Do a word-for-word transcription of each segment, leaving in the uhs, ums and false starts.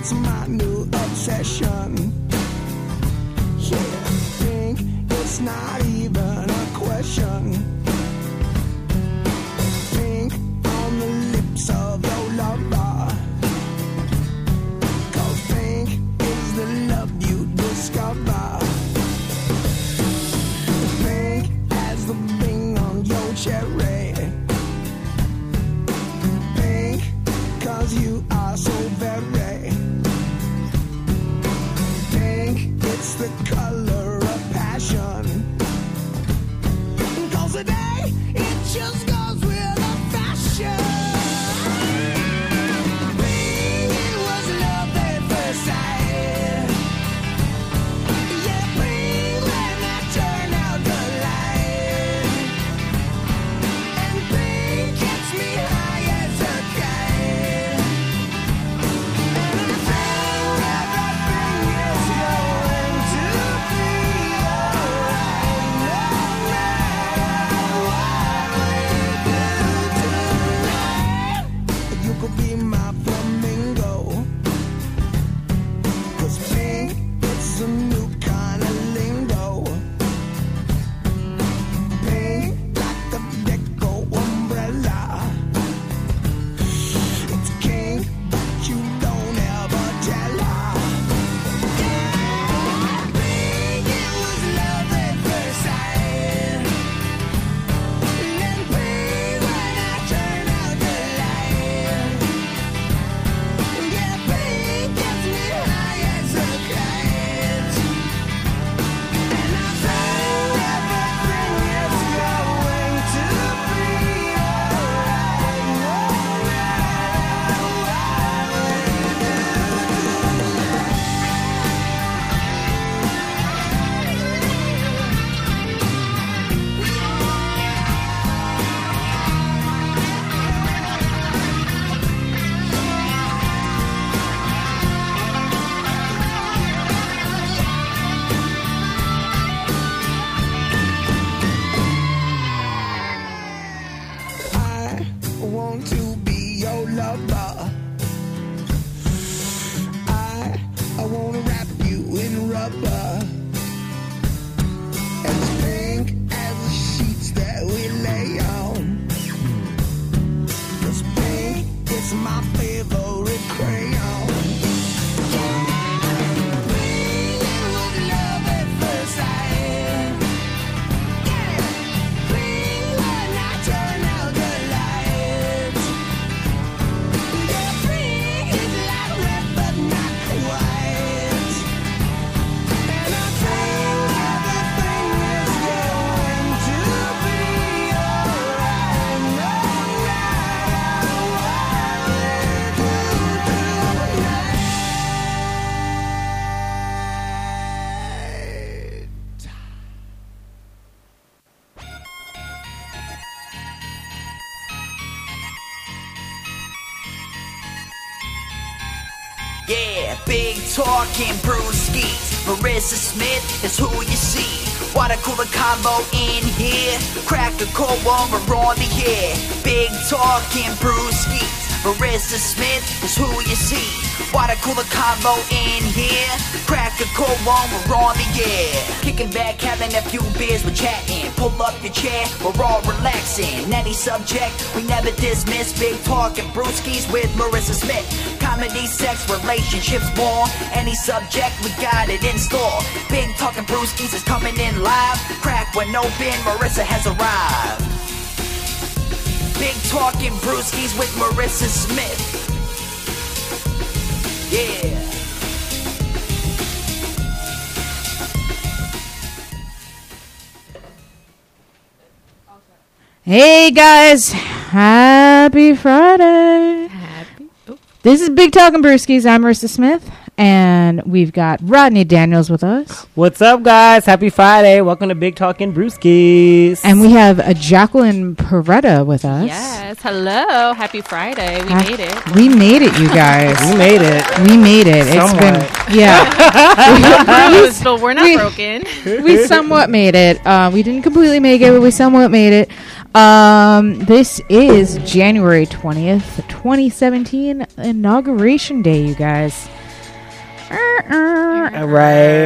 it's my new obsession. Yeah, pink, it's not even a question. Pink on the lips of your lover. Cause pink is the love you discover. Pink as the bing on your cherry. Pink, cause you are so very. Pink, it's the color of passion. Cause today, it just goes with the fashion. Pink, it was love at first sight. Yeah, pink, when I turn out the light. And pink gets me high as a kite. And I think everything is going to be alright. No matter what we do tonight, you could be my flamingo. Cause pink, it's a new kind of lingo. Pink, like the deco umbrella. It's king, but you don't ever tell her. Yeah, pink, it was love at first sight. And pink, when I turn out the light. Yeah, pink gets me high as a kite. And I think everything is going to be alright. No matter I want to be your lover. I I wanna wrap you in rubber. As pink as the sheets that we lay on. 'Cause pink is my favorite crayon. Pink, it was love at first sight. Yeah, pink when I turn out the lights. Yeah, pink is like red but not quite. And I think everything is going to be alright. No matter what we do tonight. Yeah, big talking brewskis. Marissa Smith is who you see. Water cooler combo in here. Crack a cold one, we're on the air. Big talking brewskis. Marissa Smith is who you see. Water cooler combo in here. Crack a cold one, we're on the air. Kicking back, having a few beers, we're chatting. Pull up your chair, we're all relaxing. Any subject, we never dismiss. Big talking brewskis with Marissa Smith. Comedy, sex, relationships, more. Any subject, we got it in store. Big talking brewskis is coming in live. Crack one open, Marissa has arrived. Big talking brewskis with Marissa Smith. Yeah. Hey guys, happy Friday. Happy. Oh. This is Big Talking Brewskis. I'm Marissa Smith, and we've got Rodney Daniels with us. What's up, guys? Happy Friday. Welcome to Big Talking Brewskis. And we have a Jacqueline Peretta with us. Yes. Hello. Happy Friday. We Ha- made it. We made it, you guys. We made it. We made it. It's Somewhat. been, yeah. Bruised, but we're not we- broken. we somewhat made it. Uh, we didn't completely make it, but we somewhat made it. Um, this is January twentieth, twenty seventeen, Inauguration Day, you guys. Uh, right.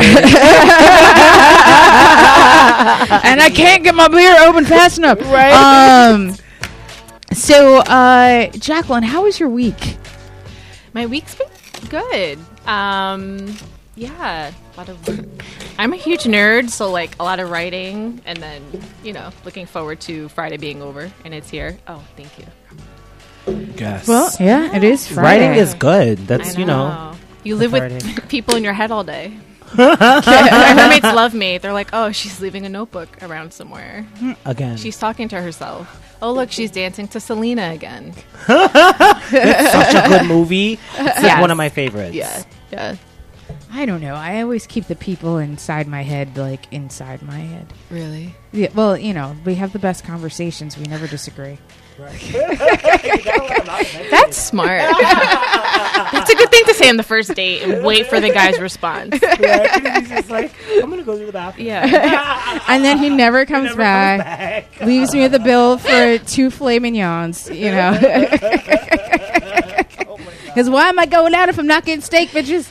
and I can't get my beer open fast enough. Right. Um. So, uh, Jacqueline, how was your week? My week's been good. Um, yeah, a lot of. I'm a huge nerd, so like a lot of writing, and then you know, looking forward to Friday being over, and it's here. Oh, thank you. Yes. Well, yeah, it is Friday. Writing is good. That's, I know. you know. You live Friday. with people in your head all day. My roommates love me. They're like, "Oh, she's leaving a notebook around somewhere. Again. She's talking to herself. Oh, look, she's dancing to Selena again." It's such a good movie. It's like Yes. one of my favorites. Yeah, yeah. I don't know. I always keep the people inside my head, like, inside my head. Really? Yeah, well, you know, we have the best conversations. We never disagree. That's smart. That's a good thing to say on the first date and wait for the guy's response. Yeah, he's just like, I'm going to go to the bathroom. Yeah. And then he never comes Never back. comes back. Leaves me with the bill for two filet mignons, you know. Because why am I going out if I'm not getting steak, bitches?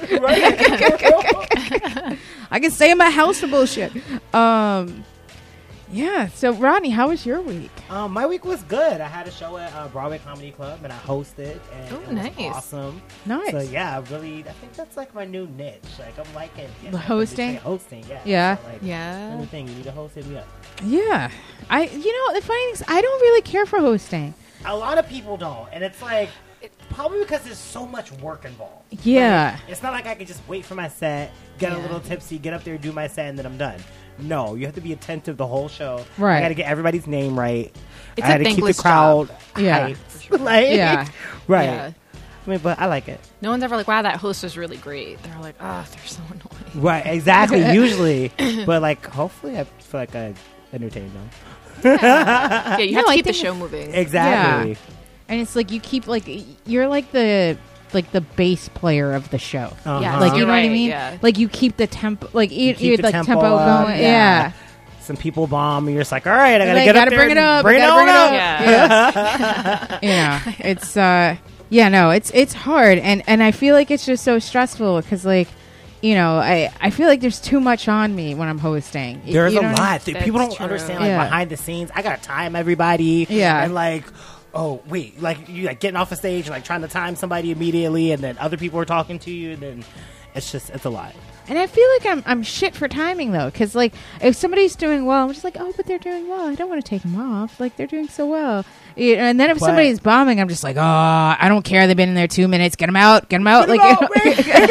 I can stay in my house for bullshit. Um, yeah. So, Rodney, how was your week? Um, my week was good. I had a show at uh, Broadway Comedy Club, and I hosted, and Oh, it was nice. awesome. Nice. So yeah, I really, I think that's like my new niche. Like I'm liking you know, Hosting? like, hosting, yeah, Yeah. So, like, Yeah. anything you need to host, hit me up. Yeah. I. You know, the funny thing is, I don't really care for hosting. A lot of people don't, and it's like it, probably because there's so much work involved. Yeah. Like, it's not like I could just wait for my set, get a Yeah. little tipsy, get up there, do my set, and then I'm done. No, you have to be attentive the whole show. Right. I got to get everybody's name right. It's I a had to keep the thankless crowd job. Yeah. hyped. like, Yeah. right. Yeah. I mean, but I like it. No one's ever like, wow, that host was really great. They're like, oh, they're so annoying. Right, exactly. Usually, but like, hopefully, I feel like I entertained them. Yeah, you have No, to I keep the think show moving. Exactly. And it's like you keep like you're like the like the bass player of the show. Uh-huh. Yes, Like you you're know what I right, mean? yeah. Like you keep the tempo, like you, keep you the like tempo tempo, up, going. yeah. Yeah, Some people bomb, and you're just like, all right, I gotta Like, get gotta up there bring it and up, Bring it gotta on bring it up. Yeah. yeah. You know, it's uh, yeah, no, it's it's hard, and and I feel like it's just so stressful because like, you know, I I feel like there's too much on me when I'm hosting. Y- There's you a know what I mean? lot. Th- People That's don't true. understand like Yeah. behind the scenes. I gotta time everybody. Yeah. and like. Oh wait! Like you like getting off the stage, like trying to time somebody immediately, and then other people are talking to you. And then it's just it's a lot. And I feel like I'm I'm shit for timing though, because like if somebody's doing well, I'm just like, oh, but they're doing well. I don't want to take them off. Like they're doing so well. You know, and then if But- somebody's bombing, I'm just like, oh, I don't care. They've been in there two minutes. Get them out. Get them out. Get 'em like, out, you know-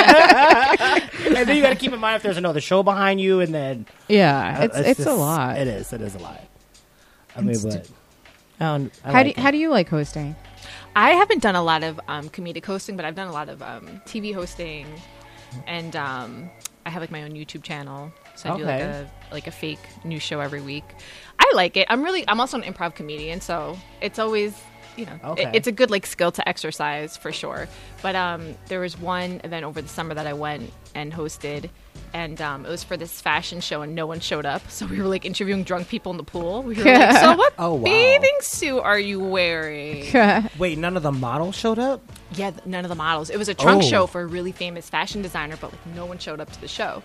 And then you got to keep in mind if there's another show behind you, and then yeah, uh, it's it's, a just- lot. It is. It is a lot. I mean, but I don't, I How like do it. how do you like hosting? I haven't done a lot of um, comedic hosting, but I've done a lot of um, T V hosting, and um, I have like my own YouTube channel, so I do like Okay. a like a fake news show every week. I like it. I'm really I'm also an improv comedian, so it's always you know Okay. it, it's a good like skill to exercise for sure. But um, there was one event over the summer that I went and hosted. And um, it was for this fashion show, and no one showed up. So we were like interviewing drunk people in the pool. We were like, "So what Oh, wow. bathing suit are you wearing?" Wait, none of the models showed up? Yeah, th- none of the models. It was a trunk Oh. show for a really famous fashion designer, but like no one showed up to the show.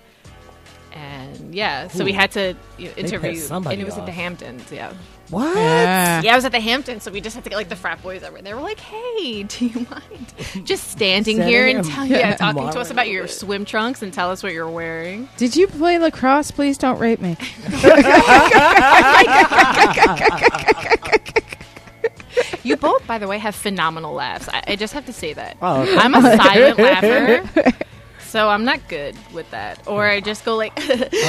And yeah, so we Ooh. had to you know, pissed interview, somebody and it was at off. the Hamptons. Yeah, What? Yeah. yeah, I was at the Hamptons, so we just had to get like the frat boys over. They were like, "Hey, do you mind just standing Standing here here and and tell, yeah, talking to us modeling about a your bit." swim trunks and tell us what you're wearing?" Did you play lacrosse? Please don't rape me. You both, by the way, have phenomenal laughs. I, I just have to say that. Oh, okay. I'm a silent laugher, so I'm not good with that. Or I just go like, They're like,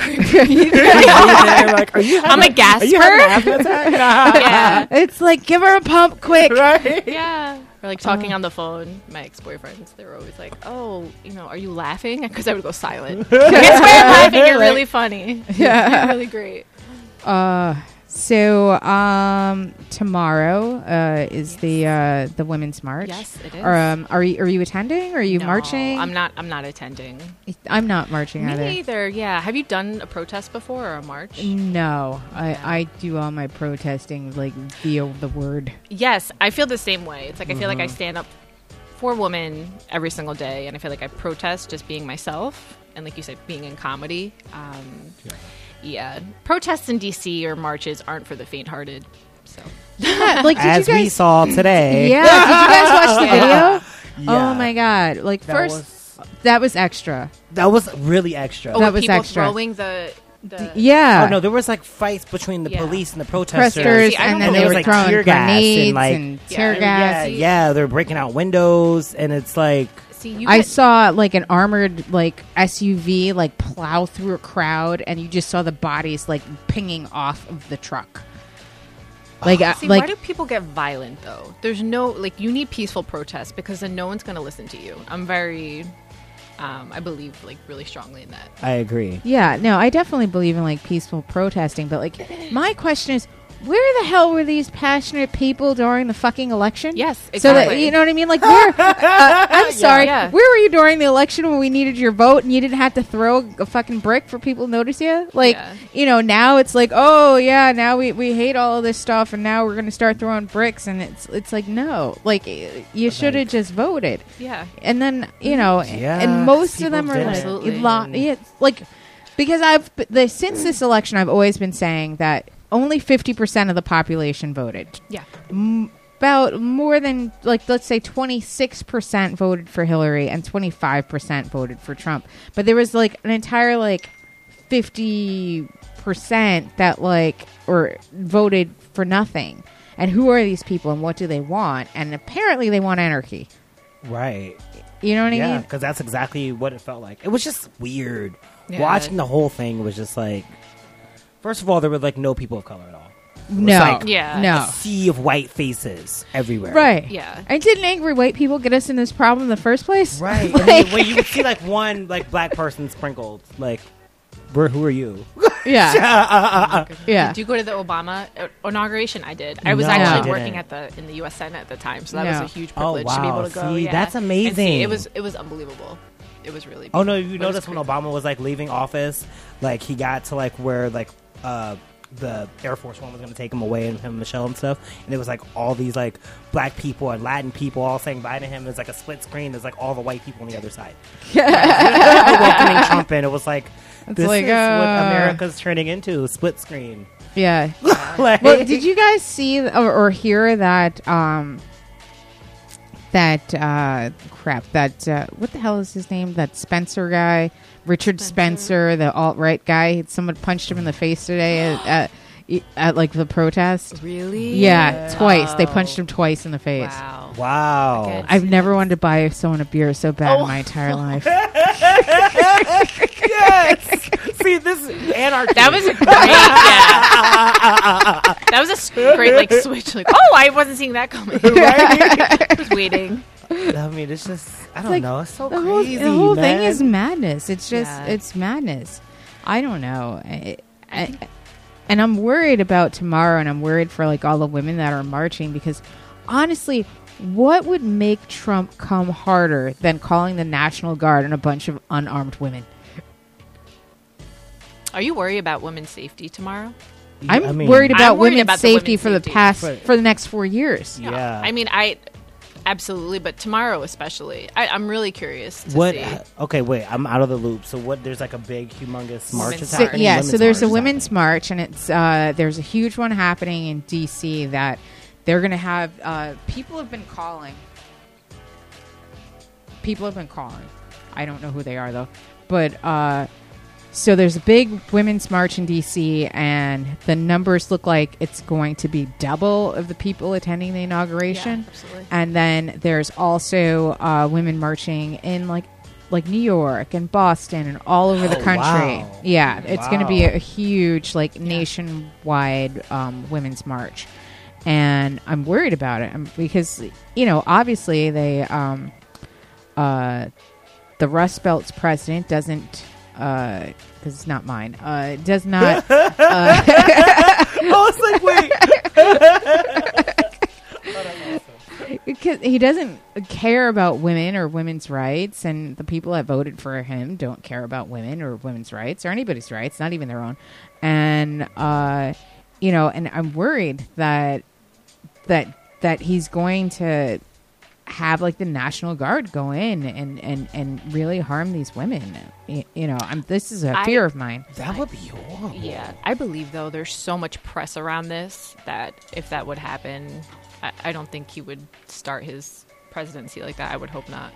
are you I'm a having, are you having an gasper. asthma attack? yeah, It's like give her a pump quick. Right? yeah. Or like talking on the phone. My ex-boyfriends, they were always like, "Oh, you know, are you laughing?" Because I would go silent. Like, I swear I'm laughing. You're really funny. Yeah. You're really great. Uh, so um, tomorrow uh, is the uh, the Women's March. Yes, it is. Or, um, are you are you attending? Or are you No, marching? I'm not. I'm not attending. I'm not marching Me either. neither. Yeah. Have you done a protest before or a march? No, I, I do all my protesting like via the word. Yes, I feel the same way. It's like I feel like I stand up for women every single day, and I feel like I protest just being myself, and like you said, being in comedy. Um, yeah. yeah, protests in D C or marches aren't for the faint-hearted. So, yeah, like did as you guys, we saw today. Yeah, did you guys watch the video? Yeah. Oh my god! Like That first, was- that was extra. That was really extra. oh, That with was people extra. throwing the the Yeah. Oh no, there was like fights between the Yeah. police and the protesters. Protesters, See, I don't and then know. they There was, were like, throwing tear gas and, grenades like- and Yeah, tear yeah, gas. Yeah, yeah, they're breaking out windows, and it's like, See, you I get- saw like an armored like S U V like plow through a crowd, and you just saw the bodies like pinging off of the truck. Like, uh, See, like why do people get violent though? There's no like you need peaceful protest because then no one's going to listen to you. I'm very, um, I believe like really strongly in that. I agree. yeah, no, I definitely believe in like peaceful protesting, but like my question is, where the hell were these passionate people during the fucking election? Yes, So that, exactly. you know what I mean? Like, where? uh, I'm sorry. Yeah. Where were you during the election when we needed your vote and you didn't have to throw a fucking brick for people to notice you? Like, Yeah. you know, now it's like, oh yeah, now we, we hate all of this stuff, and now we're going to start throwing bricks, and it's it's like no, like you should have just voted. Yeah. And then you know, Yeah, and most people of them are didn't. like, Absolutely. lo- yeah, like because I've the since this election, I've always been saying that only fifty percent of the population voted. Yeah. M- about more than like let's say twenty-six percent voted for Hillary and twenty-five percent voted for Trump. But there was like an entire like fifty percent that like or voted for nothing. And who are these people and what do they want? And apparently they want anarchy. Right. You know what I Yeah, mean? because that's exactly what it felt like. It was just weird. Yeah. Watching the whole thing was just like, first of all, there were like no people of color at all. It was No. like Yeah. No. a sea of white faces everywhere. Right. Yeah. And didn't angry white people get us in this problem in the first place? Right. Like- And then when you would see like one like black person sprinkled, like, where who are you? Yeah. yeah. Did you go to the Obama uh, inauguration? I did. I was No, I actually didn't. working at the in the U S Senate at the time, so that No. was a huge Oh, privilege to be wow. able to go. See, yeah. that's And see, amazing. it was it was unbelievable. It was really. Oh no, you it was noticed when crazy. Obama was like leaving office, like he got to like where like uh the Air Force One was going to take him away, and him and Michelle and stuff, and it was like all these like black people and Latin people all saying bye to him. It's like a split screen. There's like all the white people on the other side welcoming Trump in. It was like this like, is what uh, America's turning into, split screen. Yeah. Like- Well, did you guys see or, or hear that? Um, that uh, crap. That uh, what the hell is his name? That Spencer guy, Richard Spencer, Spencer. the alt right guy. Someone punched him in the face today at, at, at like the protest. Really? Yeah, twice. They Oh. punched him twice in the face. Wow. Wow. Okay. I've never wanted to buy someone a beer so bad Oh. in my entire life. Yes. See, this is anarchy. That was a great. Yeah. That was a s- great like switch. Like, oh, I wasn't seeing that coming. I was waiting. I mean, it's just I don't like, know. It's so The whole, crazy. the whole man. thing is madness. It's just, Yeah. it's madness. I don't know. I, I, and I'm worried about tomorrow, and I'm worried for like all the women that are marching because honestly, what would make Trump come harder than calling the National Guard on a bunch of unarmed women? Are you worried about women's safety tomorrow? I'm I mean- worried about I'm worried women's about the safety women's for the safety. past For- for the next four years. Yeah. I mean, I absolutely, but tomorrow especially, I, I'm really curious to What? see. Okay, wait. I'm out of the loop. So what? There's like a big, humongous march Women's is So, march. happening. yeah, Women's so there's march a is women's happening. march, and it's uh, there's a huge one happening in D C that they're going to have. Uh, people have been calling. People have been calling. I don't know who they are though, but uh, so there's a big women's march in D C, and the numbers look like it's going to be double of the people attending the inauguration. Yeah, absolutely. And then there's also uh, women marching in like like New York and Boston and all over the Oh, country. wow. Yeah, it's going to be Wow. a huge like nationwide um, women's march, and I'm worried about it um, because you know obviously they um, uh, the Rust Belt's president doesn't. Because it's not mine. Uh, does not. uh, I was like, wait. Because he doesn't care about women or women's rights, and the people that voted for him don't care about women or women's rights or anybody's rights, not even their own. And uh, you know, and I'm worried that that that he's going to have like the National Guard go in and, and, and really harm these women. You, you know, I'm, this is a I- fear of mine. That would be horrible. Yeah, I believe though there's so much press around this that if that would happen, I, I don't think he would start his presidency like that. I would hope not.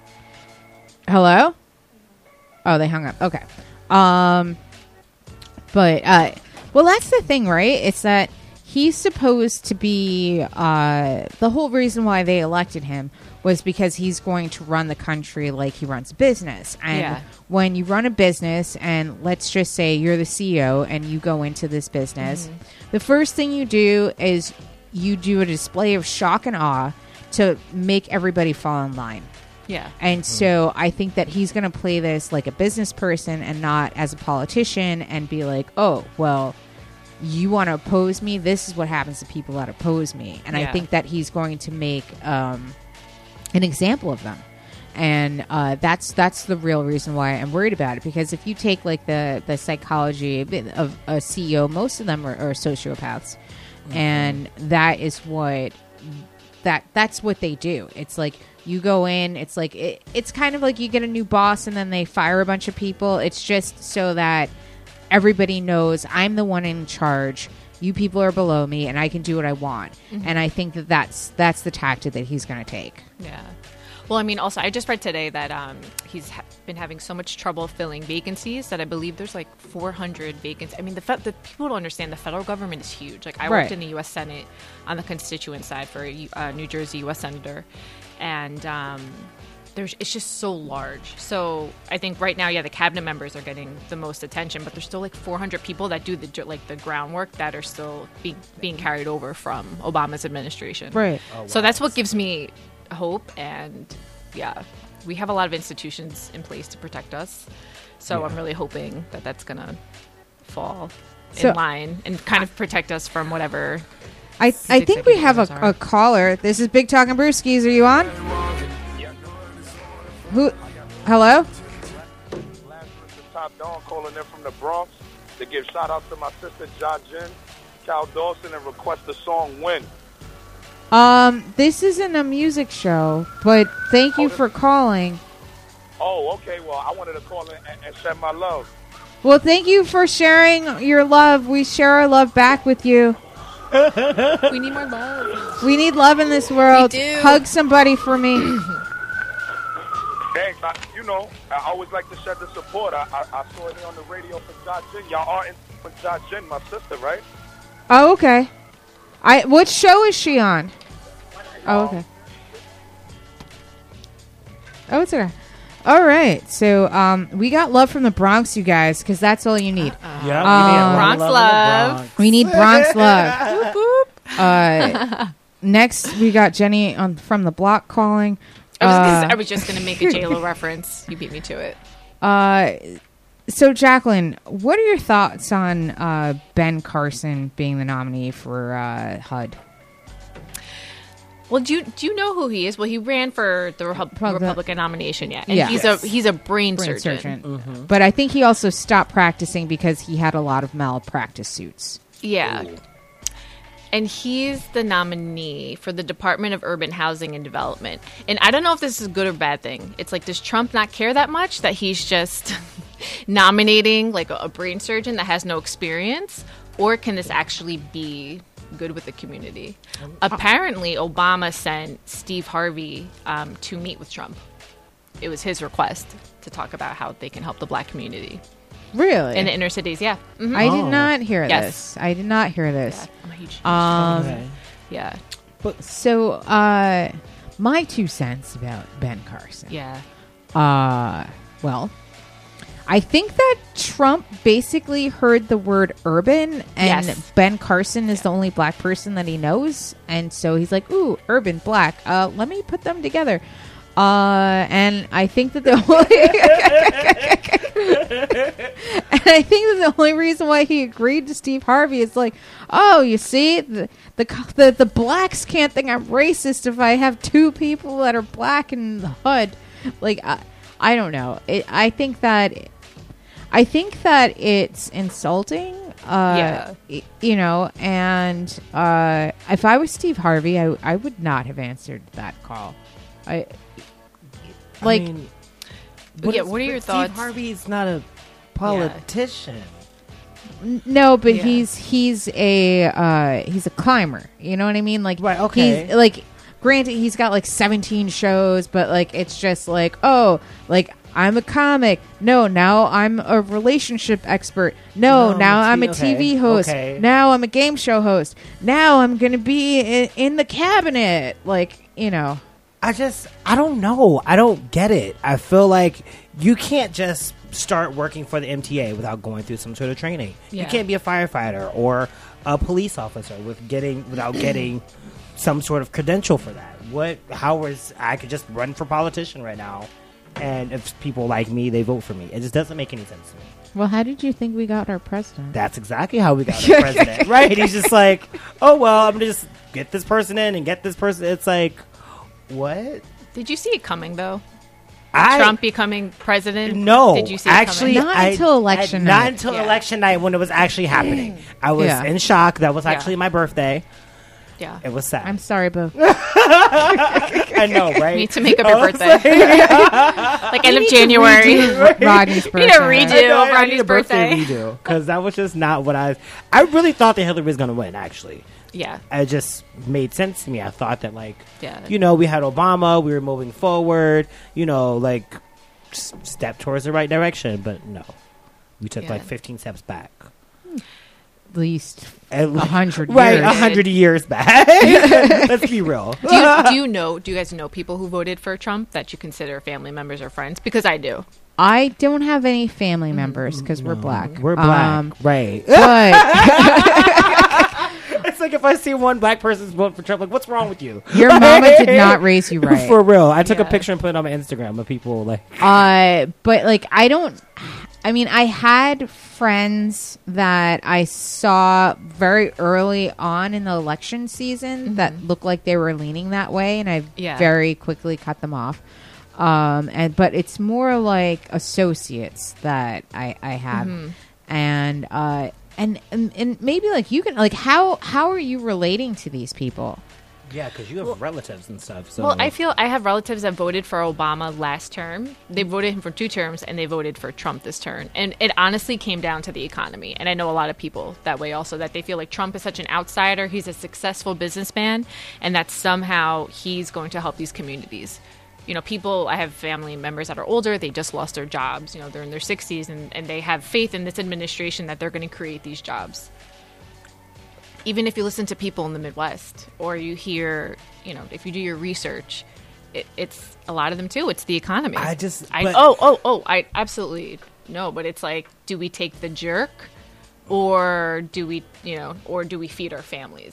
Hello? Oh, they hung up. Okay. Um, but, uh, well, that's the thing, right? It's that he's supposed to be, uh, the whole reason why they elected him was because he's going to run the country like he runs a business. And Yeah. when you run a business, and let's just say you're the C E O and you go into this business, the first thing you do is you do a display of shock and awe to make everybody fall in line. Yeah. And so I think that he's going to play this like a business person and not as a politician and be like, oh, well, you want to oppose me? This is what happens to people that oppose me. And I Yeah. think that he's going to make um, an example of them. And uh, that's that's the real reason why I'm worried about it. Because if you take like the, the psychology of a C E O, most of them are, are sociopaths. And that is what... That that's what they do. It's like you go in. It's like it, it's kind of like you get a new boss and then they fire a bunch of people. It's just so that everybody knows I'm the one in charge. You people are below me, and I can do what I want. And I think that that's that's the tactic that he's going to take. Yeah. Well, I mean, also, I just read today that um, he's ha- been having so much trouble filling vacancies that I believe there's like four hundred vacancies. I mean, the, fe- the people don't understand the federal government is huge. Like, I Right. worked in the U S Senate on the constituent side for a uh, New Jersey U S Senator, and um, there's it's just so large. So I think right now, yeah, the cabinet members are getting the most attention, but there's still like four hundred people that do the like the groundwork that are still being being carried over from Obama's administration. Right. So that's what gives me hope, and yeah, we have a lot of institutions in place to protect us. So I'm really hoping that that's gonna fall So- in line and kind of protect us from whatever. I, I think we executive have orders a, are. a caller. This is Big Talking Brewskis. Are you on? Who? Hello? Lazarus the Top Dog calling in from the Bronx to give shout out to my sister Ja Jen, Cal Dawson, and request the song Win. Um, this isn't a music show, but thank you for calling. Oh, okay. Well, I wanted to call in and, and send my love. Well, thank you for sharing your love. We share our love back with you. We need more love. We need love in this world. We do. Hug somebody for me. Thanks. I, you know, I always like to shed the support. I, I, I saw it on the radio for Ja Jen. Y'all are in for Ja Jen, my sister, right? Oh, okay. I what show is she on? Oh, okay. Oh, it's okay. All right. So, um, we got love from the Bronx, you guys, because that's all you need. Yeah, Um, we need a lot of Bronx in the love. Bronx. We need Bronx love. Uh, next, we got Jenny on from the block calling. I was, Uh, gonna, I was just gonna make a J Lo reference. You beat me to it. Uh, so Jacqueline, what are your thoughts on uh, Ben Carson being the nominee for uh, H U D? Well, do you do you know who he is? Well, he ran for the Repu- Republican- Republican nomination, yeah, and Yeah. he's Yes. a he's a brain, Brain surgeon. surgeon. But I think he also stopped practicing because he had a lot of malpractice suits. Yeah. And he's the nominee for the Department of Urban Housing and Development. And I don't know if this is a good or bad thing. It's like, does Trump not care that much that he's just nominating like a, a brain surgeon that has no experience? Or can this actually be good with the community? Apparently, Obama sent Steve Harvey um, to meet with Trump. It was his request to talk about how they can help the black community Really? in the inner cities. Yeah. Mhm. I did Oh. not hear Yes. this. I did not hear this. Yeah, I'm a huge, Um, Okay. yeah. So, uh, my two cents about Ben Carson. Yeah. Uh, well, I think that Trump basically heard the word urban, and Yes. Ben Carson is the only black person that he knows, and so he's like, "Ooh, urban black. Uh, let me put them together." Uh, and I think that the and I think that the only reason why he agreed to Steve Harvey is like, oh, you see, the the the, the blacks can't think I'm racist if I have two people that are black in the hood. Like, I, I don't know. It, I think that I think that it's insulting. Uh, Yeah. y- you know, and uh, if I was Steve Harvey, I I would not have answered that call. I like. I mean, Yeah, is- what are your Steve thoughts? Harvey's not a politician. N- No, but Yeah. he's he's a uh, he's a climber. You know what I mean? Like, Right, okay. He's like, granted, he's got like seventeen shows, but like, it's just like, oh, like I'm a comic. No, now I'm a relationship expert. No, No, now I'm I'm a a T- T V okay, host. okay. Now I'm a game show host. Now I'm gonna be in, in the cabinet. Like, you know. I just, I don't know. I don't get it. I feel like you can't just start working for the M T A without going through some sort of training. You Yeah. can't be a firefighter or a police officer with getting without getting some sort of credential for that. What? How is I could just run for politician right now, and if people like me, they vote for me. It just doesn't make any sense to me. Well, how did you think we got our president? That's exactly how we got our president, right? He's just like, oh well, I'm gonna just get this person in and get this person. It's like, what? Did you see it coming though? I Trump becoming president? No, Did you see actually, it coming? Not I- until election I- night. Not until Yeah. election night when it was actually happening. I was Yeah. in shock. That was Yeah. actually my birthday. Yeah. It was sad. I'm sorry, Boo. I know, right? Need to make up I your was birthday. like end of January. Rodney's birthday. Need a redo. I know, I Rodney's need a birthday birthday. redo because that was just not what I. I really thought that Hillary was going to win. Actually, Yeah. it just made sense to me. I thought that, like, Yeah. you know, we had Obama, we were moving forward. You know, like, s- step towards the right direction. But no, we took Yeah. like fifteen steps back. At least At a le- hundred Right, years. a hundred years back. Let's be real. do, you, do you know? Do you guys know people who voted for Trump that you consider family members or friends? Because I do. I don't have any family members because we're black. We're black, Um, right? but It's like if I see one black person vote for Trump, like, what's wrong with you? your mama did not raise you right. For real, I took a Yeah. picture and put it on my Instagram of people like, Uh, but like I don't. I mean, I had friends that I saw very early on in the election season that looked like they were leaning that way, and I Yeah. very quickly cut them off. Um, and but it's more like associates that I I have, and uh, and, and and maybe like you can like how how are you relating to these people? yeah, because you have relatives and stuff. So Well, I feel I have relatives that voted for Obama last term. They voted him for two terms, and they voted for Trump this term. And it honestly came down to the economy. And I know a lot of people that way also, that they feel like Trump is such an outsider. He's a successful businessman, and that somehow he's going to help these communities. You know, people, I have family members that are older. They just lost their jobs. You know, they're in their sixties, and, and they have faith in this administration that they're going to create these jobs. Even if you listen to people in the Midwest, or you hear, you know, if you do your research, it, it's a lot of them too. It's the economy. I just- I, but- oh, oh, oh, I absolutely no, but it's like, do we take the jerk, or do we, you know, or do we feed our families?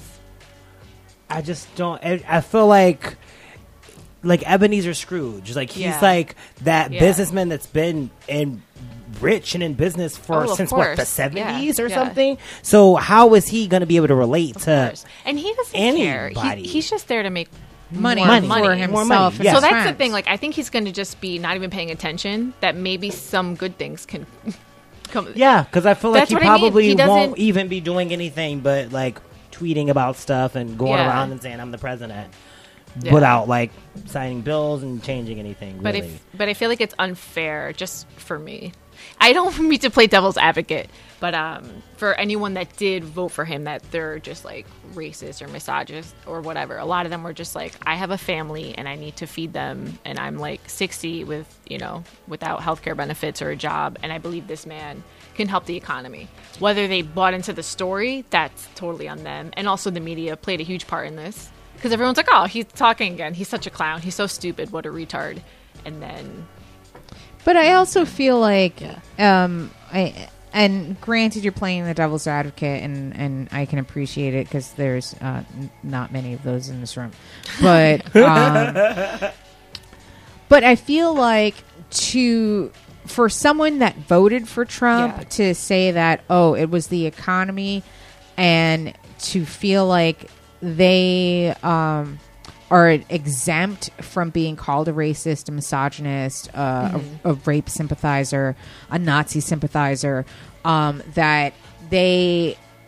I just don't. I, I feel like like Ebenezer Scrooge. Like he's Yeah. like that Yeah. businessman that's been in rich and in business for Oh, of since what the course. seventies Yeah, or yeah. something. So how is he going to be able to relate to? Course. And he doesn't care. anybody. He, he's just there to make Money, more Money. for money. himself. More money, and yeah. his So that's the friends. thing. Like, I think he's going to just be not even paying attention. That maybe some good things can come. Yeah, because I feel like That's he what I mean. probably He won't doesn't- even be doing anything but like tweeting about stuff and going Yeah. around and saying I'm the president Yeah. without like signing bills and changing anything. But Really. if but I feel like it's unfair just for me. I don't mean to play devil's advocate, but um, for anyone that did vote for him, that they're just like racist or misogynist or whatever. A lot of them were just like, I have a family and I need to feed them, and I'm like sixty with you know without healthcare benefits or a job, and I believe this man can help the economy. Whether they bought into the story, that's totally on them, and also the media played a huge part in this because everyone's like, oh, he's talking again. He's such a clown. He's so stupid. What a retard. And then But I also feel like, um, I and granted, you're playing the devil's advocate, and, and I can appreciate it because there's uh, n- not many of those in this room. But um, but I feel like to for someone that voted for Trump Yeah. to say that, oh, it was the economy, and to feel like they um, are exempt from being called a racist, a misogynist, uh, a, a rape sympathizer, a Nazi sympathizer, um, that they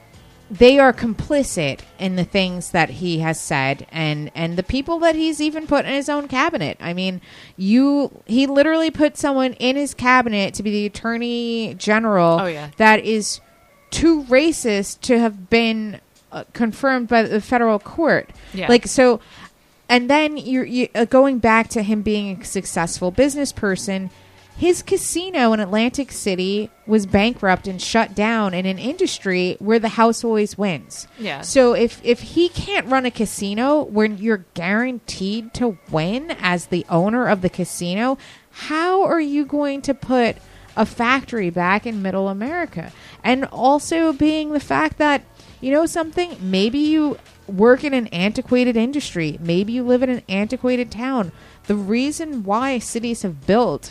they are complicit in the things that he has said and, and the people that he's even put in his own cabinet. I mean, you he literally put someone in his cabinet to be the attorney general Oh, yeah. that is too racist to have been uh, confirmed by the federal court. Yeah. Like, so, and then you're you, uh, going back to him being a successful business person. His casino in Atlantic City was bankrupt and shut down in an industry where the house always wins. Yeah. So if, if he can't run a casino where you're guaranteed to win as the owner of the casino, how are you going to put a factory back in middle America? And also being the fact that, you know something, maybe you work in an antiquated industry. Maybe you live in an antiquated town. The reason why cities have built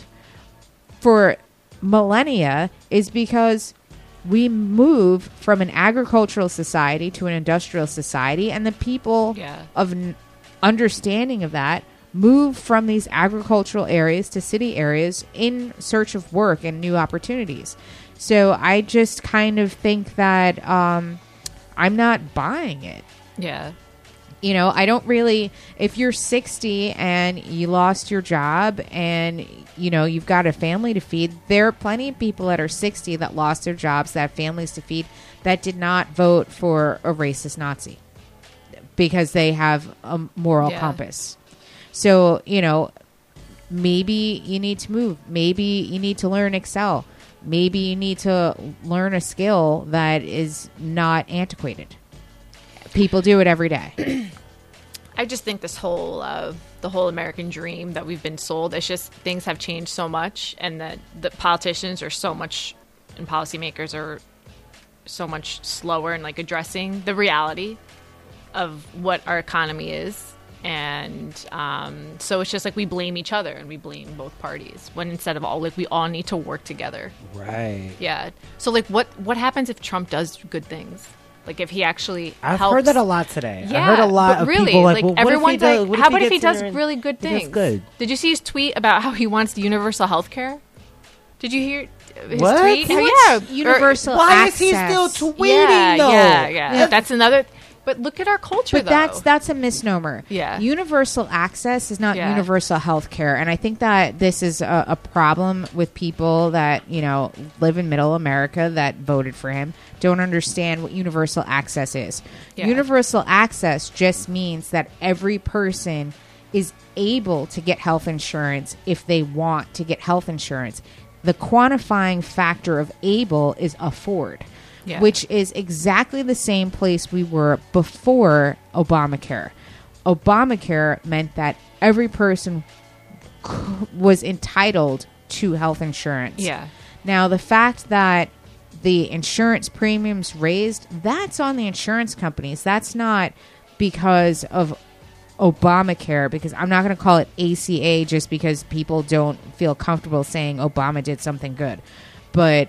for millennia is because we move from an agricultural society to an industrial society, and the people Yeah. of n- understanding of that move from these agricultural areas to city areas in search of work and new opportunities. So I just kind of think that um, I'm not buying it. Yeah. You know, I don't really, if you're sixty and you lost your job and, you know, you've got a family to feed, there are plenty of people that are sixty that lost their jobs, that have families to feed, that did not vote for a racist Nazi because they have a moral Yeah. compass. So, you know, maybe you need to move. Maybe you need to learn Excel. Maybe you need to learn a skill that is not antiquated. People do it every day. I just think this whole uh, the whole American dream that we've been sold, it's just things have changed so much, and that the politicians are so much, and policymakers are so much slower in like addressing the reality of what our economy is. And um, so it's just like we blame each other and we blame both parties when instead of all, like, we all need to work together. Right. Yeah. So like what what happens if Trump does good things? Like if he actually I've helps. heard that a lot today. Yeah, I heard a lot but of really, people like, like well, what if he everyone's does, like, what how about if he gets in does there and really good he does things? good? Did you see his tweet about how he wants universal health care? Did you hear his What? tweet? He Oh, wants yeah, universal Or- Why is he access. still tweeting yeah, though? yeah, yeah, Yeah. That's another. But look at our culture, But though. that's that's a misnomer. Yeah. Universal access is not Yeah. universal health care. And I think that this is a, a problem with people that, you know, live in middle America that voted for him, don't understand what universal access is. Yeah. Universal access just means that every person is able to get health insurance if they want to get health insurance. The quantifying factor of able is afford. Yeah. Which is exactly the same place we were before Obamacare. Obamacare meant that every person c- was entitled to health insurance. Yeah. Now, the fact that the insurance premiums raised, that's on the insurance companies. That's not because of Obamacare, because I'm not going to call it A C A just because people don't feel comfortable saying Obama did something good. But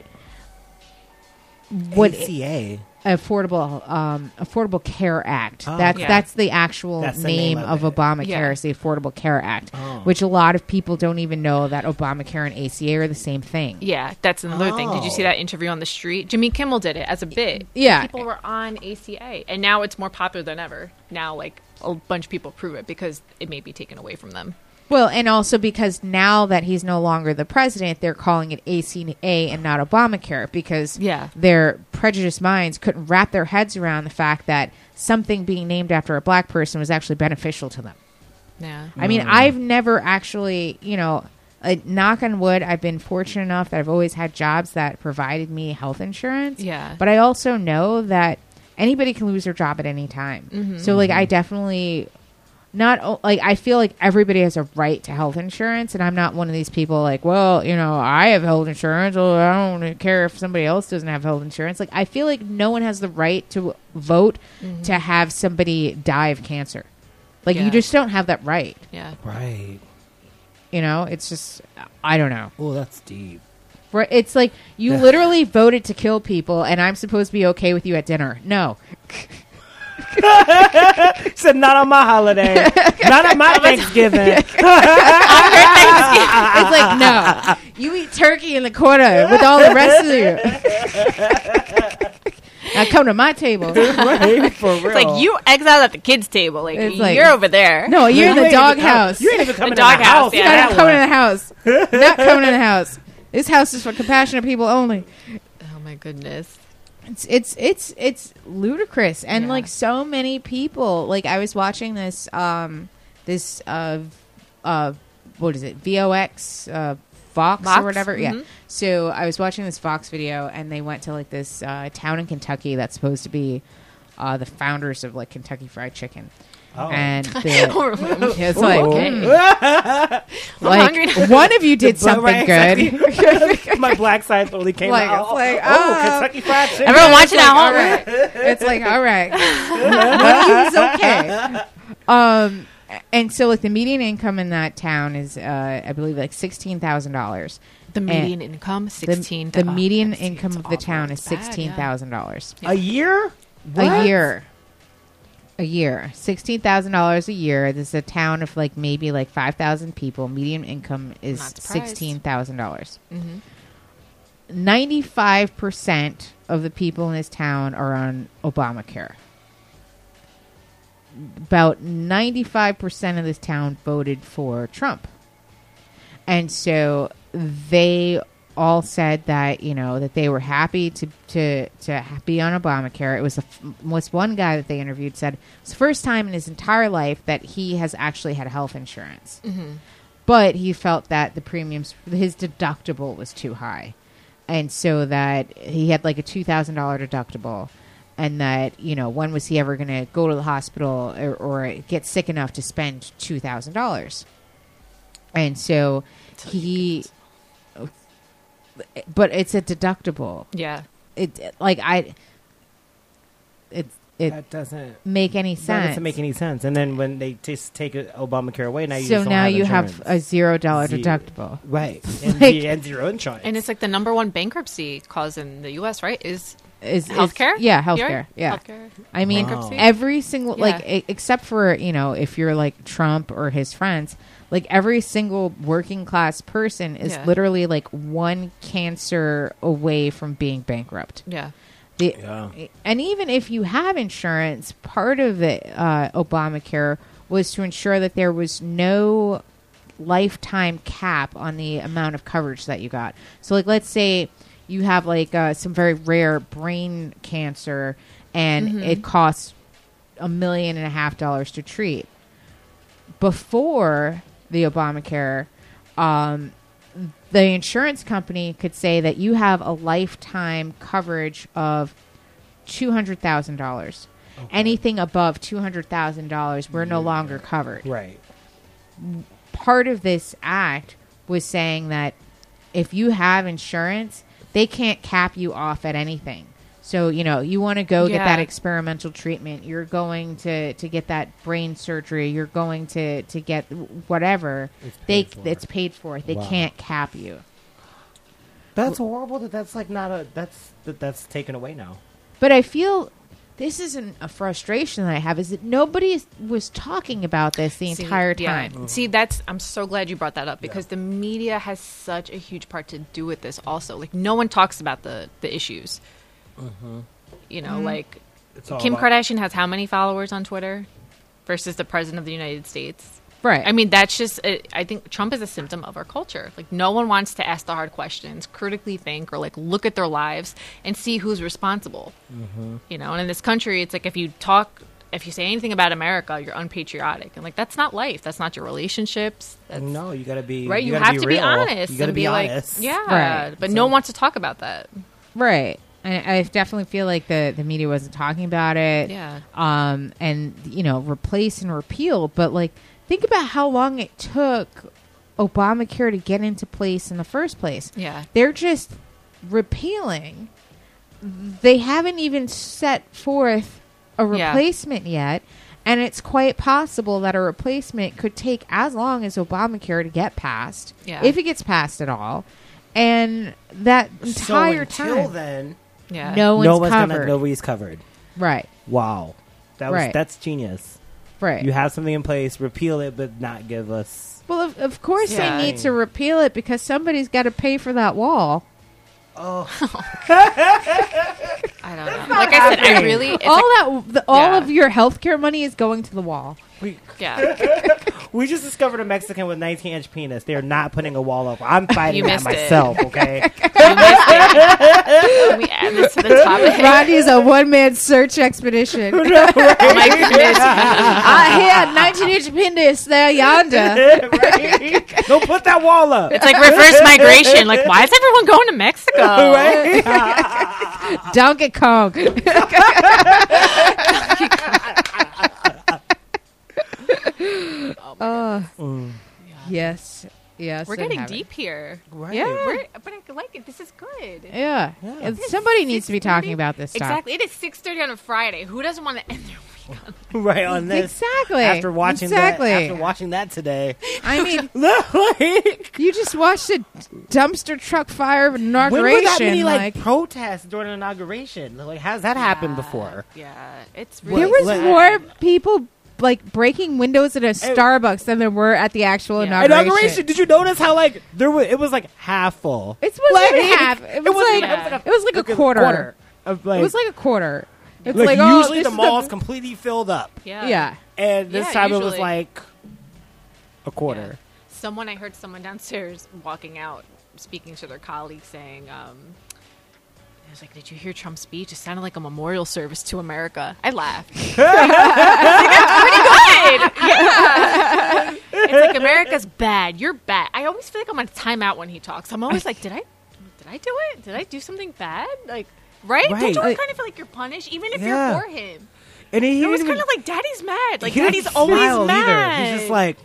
what A C A. affordable um, Affordable Care Act. Oh, that's yeah. that's the actual That's the name, name of, of it. Obamacare. Yeah. Is the Affordable Care Act, Oh. which a lot of people don't even know that Obamacare and A C A are the same thing. Yeah, that's another thing. Did you see Oh. that interview on the street? Jimmy Kimmel did it as a bit. Yeah. People were on A C A, and now it's more popular than ever. Now, like, a bunch of people prove it because it may be taken away from them. Well, and also because now that he's no longer the president, they're calling it A C A and not Obamacare because Yeah. their prejudiced minds couldn't wrap their heads around the fact that something being named after a black person was actually beneficial to them. Yeah. I mean, I've never actually, you know, uh, knock on wood, I've been fortunate enough that I've always had jobs that provided me health insurance. Yeah. But I also know that anybody can lose their job at any time. Mm-hmm. So, like, I definitely not o- like I feel like everybody has a right to health insurance, and I'm not one of these people like, well, you know, I have health insurance. Well, I don't care if somebody else doesn't have health insurance. Like, I feel like no one has the right to vote to have somebody die of cancer. Like, Yeah. you just don't have that right. Yeah. Right. You know, it's just, I don't know. Oh, that's deep. Right? It's like you literally voted to kill people, and I'm supposed to be okay with you at dinner. No. Said not on my holiday. Not on my Thanksgiving. It's like, no. You eat turkey in the corner with all the rest of you. Now come to my table. Right, for real. It's like you exiled at the kids' table. Like It's you're like- over there. No, you're in the You ain't even come- doghouse. You ain't even coming The to the doghouse, house. yeah. You're that not coming in one. the house. Not coming in the house. This house is for compassionate people only. Oh my goodness. It's it's it's it's ludicrous, and Yeah. like so many people. Like I was watching this um this uh uh what is it V O X uh Vox, Vox? or whatever. Yeah. Mhm. So I was watching this Vox video, and they went to like this uh, town in Kentucky that's supposed to be uh, the founders of like Kentucky Fried Chicken. Oh. And the, it's like, Okay. mm, like hungry now. one of you did The- something right, good. My black side totally came Like, out. it's like, oh, ah. Kentucky Fried Chicken. Everyone watching at All home. right. It's like, all right, one of you is okay. Um, and so like the median income in that town is, uh, I believe, like sixteen thousand dollars. The median income sixteen. The, the oh, median that income seems of the awful. town is It's bad, yeah. sixteen thousand dollars A year? a What? year. A year, sixteen thousand dollars a year. This is a town of like maybe like five thousand people. Median income is Not surprised. sixteen thousand dollars. Mhm. Ninety-five percent of the people in this town are on Obamacare. About ninety-five percent of this town voted for Trump, and so they all said that you know that they were happy to to to be on Obamacare. It was the f- was one guy that they interviewed said it's the first time in his entire life that he has actually had health insurance, but he felt that the premiums, his deductible was too high, and so that he had like a two thousand dollar deductible. And that, you know, when was he ever going to go to the hospital or, or get sick enough to spend two thousand dollars? And so he, but it's a deductible. Yeah. It, like, I, it, it That doesn't make any that sense. doesn't make any sense. And then when they just take Obamacare away, now you so just don't now have you insurance. have a zero dollar Ze- deductible. right and, Like- ze- and zero insurance. And it's like the number one bankruptcy cause in the U S, right? Is Is is- healthcare? Yeah, Right? healthcare. Yeah. Healthcare. I mean, Wow. every single like Yeah. e- except for you know if you're like Trump or his friends, like every single working class person is Yeah. literally like one cancer away from being bankrupt. Yeah. The, Yeah. And even if you have insurance, part of the uh, Obamacare was to ensure that there was no lifetime cap on the amount of coverage that you got. So, like, let's say you have like uh, some very rare brain cancer, and it costs a million and a half dollars to treat. Before the Obamacare, um, the insurance company could say that you have a lifetime coverage of two hundred thousand dollars. Anything above two hundred thousand dollars, we're no longer covered. right. Part of this act was saying that if you have insurance, they can't cap you off at anything. So, you know, you want to go get Yeah. that experimental treatment, you're going to, to get that brain surgery, you're going to, to get whatever. It's they paid for. It's paid for. They Wow. can't cap you. That's horrible. That that's like not a that's that that's taken away now. But I feel this isn't a frustration that I have, is that nobody is, was talking about this the See, entire yeah. time. See, that's I'm so glad you brought that up because the media has such a huge part to do with this. Also, like no one talks about the the issues. You know, like It's all Kim about- Kardashian has how many followers on Twitter versus the president of the United States? Right. I mean, that's just, uh, I think Trump is a symptom of our culture. Like, no one wants to ask the hard questions, critically think, or like look at their lives and see who's responsible. Mm-hmm. You know, and in this country, it's like if you talk, if you say anything about America, you're unpatriotic. And like, that's not life. That's not your relationships. That's, No, you gotta be right? You, gotta have be to real. be honest You gotta and be, be, like, honest. yeah. Right. But So- no one wants to talk about that. Right. And I definitely feel like the, the media wasn't talking about it. Yeah. Um, and, you know, replace and repeal. But, like, think about how long it took Obamacare to get into place in the first place. Yeah. They're just repealing. They haven't even set forth a Yeah. replacement yet. And it's quite possible that a replacement could take as long as Obamacare to get passed, Yeah. if it gets passed at all. And that entire so until time, then, Yeah. no one's no one's covered. gonna nobody's covered. Right, Wow, that was Right. that's genius. right. You have something in place, repeal it, but not give us. well, of, of course Yeah. they need to repeal it because somebody's got to pay for that wall. Oh, I don't know. Like I said, I really it's all like, that, the, all Yeah. of your healthcare money is going to the wall. we yeah. we just discovered a Mexican with nineteen inch penis. They're not putting a wall up. I'm fighting You that missed it. myself. Okay. You missed it. Can we add this to the topic? Rodney's a one man search expedition. Oh my goodness. I hear nineteen inch penis there yonder. Right? Don't put that wall up. It's like reverse migration. Like, why is everyone going to Mexico? Right? Donkey Kong. Uh, Mm. yes. Yes. We're it getting happened. deep here. Right. Yeah. We're, but I like it. This is good. Yeah. Yeah. And somebody needs to be talking about this stuff. Exactly. It is six thirty on a Friday. Who doesn't want to end their week on Right on this. Exactly. After watching exactly. that, after watching that today, I mean, like, you just watched a dumpster truck fire when inauguration. were that many like, like, protests during an inauguration? Like, has that happened before? Yeah, it's What- really there was like- more people like breaking windows at a Starbucks than there were at the actual Yeah. inauguration. Inauguration. Did you notice how like there was? It was like half full. It wasn't Like, even half. It was, wasn't like, even- Yeah. it was like like a quarter. of, like, It was like a quarter. It's like, like, oh, usually this the is mall's completely filled up, Yeah. yeah. and this Yeah, time it was usually. like a Yeah. quarter. Someone, I heard someone downstairs walking out, speaking to their colleague, saying, um, I was like, did you hear Trump's speech? It sounded like a memorial service to America. I laughed. Like, that's pretty good. Yeah. It's like, America's bad. You're bad. I always feel like I'm on timeout when he talks. I'm always like, did I did I do it? Did I do something bad? Like, right? Right. Don't you Like- kind of feel like you're punished, even if Yeah. you're for him? And he, he It was didn't kind even- of like, Daddy's mad. Like, he didn't Daddy's always smile mad. Either. He's just like,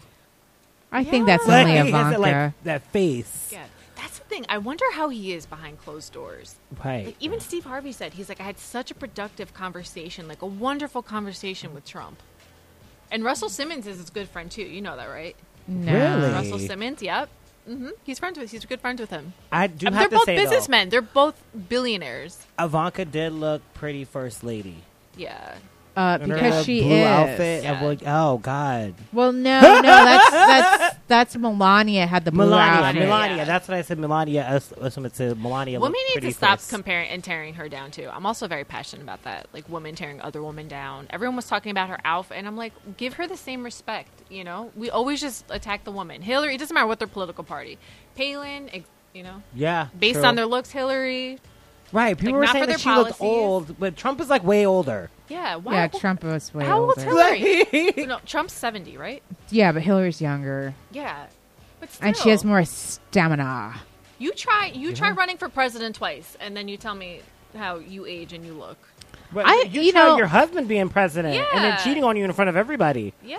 I think that's like, only he has Ivanka. that, like that face. Yeah, that's the thing. I wonder how he is behind closed doors. Right. Like, even Steve Harvey said, he's like, I had such a productive conversation, like a wonderful conversation with Trump. And Russell Simmons is his good friend too. You know that, right? no. Really? Russell Simmons. Yep. hmm He's friends with. He's good friends with him. I do Um, have they're to both say businessmen. They're both billionaires. though, Ivanka did look pretty first lady. Yeah. Uh, In her because she blue is. outfit. Yeah. I'm like, oh God, Well, no, no, that's that's that's Melania had the blue Melania, outfit. Melania. yeah. That's what I said. Melania. I s- assume it's a Melania. Women looked need to pretty stop first. comparing and tearing her down too. I'm also very passionate about that. Like women tearing other women down. Everyone was talking about her outfit, and I'm like, give her the same respect. You know, we always just attack the woman. Hillary. It doesn't matter what their political party. Palin. ex- You know, Yeah, based true. on their looks, Hillary. right. People like, were not saying for that their she looked policies. old, but Trump is like way older. Yeah. Wow. Yeah, Trump was way How old's older. Hillary? No, Trump's seventy, right? Yeah, but Hillary's younger, Yeah. But still, and she has more stamina. You try. You try Yeah. running for president twice, and then you tell me how you age and you look. But I- you, you tried know- your husband being president and then Yeah. cheating on you in front of everybody. Yeah.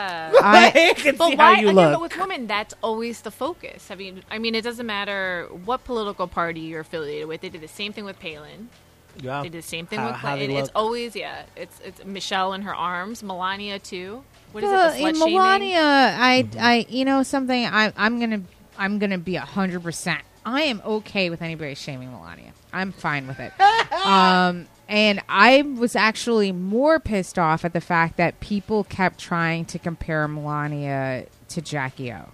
I- I can But see why? how you Again, look. but with women, that's always the focus. I mean, I mean, it doesn't matter what political party you're affiliated with. They did the same thing with Palin. yeah. They did the same thing How- with how they Clinton. It's look. always yeah. It's it's Michelle in her arms, Melania too. What is Well, it? The in slut shaming? Melania, I, I, you know something. I, I'm gonna, I'm gonna be a hundred percent. I am okay with anybody shaming Melania. I'm fine with it. um, and I was actually more pissed off at the fact that people kept trying to compare Melania to Jackie O.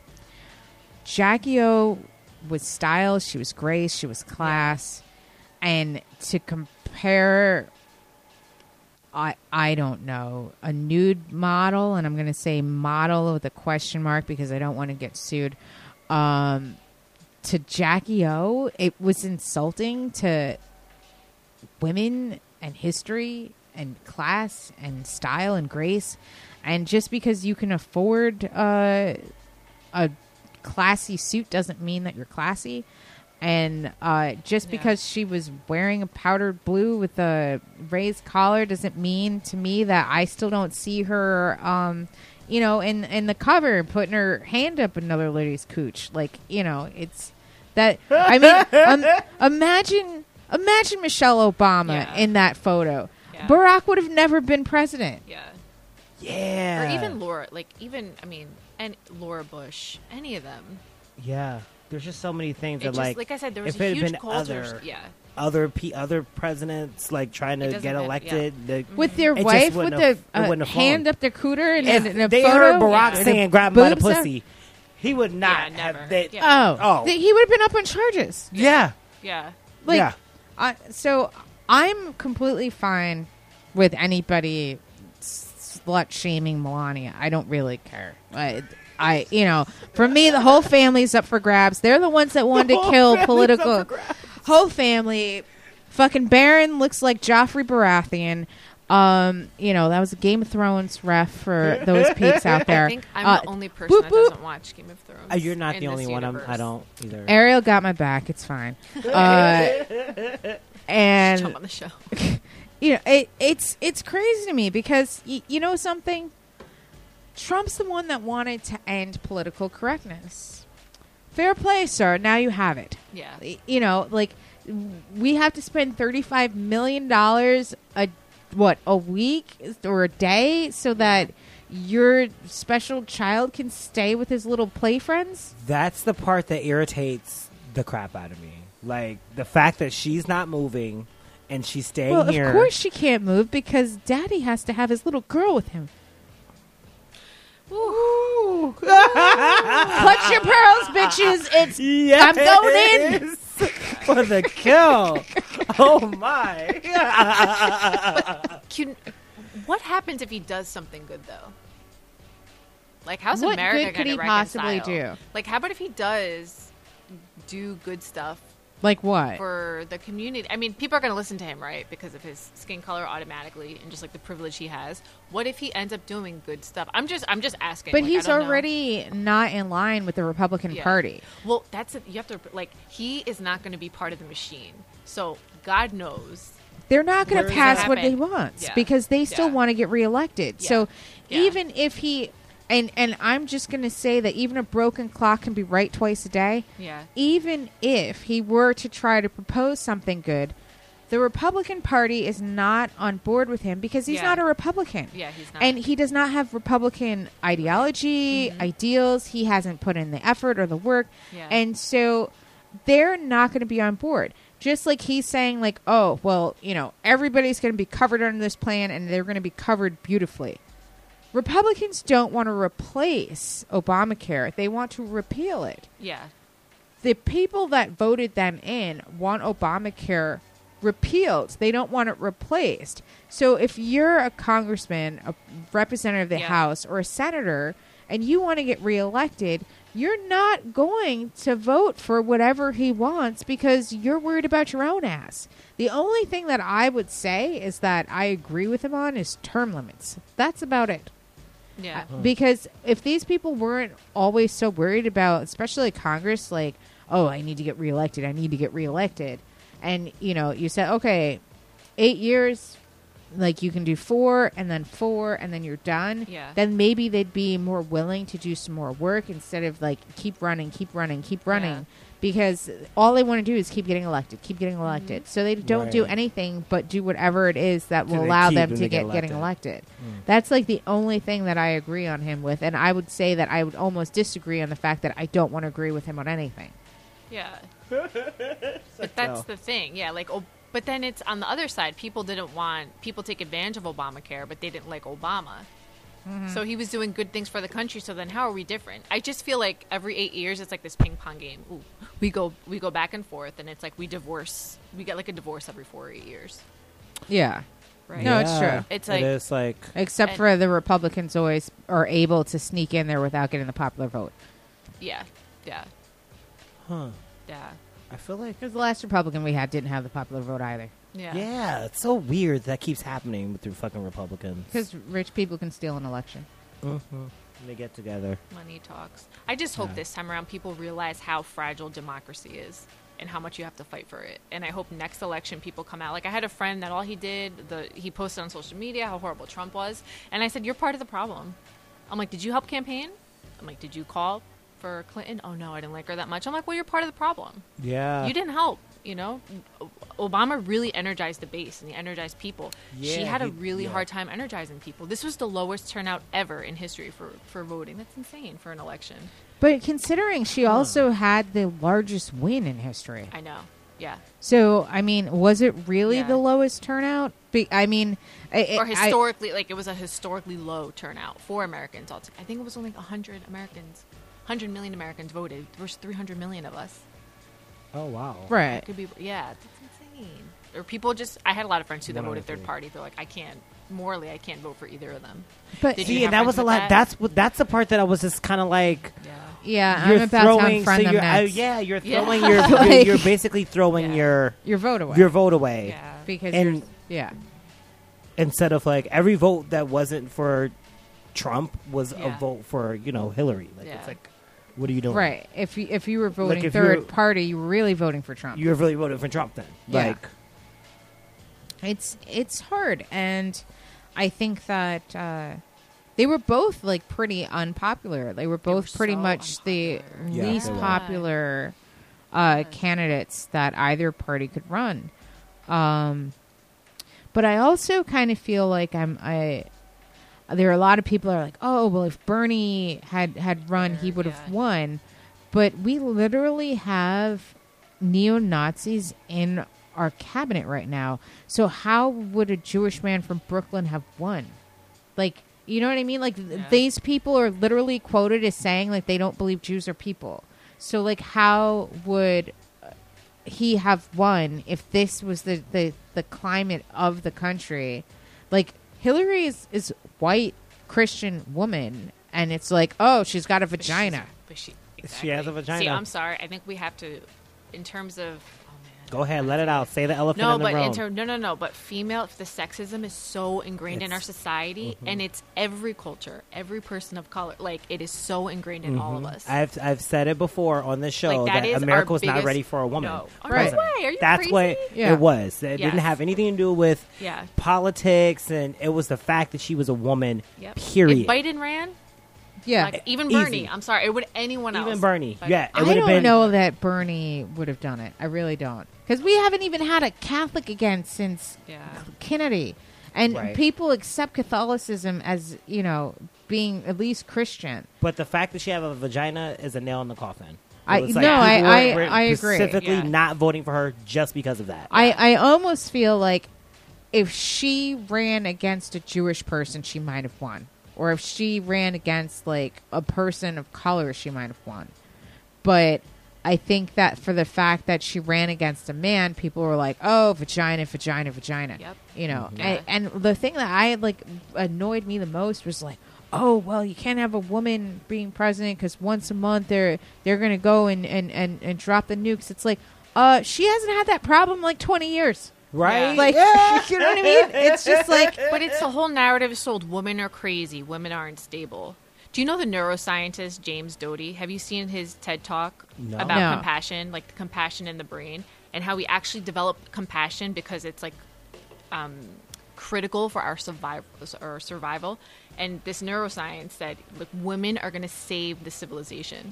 Jackie O was style. She was grace. She was class. And to compare, I I don't know, a nude model, and I'm going to say model with a question mark because I don't want to get sued, um, to Jackie O, it was insulting to women and history and class and style and grace. And just because you can afford uh, a classy suit doesn't mean that you're classy. And uh, just Yeah. because she was wearing a powdered blue with a raised collar doesn't mean to me that I still don't see her, um, you know, in, in the cover putting her hand up another lady's cooch. Like, you know, it's that. I mean, um, imagine imagine Michelle Obama Yeah. in that photo. Yeah. Barack would have never been president. Yeah. Yeah. Or even Laura, like even I mean, and Laura Bush, any of them. Yeah. There's just so many things It that just, like, like I said, there was if a it had huge been culture. other Yeah. other pe- other presidents like trying It to doesn't get matter, elected. the- With their It just wife with wouldn't the have- it uh, wouldn't have hand flown. up their cooter and, if and a they photo. heard Barack Yeah. saying "grab me by the Boobs up. pussy," he would not Yeah, have. never. They, Yeah. Oh, Oh. Th- he would have been up on charges. yeah. Yeah. Like, Yeah. I, so I'm completely fine with anybody slut shaming Melania. I don't really care. I, I, you know, for me, the whole family's up for grabs. They're the ones that wanted to kill political. Whole family. Fucking Baron looks like Joffrey Baratheon. Um, you know, that was a Game of Thrones ref for those peeps out there. I think I'm Uh, the only person boop, that boop. doesn't watch Game of Thrones. Uh, you're not in the this only one. I'm, universe. I don't either. Ariel got my back. It's fine. Uh, and Jump on the show. you know, it, it's it's crazy to me because y- you know something. Trump's the one that wanted to end political correctness. Fair play, sir. Now you have it. Yeah. Y- You know, like we have to spend thirty-five million dollars a what a week or a day so that your special child can stay with his little play friends. That's the part that irritates the crap out of me. Like the fact that she's not moving and she's staying Well, here. of course she can't move because Daddy has to have his little girl with him. Ooh. Clutch your pearls, bitches! It's Yes. I'm going in. For the kill. Oh my. Can, what happens if he does something good though? Like, how's What America good could gonna he possibly reconcile? do? Like, how about if he does do good stuff Like what? for the community? I mean, people are going to listen to him, right? Because of his skin color automatically and just like the privilege he has. What if he ends up doing good stuff? I'm just, I'm just asking. But Like, I he's don't know. already not in line with the Republican Yeah. Party. Well, that's it. You have to like. He is not going to be part of the machine. So God knows. They're not going Where to does pass that what he happen? wants Yeah. because they still Yeah. want to get reelected. Yeah. So Yeah. even if he and and I'm just going to say that even a broken clock can be right twice a day. Yeah. Even if he were to try to propose something good, the Republican Party is not on board with him because he's Yeah. not a Republican. Yeah, he's not. And he does not have Republican ideology, Mm-hmm. ideals. He hasn't put in the effort or the work. Yeah. And so they're not going to be on board. Just like he's saying, like, oh, well, you know, everybody's going to be covered under this plan and they're going to be covered beautifully. Republicans don't want to replace Obamacare. They want to repeal it. Yeah. The people that voted them in want Obamacare repealed. They don't want it replaced. So if you're a congressman, a representative of the Yeah. House, or a senator, and you want to get reelected, you're not going to vote for whatever he wants because you're worried about your own ass. The only thing that I would say is that I agree with him on is term limits. That's about it. Yeah. Because if these people weren't always so worried about, especially Congress, like, oh, I need to get reelected, I need to get reelected. And, you know, you said, okay, eight years, like you can do four and then four and then you're done. Yeah. Then maybe they'd be more willing to do some more work instead of like keep running, keep running, keep running. Yeah. Because all they want to do is keep getting elected, keep getting elected. Mm-hmm. So they don't do Right. anything but do whatever it is that will they allow keep them them to to get get getting elected. elected. That's like the only thing that I agree on him with. And I would say that I would almost disagree on the fact that I don't want to agree with him on anything. Yeah. But that's No. the thing. Yeah. Like, oh, but then it's on the other side. People didn't want, people take advantage of Obamacare, but they didn't like Obama. So he was doing good things for the country. So then how are we different? I just feel like every eight years, it's like this ping pong game. Ooh, we go, we go back and forth and it's like we divorce. We get like a divorce every four or eight years. Yeah. Right. No, it's Yeah. true. It's like- it is like Except And- for the Republicans always are able to sneak in there without getting the popular vote. Yeah. Yeah. huh. Yeah. I feel like Because the last Republican we had didn't have the popular vote either. Yeah. yeah, it's so weird that keeps happening with the fucking Republicans. Because rich people can steal an election. Mm-hmm. They get together. Money talks. I just hope Yeah. this time around people realize how fragile democracy is and how much you have to fight for it. And I hope next election people come out. Like I had a friend that all he did, the he posted on social media how horrible Trump was, and I said, "You're part of the problem." I'm like, "Did you help campaign?" I'm like, "Did you call for Clinton?" "Oh no, I didn't like her that much." I'm like, "Well, you're part of the problem. Yeah. You didn't help." You know, O- Obama really energized the base and he energized people. she Yeah, had a he- really yeah. hard time energizing people. This was the lowest turnout ever in history for, for voting. That's insane for an election. But considering she also had the largest win in history. I know. Yeah. So, I mean, was it really Yeah. the lowest turnout? Be- I mean, I, Or I- historically, like it was a historically low turnout for Americans. altogether. I think it was only one hundred Americans, one hundred million Americans voted versus three hundred million of us. Oh wow. Right. It could be, yeah, that's insane. Or people just, I had a lot of friends too that One out voted of third three. party. They're like, I can't, morally, I can't vote for either of them. But Did you See, have and that friends was a with lot. that? That's what. That's the part that I was just kind of like. Yeah. yeah, You're I'm about throwing. to So unfriend them you're, uh, next. yeah, you're Yeah. throwing your. you're, Like- you're basically throwing Yeah. your Your vote away. your vote away Yeah. because And- you're, yeah. instead of like every vote that wasn't for Trump was a Yeah. vote for you know Hillary. Like Yeah. it's like, what are you doing? Right. If you if you were voting if third you're- party, you were really voting for Trump. You're really voting for Trump then. Yeah. Like It's it's hard, and I think that uh, they were both like pretty unpopular. They were both were pretty so much the unpopular. Yeah, least they were. popular uh, candidates that either party could run. Um, but I also kind of feel like I'm I. There are a lot of people that are like, oh well, if Bernie had had run, he would have Yeah. won. But we literally have neo Nazis in our cabinet right now. So how would a Jewish man from Brooklyn have won? Like, you know what I mean? Like th- Yeah. these people are literally quoted as saying like they don't believe Jews are people. So like how would uh, he have won if this was the, the, the climate of the country? Like Hillary is, is white Christian woman and it's like, oh, she's got a But she's- vagina. But she, She has a exactly. vagina. See, I'm sorry. I think we have to, in terms of, oh man. go ahead, let it out. Say the elephant No, in the but room. in term, no, no, no. But female, the sexism is so ingrained in our It's- society, mhm. and it's every culture, every person of color. Like it is so ingrained in all of Mhm. us. I've I've said it before on this show Like, that that, is America our was not biggest- ready for a woman. No. Oh, Right. no way. Are you That's crazy? what Yeah. it was. It didn't Yes. have anything to do with Yeah. politics, and it was the fact that she was a woman. Yep. Period. If Biden ran, Yeah. like even Easy. Bernie. I'm sorry. It would anyone else. Even Bernie. But- Yeah, it I would have don't been. know that Bernie would have done it. I really don't. Because we haven't even had a Catholic again since Yeah. Kennedy. And Right. people accept Catholicism as, you know, being at least Christian. But the fact that she have a vagina is a nail in the coffin. It I- was no, people I- were- I- were I agree. Specifically, Yeah. not voting for her just because of that. I, I almost feel like if she ran against a Jewish person, she might have won. Or if she ran against, like, a person of color, she might have won. But I think that for the fact that she ran against a man, people were like, oh, vagina, vagina, vagina. Yep. You know, Mhm. and, and the thing that I like annoyed me the most was like, oh, well, you can't have a woman being president because once a month they're they're gonna go and, and, and, and drop the nukes. It's like, uh, she hasn't had that problem in like twenty years. right? Yeah. Like, you know what I mean? It's just like, But it's the whole narrative sold women are crazy, women aren't stable. Do you know the neuroscientist James Doty? Have you seen his TED Talk No. about No. compassion, like the compassion in the brain, and how we actually develop compassion because it's like um, critical for our survival, or survival. And this neuroscience said, look, women are going to save the civilization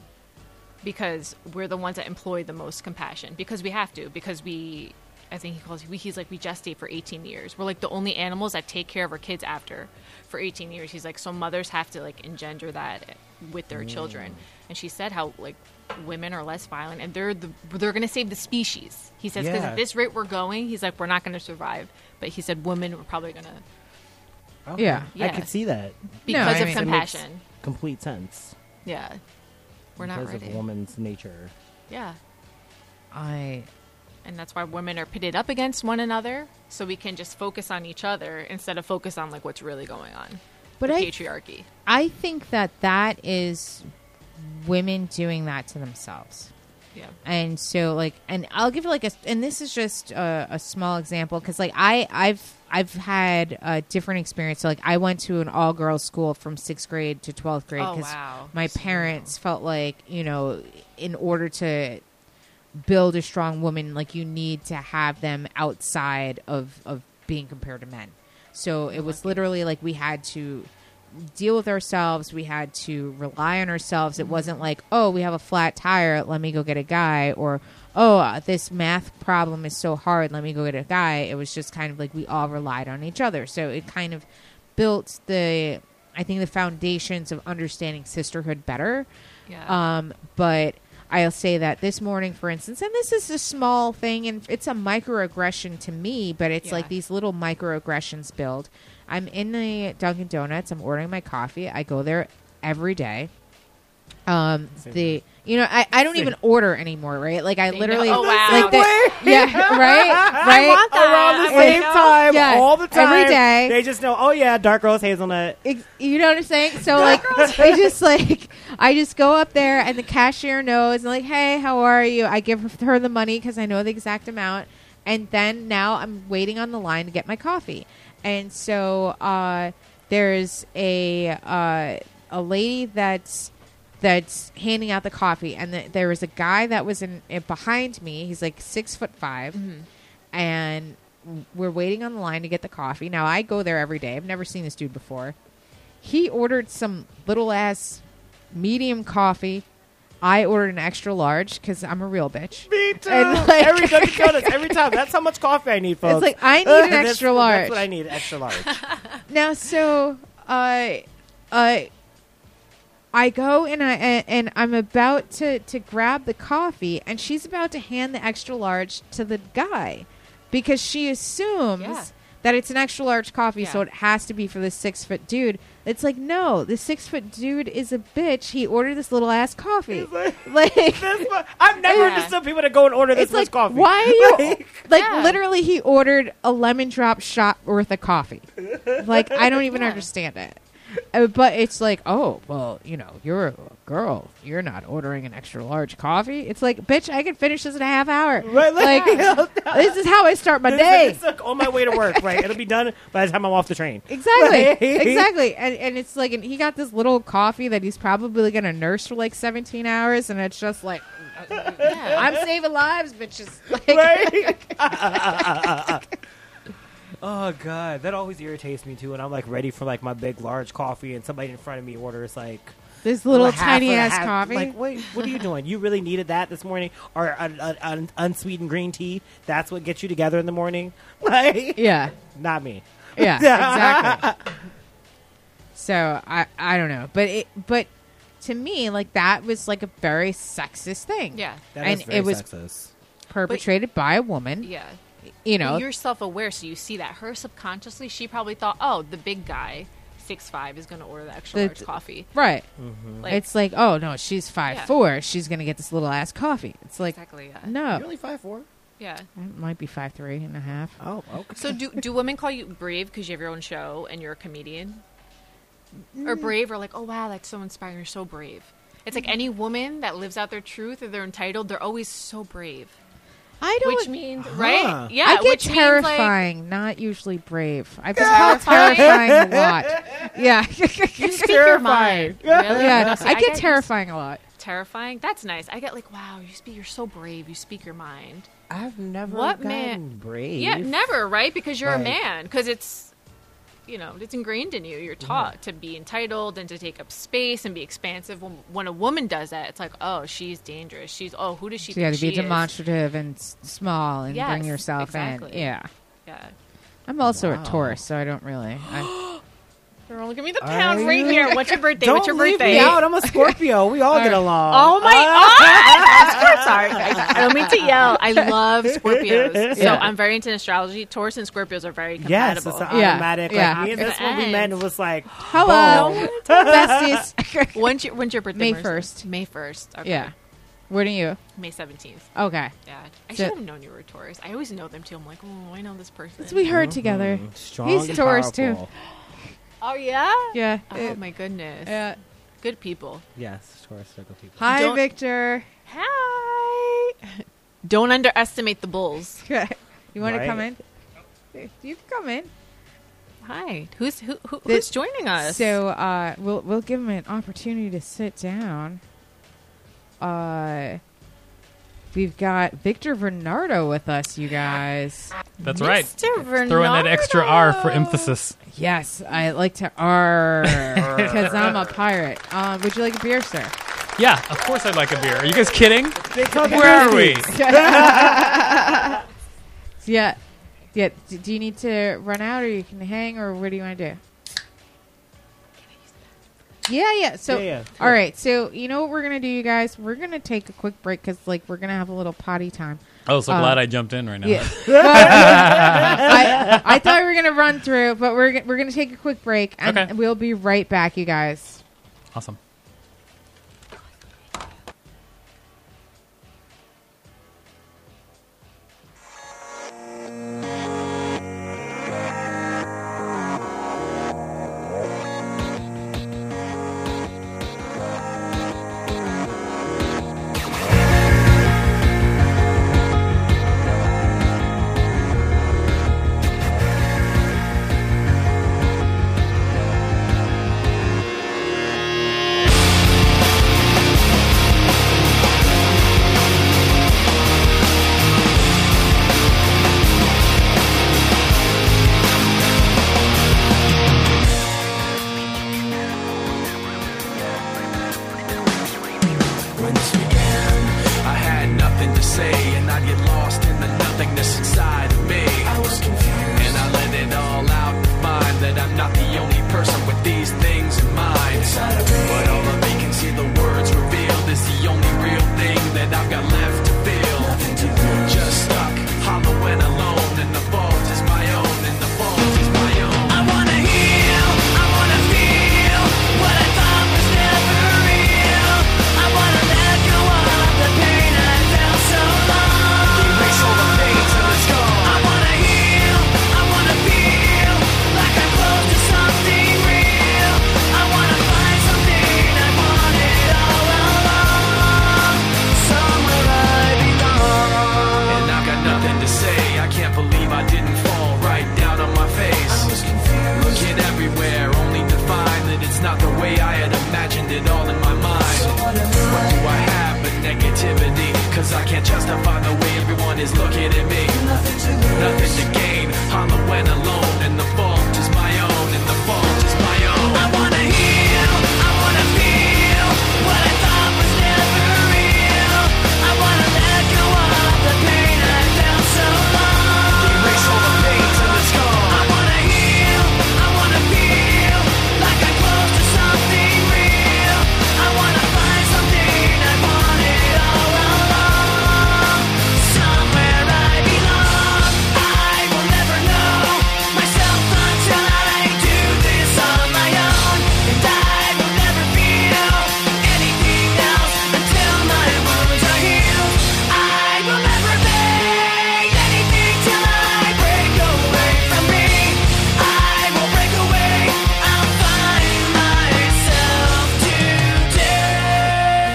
because we're the ones that employ the most compassion because we have to because we. I think he calls we, he's like we gestate for eighteen years. We're like the only animals that take care of our kids after for eighteen years. He's like so mothers have to like engender that with their children. And she said how like women are less violent and they're the they're going to save the species. He says because Yeah. at this rate we're going, he's like we're not going to survive. But he said women were probably going to Okay. Yeah. I Yeah. could see that. because I of mean- compassion. Complete sense. Yeah, we're not because ready. of a woman's nature. Yeah. I And that's why women are pitted up against one another, so we can just focus on each other instead of focus on like what's really going on. But the I- patriarchy. I think that that is women doing that to themselves. Yeah. And so like, and I'll give you like a, and this is just a, a small example. Cause like I, I've, I've had a different experience. So like I went to an all girls school from sixth grade to twelfth grade. Oh, Cause wow. my So- parents felt like, you know, in order to build a strong woman, like you need to have them outside of, of being compared to men. So it was literally like we had to deal with ourselves. We had to rely on ourselves. It wasn't like, oh, we have a flat tire, let me go get a guy, or oh, uh, this math problem is so hard, let me go get a guy. It was just kind of like we all relied on each other. So it kind of built the, I think, the foundations of understanding sisterhood better. Yeah. Um, but I'll say that this morning, for instance, and this is a small thing, and it's a microaggression to me, but it's Yeah. like these little microaggressions build. I'm in the Dunkin' Donuts. I'm ordering my coffee. I go there every day. Um, Same the You know, I, I don't even order anymore, right? Like I They literally, know. Oh, wow. like the, yeah, right, right. want that. Around the I'm same like, time, Yeah, all the time, every day. They just know. Oh yeah, dark roast hazelnut. Ex- You know what I'm saying? So like, I just like, I just go up there and the cashier knows, and like, hey, how are you? I give her the money because I know the exact amount, and then now I'm waiting on the line to get my coffee, and so uh, there's a uh, a lady that's that's handing out the coffee, and the, there was a guy that was in, in behind me. He's like six foot five, and we're waiting on the line to get the coffee. Now I go there every day. I've never seen this dude before. He ordered some little ass medium coffee. I ordered an extra large because I'm a real bitch. Me too. And, like- every Dunkin' Donuts, every time. That's how much coffee I need, folks. It's like I need an That's- extra large. That's what I need, extra large. Now, so uh, uh, I go and I and, and I'm about to to grab the coffee, and she's about to hand the extra large to the guy because she assumes Yeah. that it's an extra large coffee, Yeah. so it has to be for the six foot dude. It's like, no, the six foot dude is a bitch. He ordered this little ass coffee. Like, This one- I've never Yeah. understood people that go and order this it's much like, coffee. why are you Like, like Yeah. literally? He ordered a lemon drop shot worth of coffee. Like, I don't even Yeah. understand it. Uh, but it's like, oh, well, you know, you're a girl. You're not ordering an extra large coffee. It's like, bitch, I can finish this in a half hour. Right, like, Like, this is how I start my This- day. It's like on my way to work, right? It'll be done by the time I'm off the train. Exactly, Right? exactly, and and it's like, and he got this little coffee that he's probably gonna nurse for like seventeen hours, and it's just like, Yeah. I'm saving lives, bitches. Like, Right? Oh god, that always irritates me too. When I'm like ready for like my big large coffee, and somebody in front of me orders like this little a half tiny or a ass half- coffee. Like, wait, what are you doing? You really needed that this morning, or an un- unsweetened green tea? That's what gets you together in the morning? Like, yeah, not me. yeah, exactly. So I I don't know, but it but to me, like, that was like a very sexist thing. Yeah. That and is very it was sexist. perpetrated by a woman. Yeah. You know, Well, you're self-aware, so you see that. Her subconsciously, she probably thought, oh, the big guy, six five, is going to order the extra The- large coffee. right? Mm-hmm. Like, It's like, oh no, she's five Yeah. four. She's gonna get this little ass coffee. It's like, exactly, yeah. no, You're only five four. Yeah. it might be five three and a half. Oh, okay. So do do women call you brave because you have your own show and you're a comedian? Mm. Or brave, or like, oh wow, that's so inspiring, you're so brave. It's like any woman that lives out their truth or they're entitled, they're always so brave. I don't. Which means, right? Yeah, I get which means, like, terrifying, not usually brave. I've been called terrifying a lot. Yeah, you speak your mind. Really? yeah. No, see, I get used- terrifying a lot. Terrifying. That's nice. I get like, wow, you speak. You're so brave. You speak your mind. I've never What gotten man- brave. Yeah, never, right? Because you're Like- a man. Because it's, you know, it's ingrained in you. You're taught to be entitled and to take up space and be expansive. When, when a woman does that, it's like, oh, she's dangerous. She's, oh, who does she So you got think to be she is? demonstrative and s- small and Yes, bring yourself exactly. in. Yeah, Yeah. I'm also Wow. a Taurus, so I don't really. I, Girl, look at me, the Are pounds right you? here. What's your birthday? Don't What's your leave birthday? me out. I'm a Scorpio. We all get right. along. Oh my! Oh, sorry, guys. I don't mean to yell. I love Scorpios, so Yeah. I'm very into astrology. Taurus and Scorpios are very Yes, compatible. it's an Yeah. automatic. Yeah. Like, me and this one we met, and it was like, Hello, boom. besties. When's your When's your birthday? May Marissa? first. May first. Okay. Yeah. When are you? May seventeenth. Okay. Yeah. I So- should have known you were a Taurus. I always know them too. I'm like, oh, I know this person. So we heard together. Mm, strong He's and Taurus, too. powerful. Oh yeah. Yeah. Oh Uh, my goodness. yeah. Good people. Yes, Taurus circle people. Hi, Don't- Victor. Hi. Don't underestimate the bulls. You want to Right. come in? You can come in. Hi. Who's who, who The- Who's joining us? So uh, we'll we'll give him an opportunity to sit down. Uh, we've got Victor Bernardo with us, you guys. That's right. Mister Bernardo. Throw in that extra R for emphasis. Yes, I like to R because I'm a pirate. Um, would you like a beer, sir? Yeah, of course I'd like a beer. Are you guys kidding? They call me Where are we? Grizzlies. Yeah, yeah. D- do you need to run out, or you can hang, or what do you want to do? Yeah, yeah. So, Yeah, yeah. all right. So, you know what we're gonna do, you guys? We're gonna take a quick break because, like, we're gonna have a little potty time. Oh, so Uh, glad I jumped in right now. Yeah. I, I thought we were gonna run through, but we're g- we're gonna take a quick break, and Okay. we'll be right back, you guys. Awesome. kidding me? Nothing to lose, nothing to gain. Hollow and alone, and the fault is my own, and the fault is my own. I wanna heal, I wanna feel what I thought was never real. I wanna let go of the pain I felt so long. Erase all the pain till it's gone. I wanna heal, I wanna feel like I'm close to something real. I wanna find something I wanted all along. Somewhere I belong. I will never know myself until I do this on my own. And I will never feel anything else until my wounds are healed. I will never make anything till I break away from me. I will break away. I'll find myself today.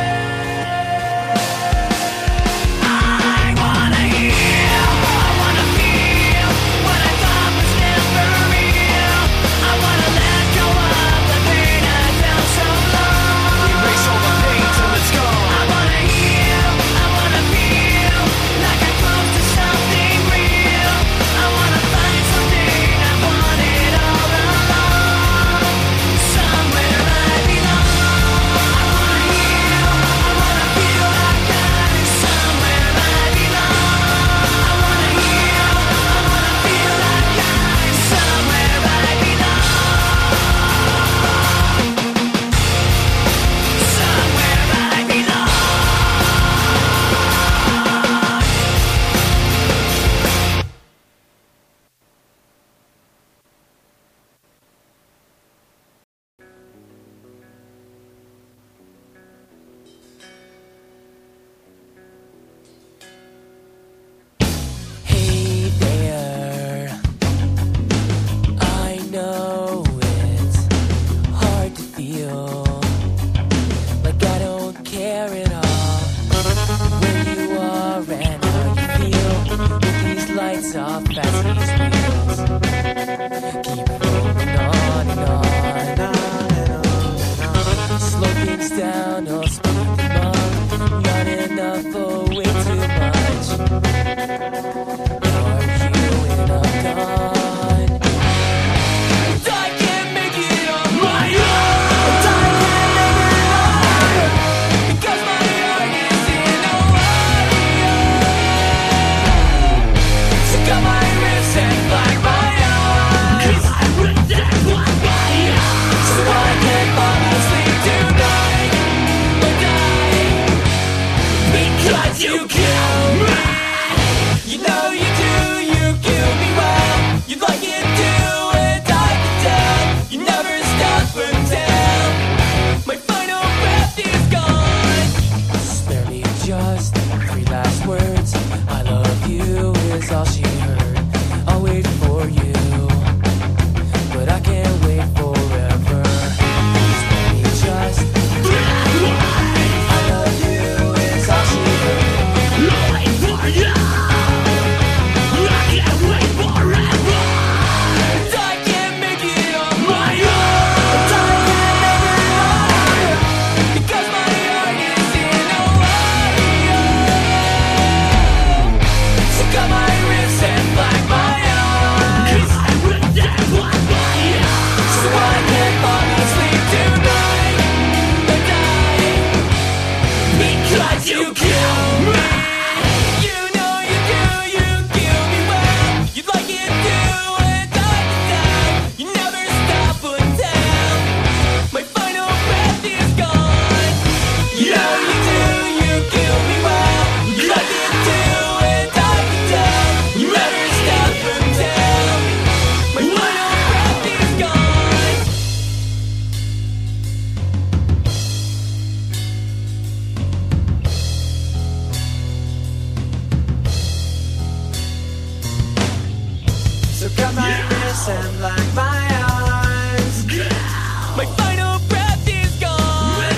I wanna heal. I wanna feel what I thought was never real. I wanna let go of the pain I felt so long. Erase all the pain till it's gone. I wanna heal. I wanna feel like I'm close to something real. I wanna find something I wanted all along. Somewhere I belong. I wanna heal. I wanna feel like I'm somewhere I belong. I wanna heal. I wanna feel like I'm somewhere I belong. Somewhere I belong. Hey there, I know it's hard to feel like I don't care at all where you are and how you feel with these lights off as these wheels keep rolling on and on, on and on and on. Slow things down or speed them up, not enough or way too much. Are you in a gone? And I can't make it on my own. And I can't make it on because my heart is in a warrior. So cut my wrists and black my eyes. 'Cause I ripped and black my eyes. So I can fall asleep tonight or die because you killed me. You know you do, you kill me well. You like it too, and I can tell. You never stop until my final breath is gone. Spare me just three last words. I love you is all she heard. I'll wait for you, but I can't wait forever. Spare me just I love you is all she heard. I'll wait for you. I can't wait forever. And I can't make it on my own. And I can't make it on because my heart is in a warrior. So cut my wrists and black my eyes. 'Cause I ripped and black my eyes. So I can fall asleep tonight or die because you killed me. You know you do, you kill me well. You like it too, and I can tell. You never stop until my final breath is gone. You know you do, you kill me well. You like it too, and I can tell. You never stop until my final breath is gone. So cut my wrists and black my eyes. My final breath is gone.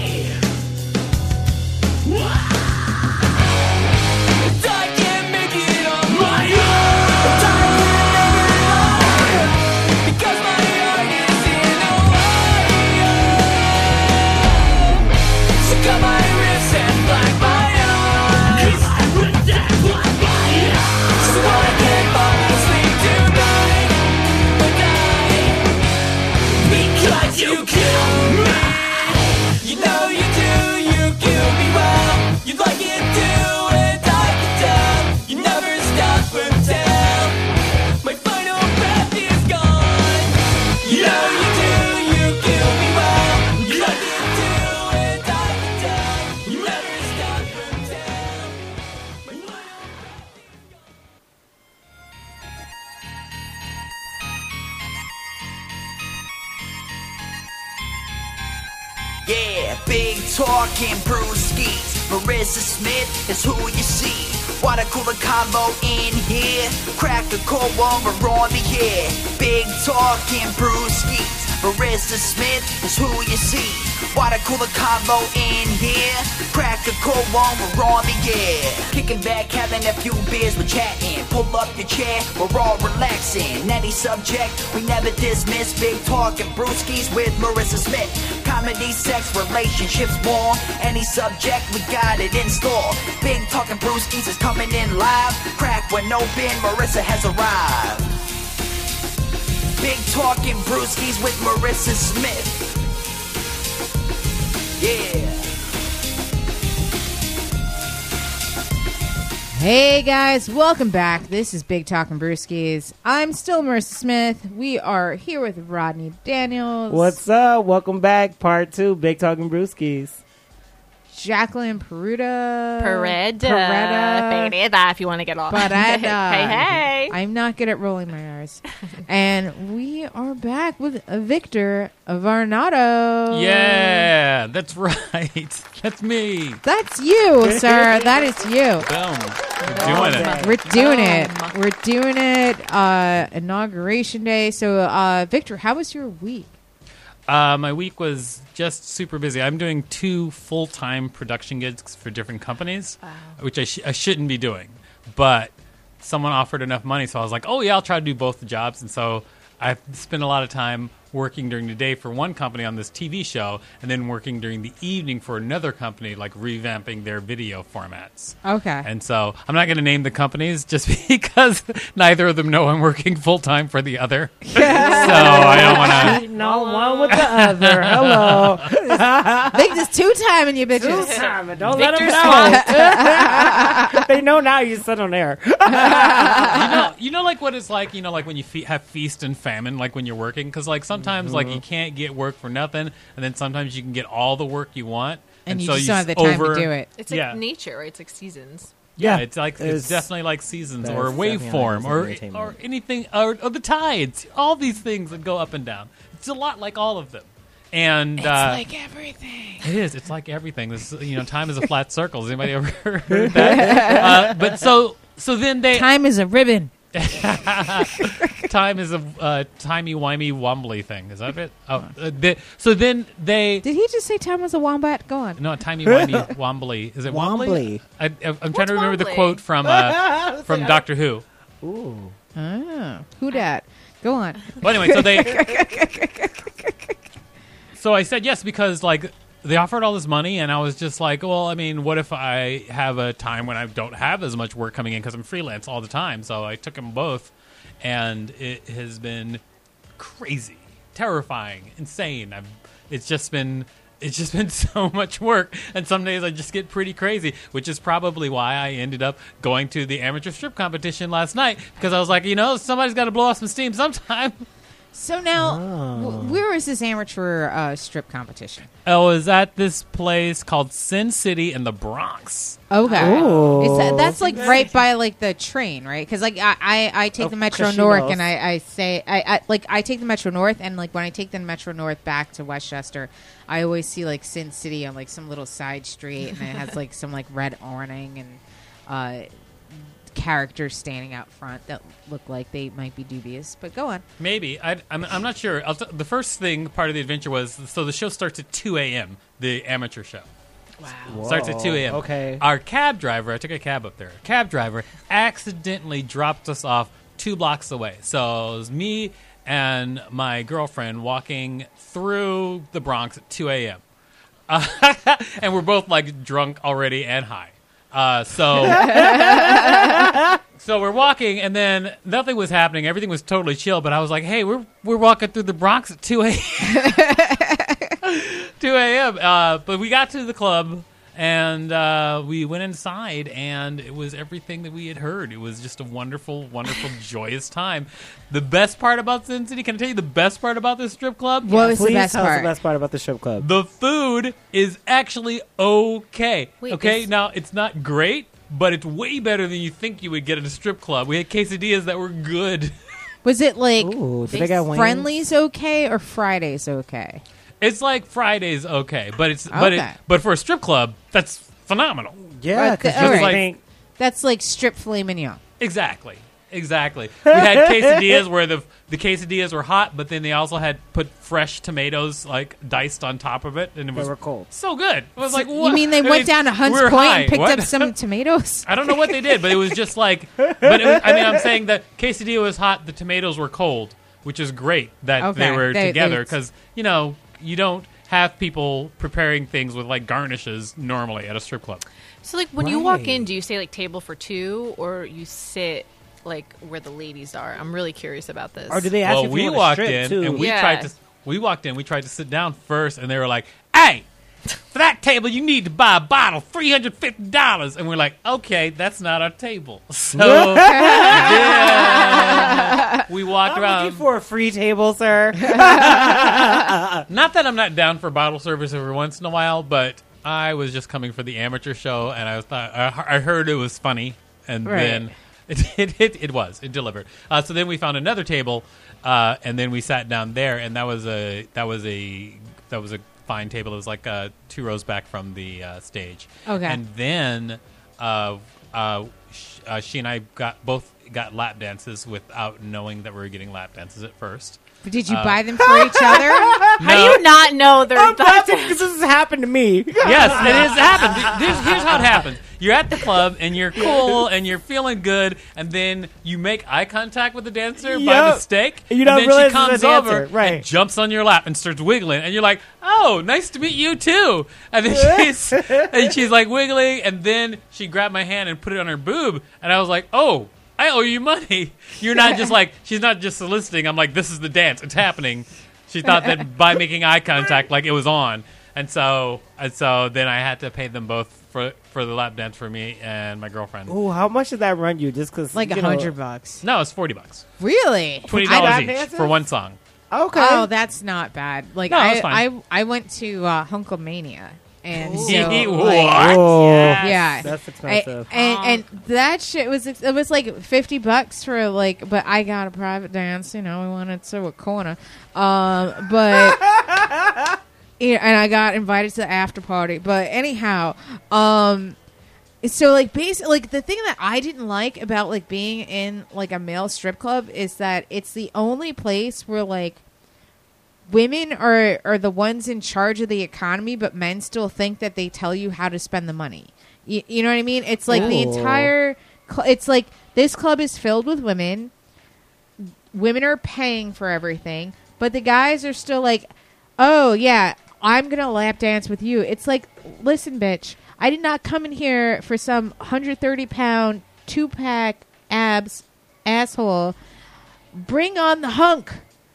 And I can't make it on my own. And I can't make it on because my heart is in a warrior. So cut my wrists and black my eyes. 'Cause I ripped and black my Yeah, big talking brewskis. Marissa Smith is who you see. Water cooler combo in here. Crack a cold one, we're on the air. Big talking brewskis. Marissa Smith is who you see. Water cooler combo in here. Crack a cold one, we're on the air. Kicking back, having a few beers, we're chatting. Pull up your chair, we're all relaxing. Any subject, we never dismiss. Big talking brewskis with Marissa Smith. Comedy, sex, relationships, more. Any subject, we got it in store. Big talking brewskis is coming in live. Crack when open, Marissa has arrived. Big talking brewskis with Marissa Smith. Yeah. Hey guys, welcome back. This is Big Talkin' Brewskis. I'm still Marissa Smith. We are here with Rodney Daniels. What's up? Welcome back. Part two, Big Talking Brewskis. Jacqueline Peruta. Pereda. Pereda. Pereda, if you want to get off. Pereda. Hey, hey. I'm not good at rolling my R's. And we are back with Victor Varnado. Yeah, that's right. That's me. That's you, sir. That is you. Boom. We're doing it. We're doing it. We're doing it. Uh, Inauguration Day. So, uh, Victor, how was your week? Uh, my week was just super busy. I'm doing two full-time production gigs for different companies, Wow. which I, sh- I shouldn't be doing. But someone offered enough money, so I was like, oh, yeah, I'll try to do both the jobs. And so I spent a lot of time working during the day for one company on this T V show, and then working during the evening for another company, like revamping their video formats. Okay. And so I'm not going to name the companies just because neither of them know I'm working full time for the other. So I don't want to. No one with the other. Hello. Victor's two-time and you bitches. Two-time, and don't Victor let them know. They know now you sit on air. you know, you know, like what it's like. You know, like when you fe- have feast and famine, like when you're working, because like sometimes like you can't get work for nothing, and then sometimes you can get all the work you want, And and, you so just you don't have the time over, to do it. It's like Yeah. nature, right? It's like seasons. Yeah, Yeah, it's like it's, it's- definitely like seasons that's or definitely waveform like or entertainment. or anything or, or the tides. All these things that go up and down. It's a lot like all of them. And It's uh, like everything. it is. It's like everything. This you know, time is a flat circle. Has anybody ever heard that? uh, but so so then they Time is a ribbon. time is a uh, timey wimey wombly thing. Is that it? Oh, uh, they, so then they. Did he just say time was a wombat? Go on. No, timey wimey wombly. Is it wombly? Wombly. I, I, I'm trying to remember the wombly? quote from uh, from Doctor Who. Ooh. Oh, who dat? Go on. Well, anyway, so they. So I said yes because like they offered all this money, and I was just like, well, I mean, what if I have a time when I don't have as much work coming in because I'm freelance all the time? So I took them both, and it has been crazy, terrifying, insane. I've, it's just been. It's just been so much work, and some days I just get pretty crazy, which is probably why I ended up going to the amateur strip competition last night, because I was like, you know, somebody's got to blow off some steam sometime. So now, Oh. wh- where is this amateur uh, strip competition? I was at this place called Sin City in the Bronx. Okay, Ooh. It's, uh, that's like right by like the train, right? Because like I, I, I take Of the Metro casinos. North, and I, I say I, I like I take the Metro North, and like when I take the Metro North back to Westchester, I always see like Sin City on like some little side street, and it has like some like red awning and uh, characters standing out front that look like they might be dubious. But go on. Maybe. I, I'm, I'm not sure. I'll t- the first thing, part of the adventure was, so the show starts at two a.m., the amateur show. Wow. Starts at two a.m. Okay. Our cab driver, I took a cab up there. Our cab driver accidentally dropped us off two blocks away. So it was me and my girlfriend walking through the Bronx at two a.m. Uh, and we're both like drunk already and high. Uh, so, so we're walking, and then nothing was happening. Everything was totally chill. But I was like, "Hey, we're we're walking through the Bronx at two a.m. two a.m. Uh, but we got to the club, and uh, we went inside, and it was everything that we had heard. It was just a wonderful, wonderful, joyous time. The best part about Sin City, can I tell you the best part about this strip club? What was Please the best tell part? us the best part about the strip club. The food is actually okay. Wait, okay, is- now it's not great, but it's way better than you think you would get at a strip club. We had quesadillas that were good. Was it like Ooh, did they got wings? Friendly's okay or Friday's okay? It's like Friday's okay, but it's but it, Okay. but for a strip club, that's phenomenal. Yeah, Or because the- you alright. think That's like strip filet mignon. Exactly. Exactly. We had quesadillas where the the quesadillas were hot, but then they also had put fresh tomatoes like diced on top of it, and it they was were cold. so good. It was like, what? You mean they I went mean, down to Hunts we were Point high. and picked What? up some tomatoes? I don't know what they did, but it was just like. But it was, I mean, I'm saying the quesadilla was hot, the tomatoes were cold, which is great that Okay. they were They- together they- because you know you don't have people preparing things with like garnishes normally at a strip club. So, like, when you walk Right. in, do you say, like, table for two, or you sit, like, where the ladies are? I'm really curious about this. Or do they ask Well, you if we you want walked to strip in too? and we Yeah. tried to. We walked in. We tried to sit down first, and they were like, "Hey, for that table, you need to buy a bottle, three hundred fifty dollars." And we're like, "Okay, that's not our table." So yeah, we walked I'm around. looking for a free table, sir. Not that I'm not down for bottle service every once in a while, but I was just coming for the amateur show, and I thought I, I heard it was funny, and Right. then it it, it it was it delivered. Uh, so then we found another table, uh, and then we sat down there, and that was a that was a that was a fine table. It was like uh, two rows back from the uh, stage. Okay. And then uh, uh, sh- uh, she and I got both got lap dances without knowing that we were getting lap dances at first. Did you Uh, buy them for each other? How do you not know they're I'm laughing because this has happened to me. Yes, it has happened. Here's, here's how it happens. You're at the club and you're cool and you're feeling good, and then you make eye contact with the dancer by Yup. mistake. And you don't then realize she comes it's a dancer, over right. and jumps on your lap and starts wiggling, and you're like, "Oh, nice to meet you too." And then she's and she's like wiggling, and then she grabbed my hand and put it on her boob, and I was like, "Oh, I owe you money." You're not just like, she's not just soliciting. I'm like, this is the dance. It's happening. She thought that by making eye contact, like it was on. And so, and so then I had to pay them both for for the lap dance for me and my girlfriend. Oh, how much did that run you? Just because Like a hundred bucks. No, it's forty bucks. Really? Twenty lap dollars each dances? for one song. Okay. Oh, that's not bad. Like No, I, it's fine. I, I went to uh, Hunkomania, and so, What? like, Oh, yeah, that's I- expensive. and, and that shit was ex- it was like fifty bucks for like, but I got a private dance. You know, we wanted to a corner, um, but yeah, and I got invited to the after party. But anyhow, um. So like basically like the thing that I didn't like about like being in like a male strip club is that it's the only place where like women are are the ones in charge of the economy, but men still think that they tell you how to spend the money. You, you know what I mean? It's like the Ooh. entire cl- it's like this club is filled with women. Women are paying for everything, but the guys are still like, "Oh yeah, I'm gonna lap dance with you." It's like, listen, bitch, I did not come in here for some one hundred thirty pound two pack abs asshole. Bring on the hunk.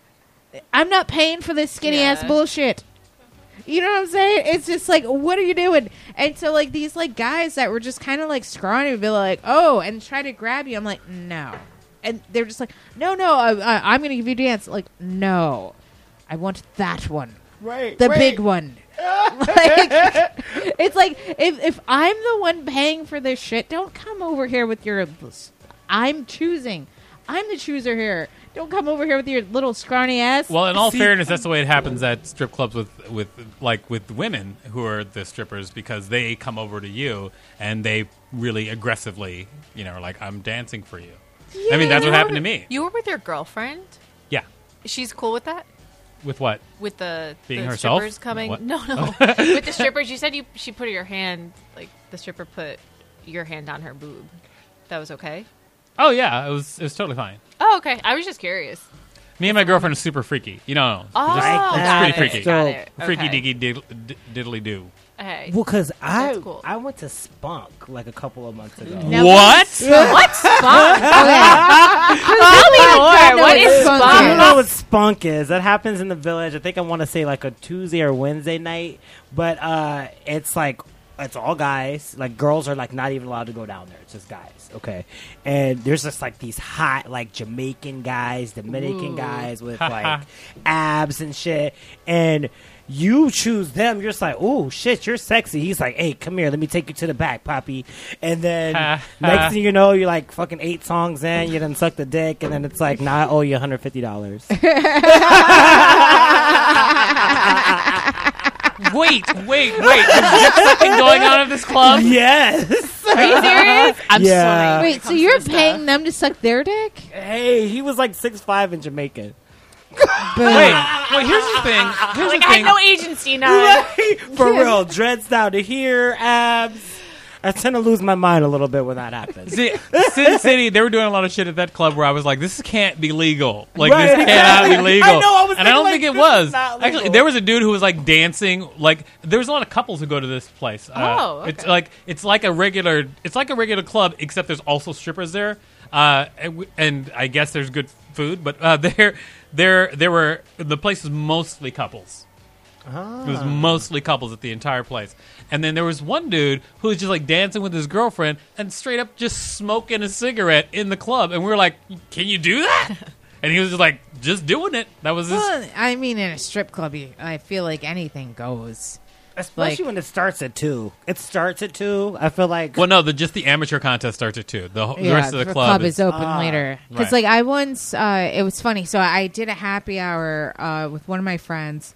I'm not paying for this skinny ass Yeah. bullshit. You know what I'm saying? It's just like, what are you doing? And so like these like guys that were just kind of like scrawny would be like, "Oh," and try to grab you. I'm like, no. And they're just like, no, no, I, I, I'm going to give you a dance. Like, no, I want that one, right. the right. big one. Like, it's like if if I'm the one paying for this shit, don't come over here with your. I'm choosing. I'm the chooser here. Don't come over here with your little scrawny ass. Well, in all See- fairness, that's the way it happens at strip clubs with, with like with women who are the strippers, because they come over to you and they really aggressively, you know, are like, "I'm dancing for you." I mean, that's what happened to me. You were with your girlfriend? Yeah. She's cool with that? With what? With the, Being the herself? strippers coming? What? No, no. With the strippers, you said you she put your hand, like the stripper put your hand on her boob. That was okay? Oh yeah, it was it was totally fine. Oh, okay. I was just curious. Me and my girlfriend are super freaky. You know, Oh, just, Like just that. pretty got freaky. it. Got it. Freaky Okay. diggy diddle- d- diddly do. Hey. Well, because I That's cool. I went to Spunk like a couple of months ago. Now, What? What? Spunk? Tell me more. What is I Spunk? don't know what Spunk is. That happens in the village. I think I want to say like a Tuesday or Wednesday night, but uh, it's like it's all guys. Like girls are like not even allowed to go down there. It's just guys. Okay, and there's just like these hot like Jamaican guys, Dominican Ooh. guys with like abs and shit, and you choose them. You're just like, oh shit, you're sexy. He's like, hey, come here, let me take you to the back, Poppy. And then next thing you know, you're like fucking eight songs in, you done suck the dick, and then it's like, nah, I owe you one hundred fifty dollars. Wait, wait, wait. There's dick sucking going on at this club? Yes. Are you serious? I'm Yeah. sweating. Wait, so you're paying them to suck their dick? Hey, he was like six five in Jamaican. Boom. Wait, wait, here's the thing. Here's Like the I thing. had no agency now. Right? For real, dreads down to here, abs. I tend to lose my mind a little bit when that happens. See, Sin City, they were doing a lot of shit at that club where I was like, this can't be legal. Like, Right, this cannot be exactly. legal. I know, I was and I don't thinking, think like, it this was. is not Actually, legal. there was a dude who was like dancing. Like, there was a lot of couples who go to this place. Uh, Oh, okay. It's like it's like a regular. It's like a regular club, except there's also strippers there. Uh, and, we- and I guess there's good food, but uh, there, there, there were the place was mostly couples. Ah. It was mostly couples at the entire place. And then there was one dude who was just like dancing with his girlfriend and straight up just smoking a cigarette in the club. And we were like, can you do that? And he was just like, just doing it. That was his. Well, I mean, in a strip club, you, I feel like anything goes. Especially Like- when it starts at two. It starts at two. I feel like. Well, no, the, just the amateur contest starts at two. The, whole the rest of the club, is, open later. Because, Right. like, I once, uh, it was funny. So I did a happy hour uh, with one of my friends,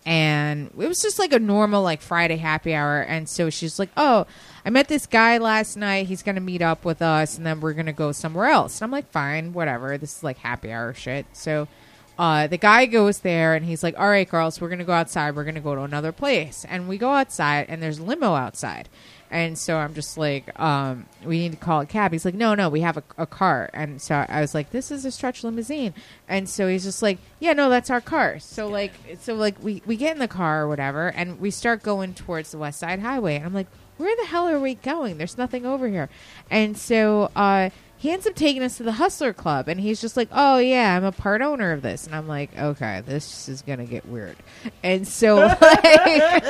and it was just like a normal, like, Friday happy hour. And so she's like, oh, I met this guy last night. He's going to meet up with us, and then we're going to go somewhere else. And I'm like, fine, whatever. This is like happy hour shit. So uh, the guy goes there, and he's like, all right, girls, we're going to go outside. We're going to go to another place. And we go outside, and there's a limo outside. And so I'm just like, um, we need to call a cab. He's like, no, no, we have a, a car. And so I was like, this is a stretch limousine. And so he's just like, yeah, no, that's our car. So like, so like we, we get in the car or whatever, and we start going towards the West Side Highway. And I'm like, where the hell are we going? There's nothing over here. And so uh, he ends up taking us to the Hustler Club. And he's just like, oh, yeah, I'm a part owner of this. And I'm like, okay, this is going to get weird. And so like...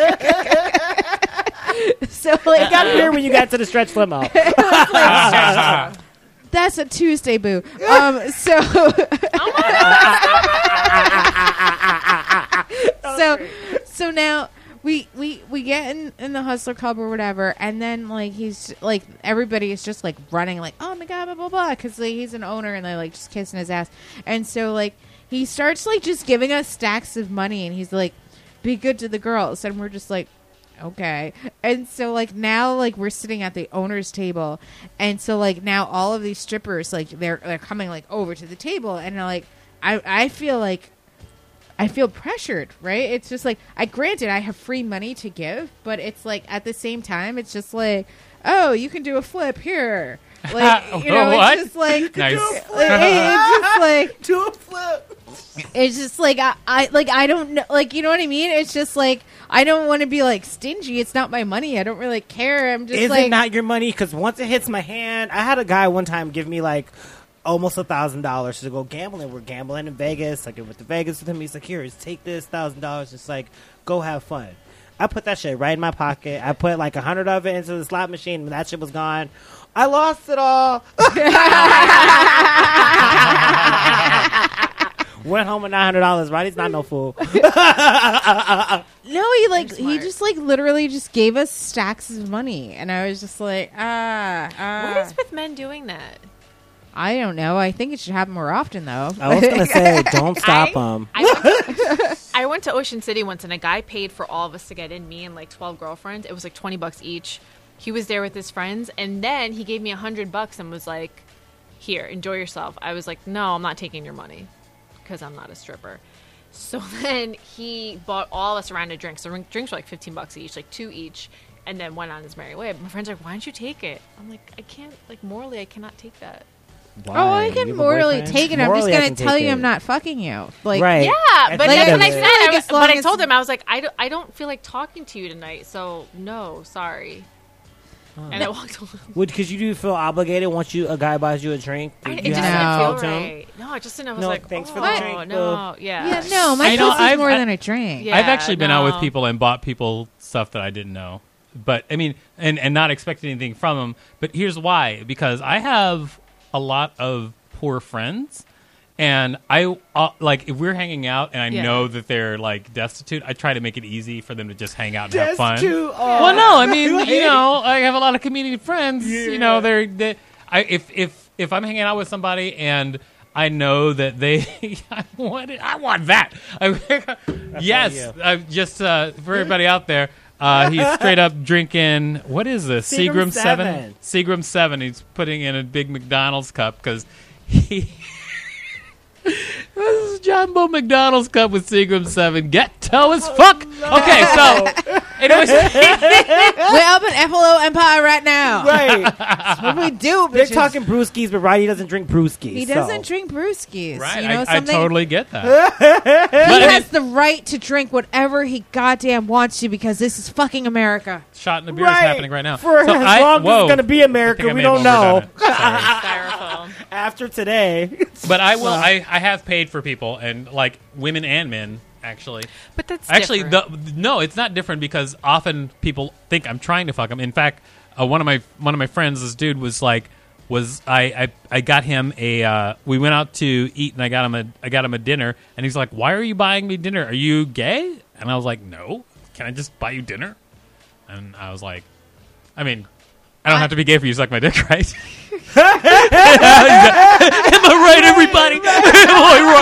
So like, It got weird when you got to the stretch limo. that's a Tuesday, boo. Um, so, so, so now we we we get in, in the Hustler Club or whatever, and then like he's like everybody is just like running like, oh my god, blah blah blah, because like, he's an owner and they're like just kissing his ass, and so like he starts like just giving us stacks of money, and he's like, be good to the girls, and we're just like, okay. And so like now like we're sitting at the owner's table, and so like now all of these strippers like they're they're coming like over to the table, and like I I feel like I feel pressured, right? It's just like, I granted I have free money to give, but it's like at the same time it's just like, oh, you can do a flip here. Like, you know, What? it's just like, Nice. like, it's just like Do a flip. it's just like I, I like I don't know, like, you know what I mean? It's just like I don't want to be like stingy. It's not my money. I don't really care. I'm just Is like it not your money? Because once it hits my hand, I had a guy one time give me like almost a thousand dollars to go gambling. We're gambling in Vegas. I went to Vegas with him. He's like, "Here, take this thousand dollars. Just like go have fun." I put that shit right in my pocket. I put like a hundred of it into the slot machine, and that shit was gone. I lost it all. Went home with nine hundred dollars. Right? He's not no fool. no, he like he smart. just like literally just gave us stacks of money, and I was just like, ah, ah. What is with men doing that? I don't know. I think it should happen more often, though. I was gonna say, don't stop I- him. I went, to, I went to Ocean City once, and a guy paid for all of us to get in, me and like twelve girlfriends. It was like twenty bucks each. He was there with his friends, and then he gave me a hundred bucks and was like, "Here, enjoy yourself." I was like, "No, I'm not taking your money because I'm not a stripper." So then he bought all of us a round of drinks. So rin- drinks were like fifteen bucks each, like two each, and then went on his merry way. My friends are like, "Why don't you take it?" I'm like, "I can't. Like morally, I cannot take that." Oh, I You can have a morally boyfriend? take it. I'm Morally, just I gonna can tell take you it. I'm not fucking you. Like, Right. Yeah, At but the that's end what I of said. it. I, Like, as long but I as- told him, I was like, I don't, I don't feel like talking to you tonight, so no, sorry. And I walked away. Would because you do feel obligated once you a guy buys you a drink? I, You it just have No. didn't to feel talk to him? right. No, I just didn't. I was No, like, thanks oh, for the drink, no, yeah. yeah, no, my I know, pussy's I've- more I- than a drink. Yeah. I've actually been out with no. people and bought people stuff that I didn't know. But, I mean, and, and not expecting anything from them. But here's why. Because I have a lot of poor friends. And I, uh, like, if we're hanging out and I Yeah. know that they're, like, destitute, I try to make it easy for them to just hang out and have fun. Destitute? Oh. Well, no, I mean, you know, I have a lot of comedian friends. You know, they're, they, I if if if I'm hanging out with somebody and I know that they. I want it. I want that. I, yes, all you. uh, just uh, for everybody out there. Uh, he's straight up drinking. What is this? Seagram Seagram seven. seven. Seagram seven. He's putting in a big McDonald's cup because he. This is Jumbo McDonald's cup with Seagram seven. Ghetto as fuck. Okay, so anyways, We're up in F L O Empire right now. Right. That's what we do, They're bitches. talking brewskis, but Roddy doesn't drink brewskis. He so. doesn't drink brewskis. right? You know, I, I something- totally get that. He But I mean, has the right to drink whatever he goddamn wants to because this is fucking America. shot in the beer is happening right now. For So as I- long as whoa. it's going to be I America, think I we may have don't know. overdone it. Sorry. Styrofoam. After today. But I will. I, I have paid for people and like women and men actually. But that's Actually, different. the, no, it's not different because often people think I'm trying to fuck them. In fact, uh, one of my one of my friends, this dude was like, was I I, I got him a. Uh, we went out to eat and I got him a I got him a dinner and he's like, why are you buying me dinner? Are you gay? And I was like, no. Can I just buy you dinner? And I was like, I mean, I don't have to be gay for you to suck my dick, right? Am I right, everybody? Am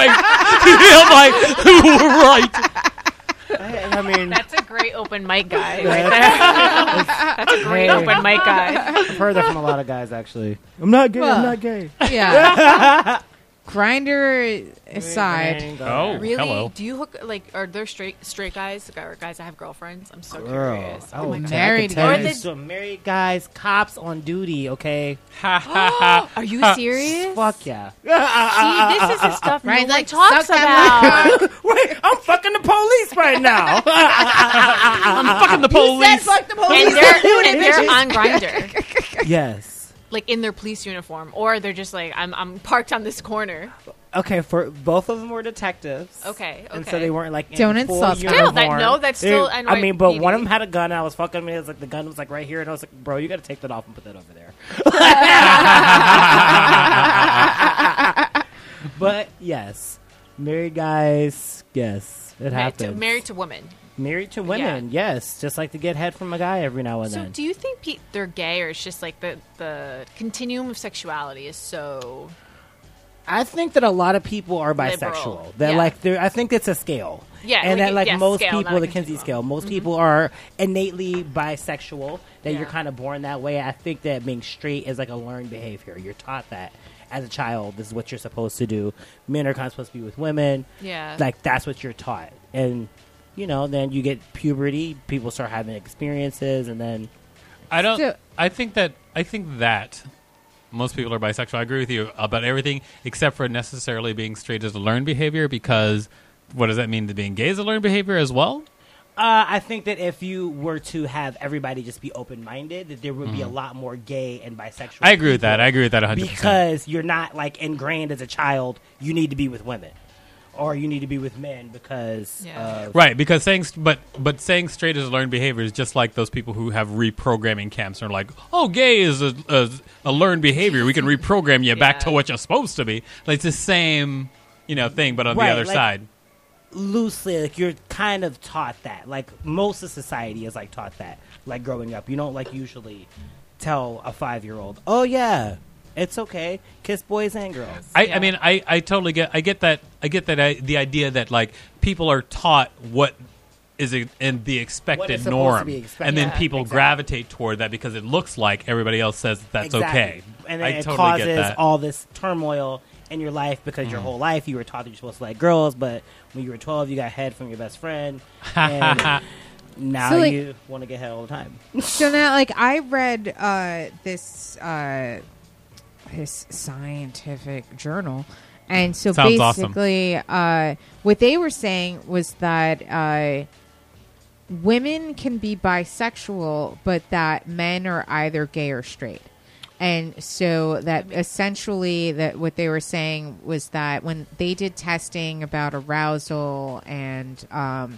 I right? Am I right? I mean, That's a great open mic guy right there. That's a great Hey. open mic guy. I've heard that from a lot of guys, actually. I'm not gay. Well, I'm not gay. Yeah. Grinder aside. Oh, Really? hello. Do you hook like? Are there straight straight guys or guys that have girlfriends? I'm so Girl, curious. I Oh my will god. tell- Married I can tell guys. you Or the- some married guys, cops on duty, okay? Are you serious? Fuck yeah. See, this is the stuff Right, no one like, talks suck that about. Wait, I'm fucking the police right now. I'm fucking the police. and they're and they're on Grinder, Yes. like in their police uniform, or they're just like, I'm I'm parked on this corner. Okay, for both of them were detectives. Okay, And okay. so they weren't like in Don't full insult them. Still, that- uniform. no, that's They- still I mean, but N Y P D. one of them had a gun. And I was fucking me. It was like the gun was like right here, and I was like, "Bro, you got to take that off and put that over there." But yes, married guys, yes, it married to, happens. married to women. Married to women, yes, just like to get head from a guy every now and So, then. do you think pe- they're gay, or it's just like the the continuum of sexuality is so? I think that a lot of people are Liberal. bisexual. That Yeah. like, they're- I think it's a scale. Yeah, and like that a- like yeah, most scale, not people, a the Kinsey continuum. scale, most Mhm. people are innately bisexual. That you're Yeah. kind of born that way. I think that being straight is like a learned behavior. You're taught that as a child. This is what you're supposed to do. Men are kind of supposed to be with women. Yeah. Like that's what you're taught. And you know, then you get puberty. People start having experiences, and then I don't. So- I think that. I think that most people are bisexual. I agree with you about everything except for necessarily being straight as a learned behavior. Because what does that mean? To being gay is a learned behavior as well. Uh, I think that if you were to have everybody just be open-minded, that there would be a lot more gay and bisexual. I agree with that. people I agree with that one hundred percent. because you're not like ingrained as a child. You need to be with women, or you need to be with men because Yeah. of, Right, because saying st- but but saying straight as a learned behavior is just like those people who have reprogramming camps and are like, oh, gay is a, a, a learned behavior. We can reprogram you back Yeah. to what you're supposed to be. Like it's the same, you know, thing, but on Right, the other like- side. loosely, like you're kind of taught that. Like most of society is like taught that. Like growing up, you don't like usually tell a five-year-old, "Oh yeah, it's okay, kiss boys and girls." I, Yeah. I mean, I, I totally get I get that I get that I, the idea that like people are taught what is a, in the expected supposed to norm, be expected. and then Yeah, people exactly. gravitate toward that because it looks like everybody else says that that's Exactly. okay. And then I it totally causes get that. all this turmoil in your life because your whole life you were taught that you're supposed to like girls, but when you were twelve, you got head from your best friend, and now So, like- you want to get head all the time. So now, like, I read uh, this uh, this scientific journal, and so Sounds awesome. basically, uh, what they were saying was that uh, women can be bisexual, but that men are either gay or straight. And so that essentially that what they were saying was that when they did testing about arousal and um,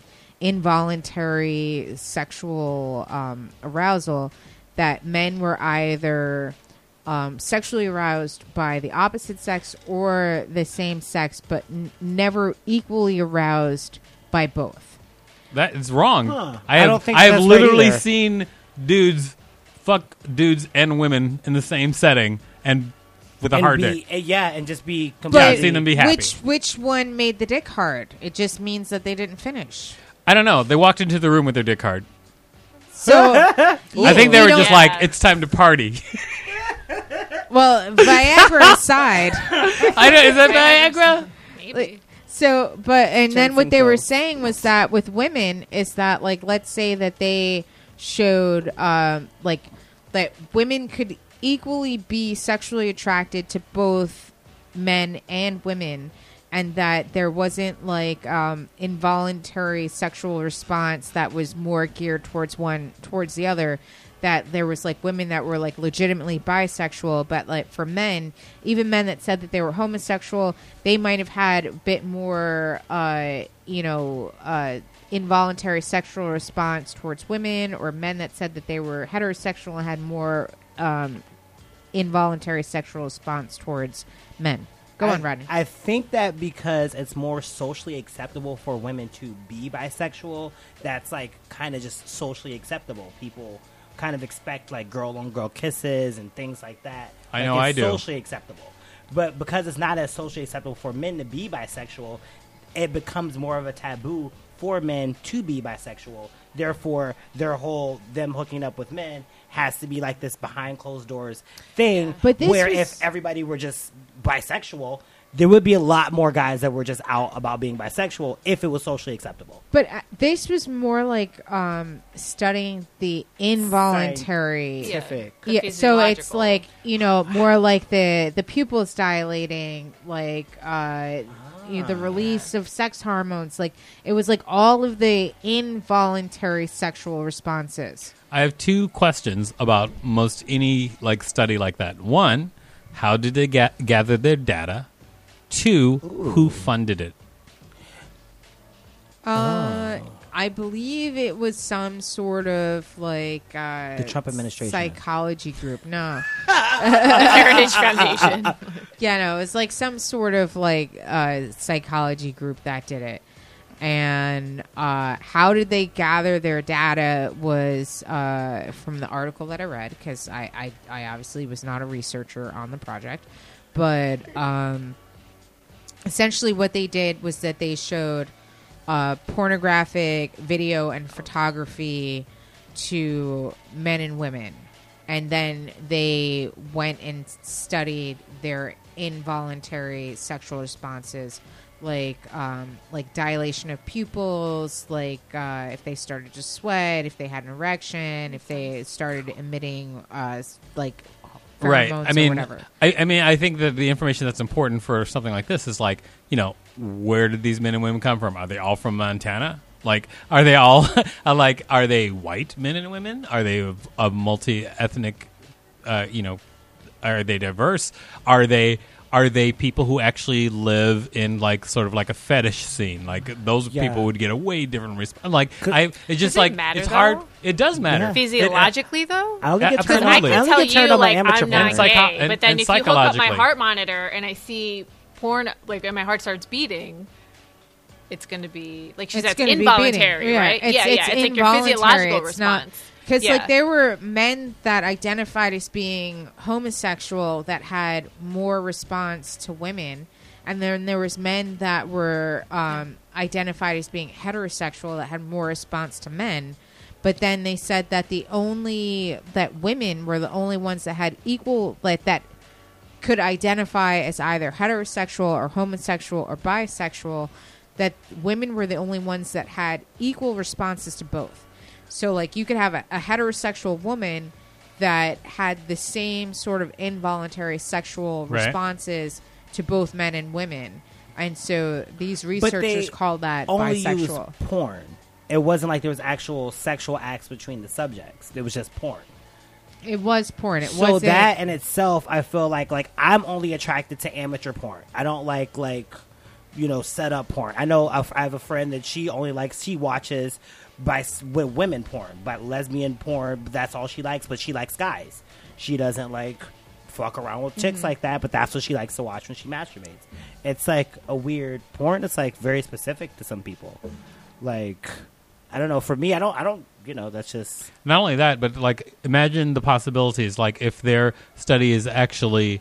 involuntary sexual um, arousal, that men were either um, sexually aroused by the opposite sex or the same sex, but n- never equally aroused by both. That is wrong. Huh. I I have, don't think I have that's right literally either. seen dudes fuck dudes and women in the same setting and with a and hard be, dick. uh, yeah, and just be Yeah, completely. I've seen them be happy. Which which one made the dick hard? It just means that they didn't finish. I don't know. They walked into the room with their dick hard. So I think they we were don't- just Yeah. like, it's time to party. well, Viagra aside. I know, is that Viagra? Maybe. Like, so, but and then Jensen what they were pills. saying was that with women is that like let's say that they showed um, like that women could equally be sexually attracted to both men and women, and that there wasn't like um, involuntary sexual response that was more geared towards one towards the other. That there was like women that were like legitimately bisexual, but like for men, even men that said that they were homosexual, they might have had a bit more, uh, you know, uh, involuntary sexual response towards women, or men that said that they were heterosexual and had more um, involuntary sexual response towards men. Go I, on, Rodney. I think that because it's more socially acceptable for women to be bisexual, that's like kind of just socially acceptable. People kind of expect like girl on girl kisses and things like that. I Like, know, it's I do. Socially acceptable, but because it's not as socially acceptable for men to be bisexual, it becomes more of a taboo for men to be bisexual. Therefore, their whole them hooking up with men has to be like this behind closed doors thing. But this where was- if everybody were just bisexual, there would be a lot more guys that were just out about being bisexual if it was socially acceptable. But uh, this was more like um, studying the involuntary. Scientific. The Yeah, so it's physiological. like you know more like the the pupils dilating, like uh, you know, the release of sex hormones. Like it was like all of the involuntary sexual responses. I have two questions about most any like study like that. One, how did they ga- gather their data? Two, who funded it? Uh, I believe it was some sort of like uh, The Trump administration. psychology group. No, Heritage Foundation. yeah, no, it was like some sort of like uh, psychology group that did it. And uh, how did they gather their data was uh, from the article that I read, because I, I, I obviously was not a researcher on the project. But um, essentially what they did was that they showed uh, pornographic video and photography to men and women. And then they went and studied their involuntary sexual responses, like um, like dilation of pupils, like uh, if they started to sweat, if they had an erection, if they started emitting uh, s- like pheromones Right. I or mean, whatever. I, I mean, I think that the information that's important for something like this is like, you know, where did these men and women come from? Are they all from Montana? Like, are they all uh, like, are they white men and women? Are they of, of multi-ethnic? Uh, you know, are they diverse? Are they are they people who actually live in like sort of like a fetish scene? Like those Yeah. people would get a way different response. Like, I it's just Does it like matter, it's hard. though? It does matter. Yeah. Physiologically, though? I don't Yeah, get Because turned I on. absolutely. I can don't tell get turned you, on by like, amateur I'm porn. not And psycho- gay, and- but then and if you hook up my psychologically. heart monitor and I see porn, like, and my heart starts beating, it's going to be, like she It's said, gonna it's be involuntary, beating. Yeah, right? it's- yeah, it's yeah. It's like your involuntary. physiological It's not- response. Because Yeah. like there were men that identified as being homosexual that had more response to women, and then there was men that were um, identified as being heterosexual that had more response to men. But then they said that the only that women were the only ones that had equal like that could identify as either heterosexual or homosexual or bisexual. That women were the only ones that had equal responses to both. So, like, you could have a, a heterosexual woman that had the same sort of involuntary sexual Right. responses to both men and women. And so these But researchers they call that only used bisexual. porn. It wasn't like there was actual sexual acts between the subjects. It was just porn. It was porn. It So wasn't. that in itself, I feel like like I'm only attracted to amateur porn. I don't like like you know set up porn. I know I have a friend that she only likes she watches by s- with women porn, but lesbian porn. But that's all she likes. But she likes guys. She doesn't like fuck around with chicks Mm-hmm. like that. But that's what she likes to watch when she masturbates. It's like a weird porn. It's like very specific to some people. Like I don't know. For me, I don't. I don't. You know, that's just. Not only that, but like imagine the possibilities. Like if their study is actually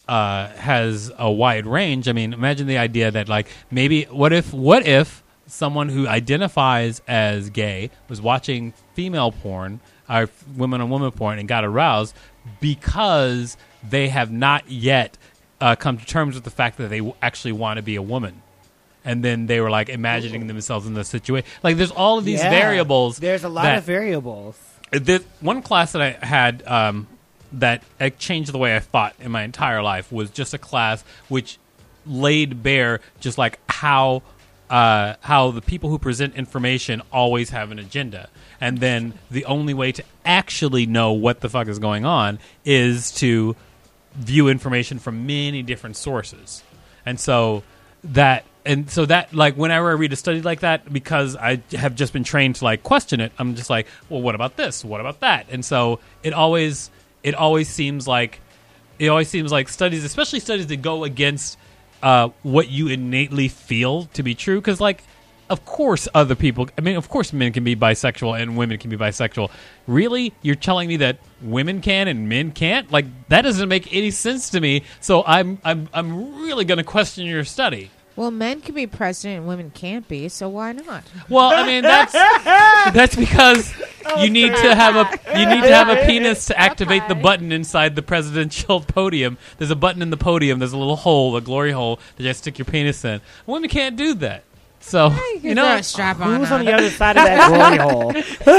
uh, has a wide range. I mean, imagine the idea that like maybe what if what if someone who identifies as gay was watching female porn, or women on women porn, and got aroused because they have not yet uh, come to terms with the fact that they w- actually want to be a woman. And then they were like imagining themselves in the situation. Like there's all of these Yeah. variables. There's a lot that- of variables. The one class that I had um, that uh, changed the way I thought in my entire life was just a class which laid bare just like how uh, how the people who present information always have an agenda, and then the only way to actually know what the fuck is going on is to view information from many different sources, and so that. And so that, like, whenever I read a study like that, because I have just been trained to, like, question it, I'm just like, well, what about this? What about that? And so it always, it always seems like, it always seems like studies, especially studies that go against uh, what you innately feel to be true. Because, like, of course other people, I mean, of course men can be bisexual and women can be bisexual. Really? You're telling me that women can and men can't? Like, that doesn't make any sense to me. So I'm, I'm, I'm really going to question your study. Well, men can be president and women can't be, so why not? Well, I mean that's that's because you need to have a you need to have a penis to activate the Okay. button inside the presidential podium. There's a button in the podium. There's a little hole, a glory hole that you have to stick your penis in. Women can't do that. So You you can know, throw a strap on. Who's on the her. other side of that glory hole?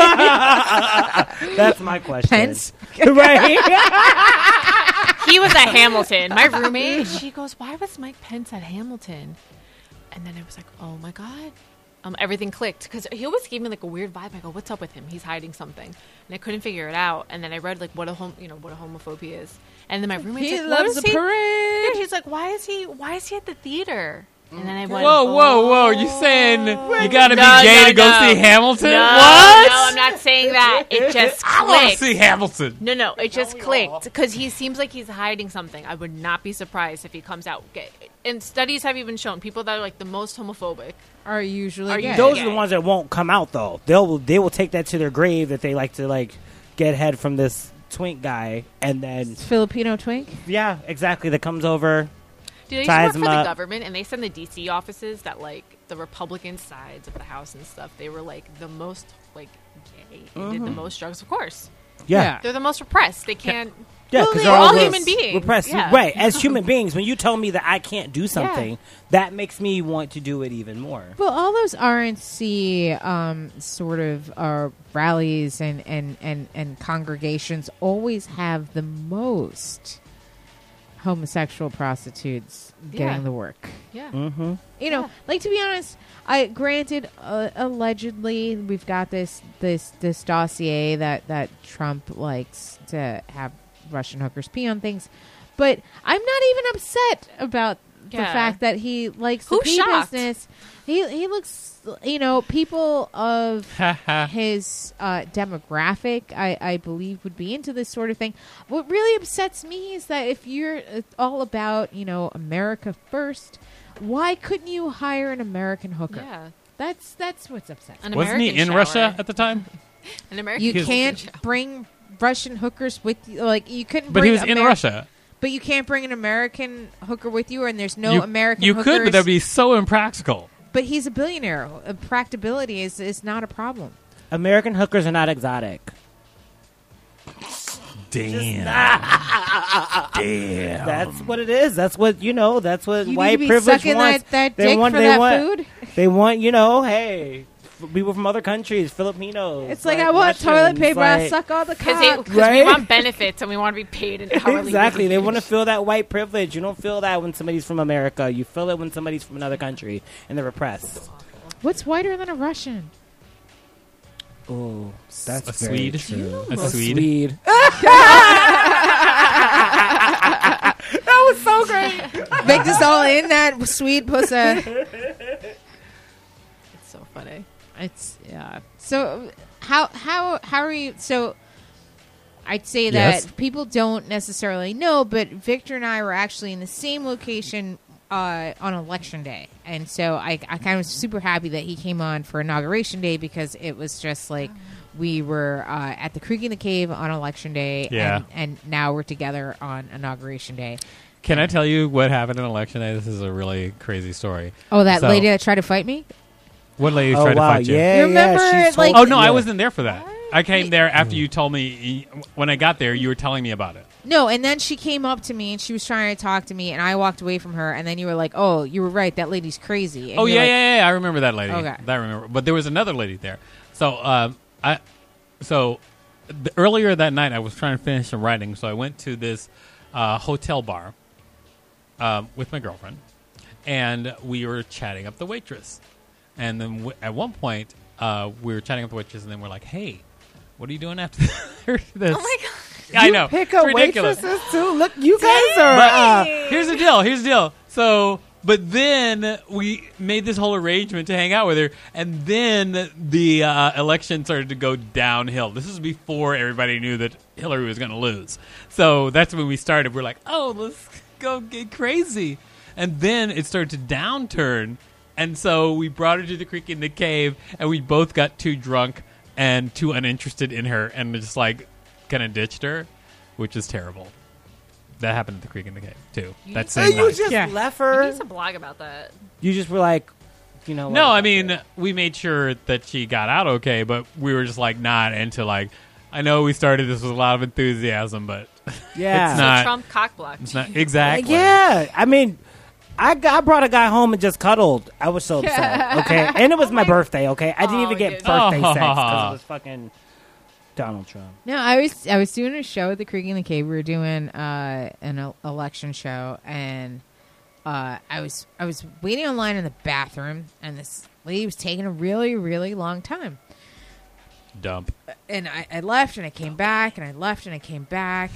That's my question. Pence? Right? He was at Hamilton. My roommate, she goes, "Why was Mike Pence at Hamilton?" And then I was like, "Oh my god." Um, everything clicked because he always gave me like a weird vibe. I go, "What's up with him? He's hiding something," and I couldn't figure it out. And then I read like what a hom- you know what a homophobia is. And then my roommate's He like, "What loves is a he?" parade. Yeah, he's like, "Why is he? Why is he at the theater?" And then I went, whoa, whoa, whoa! You saying you got to be No, gay no, to go no. see Hamilton? No, What? no, I'm not saying that. It just I want to clicked. see Hamilton. No, no, it just clicked because he seems like he's hiding something. I would not be surprised if he comes out gay. And studies have even shown people that are like the most homophobic. Are usually Are gay. you- Those are gay. the ones that won't come out, though. They'll they will take that to their grave that they like to like get head from this twink guy, and then Filipino twink? yeah, exactly. That comes over. Do they used Ties to work them for the up. government and they send the D C offices that like the Republican sides of the House and stuff. They were like the most like gay. They did Mm-hmm. the most drugs, of course. Yeah, They're the most repressed. They can't. yeah, Well, because they're they're all re- human beings. repressed. Yeah. Right, as human beings, when you tell me that I can't do something, that makes me want to do it even more. Well, all those R N C um, sort of uh, rallies and, and, and, and congregations always have the most homosexual prostitutes getting Yeah. the work. Yeah. Mm-hmm. You know, like to be honest, I granted uh, allegedly we've got this this this dossier that that Trump likes to have Russian hookers pee on things, but I'm not even upset about the Yeah. fact that he likes Who's the pee shocked? business. He he looks, you know, people of his uh, demographic, I, I believe, would be into this sort of thing. What really upsets me is that if you're uh, all about, you know, America first, why couldn't you hire an American hooker? Yeah. That's that's what's upsetting. An Wasn't he American in shower. Russia at the time? An American. You He's- can't bring Russian hookers with you. Like you couldn't. But bring he was in Ameri- Russia. But you can't bring an American hooker with you, and there's no you, American. You hookers. could, but that'd be so impractical. But he's a billionaire. Uh, Practicability is is not a problem. American hookers are not exotic. Damn. Damn. That's what it is. That's what you know. That's what You need white to be privilege sucking wants. that, that they dick want. for they that want. food. They want. You know. Hey, f- people from other countries, Filipinos. It's like, I want toilet Russians, paper. I like- suck all the Because cock. we Right? want benefits and we want to be paid an hourly Exactly. They wage. want to feel that white privilege. You don't feel that when somebody's from America. You feel it when somebody's from another country and they're repressed. What's whiter than a Russian? Oh, that's A very Swede? true. A Swede? Swede. Baked us all in that sweet pussy. It's so funny. It's yeah. So how how how are you? So I'd say that Yes. people don't necessarily know, but Victor and I were actually in the same location uh, on election day, and so I I kind of was super happy that he came on for inauguration day because it was just like we were uh, at the Creek in the Cave on election day, Yeah. and, and now we're together on inauguration day. Can I tell you what happened on election day? This is a really crazy story. Oh, that So- lady that tried to fight me? What lady Oh tried wow, to fight you? yeah, You remember, yeah. She's like- told- Oh no, yeah. I wasn't there for that. I came there after you told me. When I got there, you were telling me about it. No, and then she came up to me and she was trying to talk to me, and I walked away from her, and then you were like, "Oh, you were right. That lady's crazy." And Oh you're yeah, like, yeah, yeah. I remember that lady. Okay. That I remember. But there was another lady there. So um, I, so the, earlier that night, I was trying to finish some writing, so I went to this uh, hotel bar um, with my girlfriend, and we were chatting up the waitress. And then w- at one point, uh, we were chatting up the waitress, and then we're like, "Hey, what are you doing after this?" Oh my god. Yeah, I know. Pick It's up ridiculous. waitresses too. Look, you guys are. But Uh, here's the deal. Here's the deal. So, but then we made this whole arrangement to hang out with her, and then the uh, election started to go downhill. This is before everybody knew that Hillary was going to lose. So that's when we started. We're like, oh, let's go get crazy. And then it started to downturn, and so we brought her to the creek in the cave, and we both got too drunk and too uninterested in her, and just like kind of ditched her, which is terrible. That happened at the creek in the cave too. That so same you night. just Yeah. left You her. need to blog about that. You just were like, you know. No, what, I fuck mean it. we made sure that she got out okay, but we were just like not into like. I know we started this with a lot of enthusiasm, but yeah, it's not. Trump cock blocked. It's not exactly. Yeah, I mean, I, got, I brought a guy home and just cuddled. I was so upset. Okay, and it was my birthday. Okay, I didn't Oh, even get good. birthday Oh. sex because it was fucking Donald Trump. No, I was I was doing a show at the Creek in the Cave. We were doing uh, an el- election show, and uh, I was I was waiting online in the bathroom, and this lady was taking a really really long time. Dump. And I, I left, and I came back, and I left, and I came back,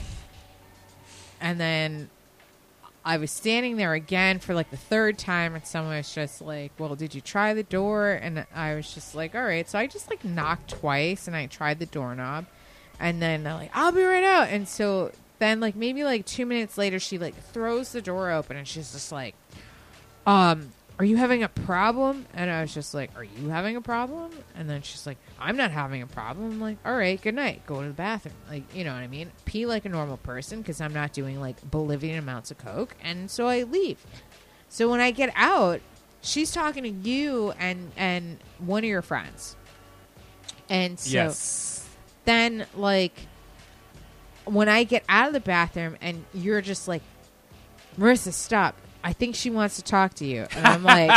and then I was standing there again for like the third time, and someone was just like, "Well, did you try the door?" And I was just like, "All right." So I just like knocked twice, and I tried the doorknob, and then they're like, "I'll be right out." And so then, like maybe like two minutes later, she like throws the door open, and she's just like, "Um, are you having a problem?" And I was just like, "Are you having a problem?" And then she's like, "I'm not having a problem." I'm like, "All right, good night. Go to the bathroom." Like, you know what I mean? Pee like a normal person because I'm not doing like Bolivian amounts of coke. And so I leave. So when I get out, she's talking to you and and one of your friends. And so Yes. then like when I get out of the bathroom and you're just like, "Marissa, stop. I think she wants to talk to you." And I'm like,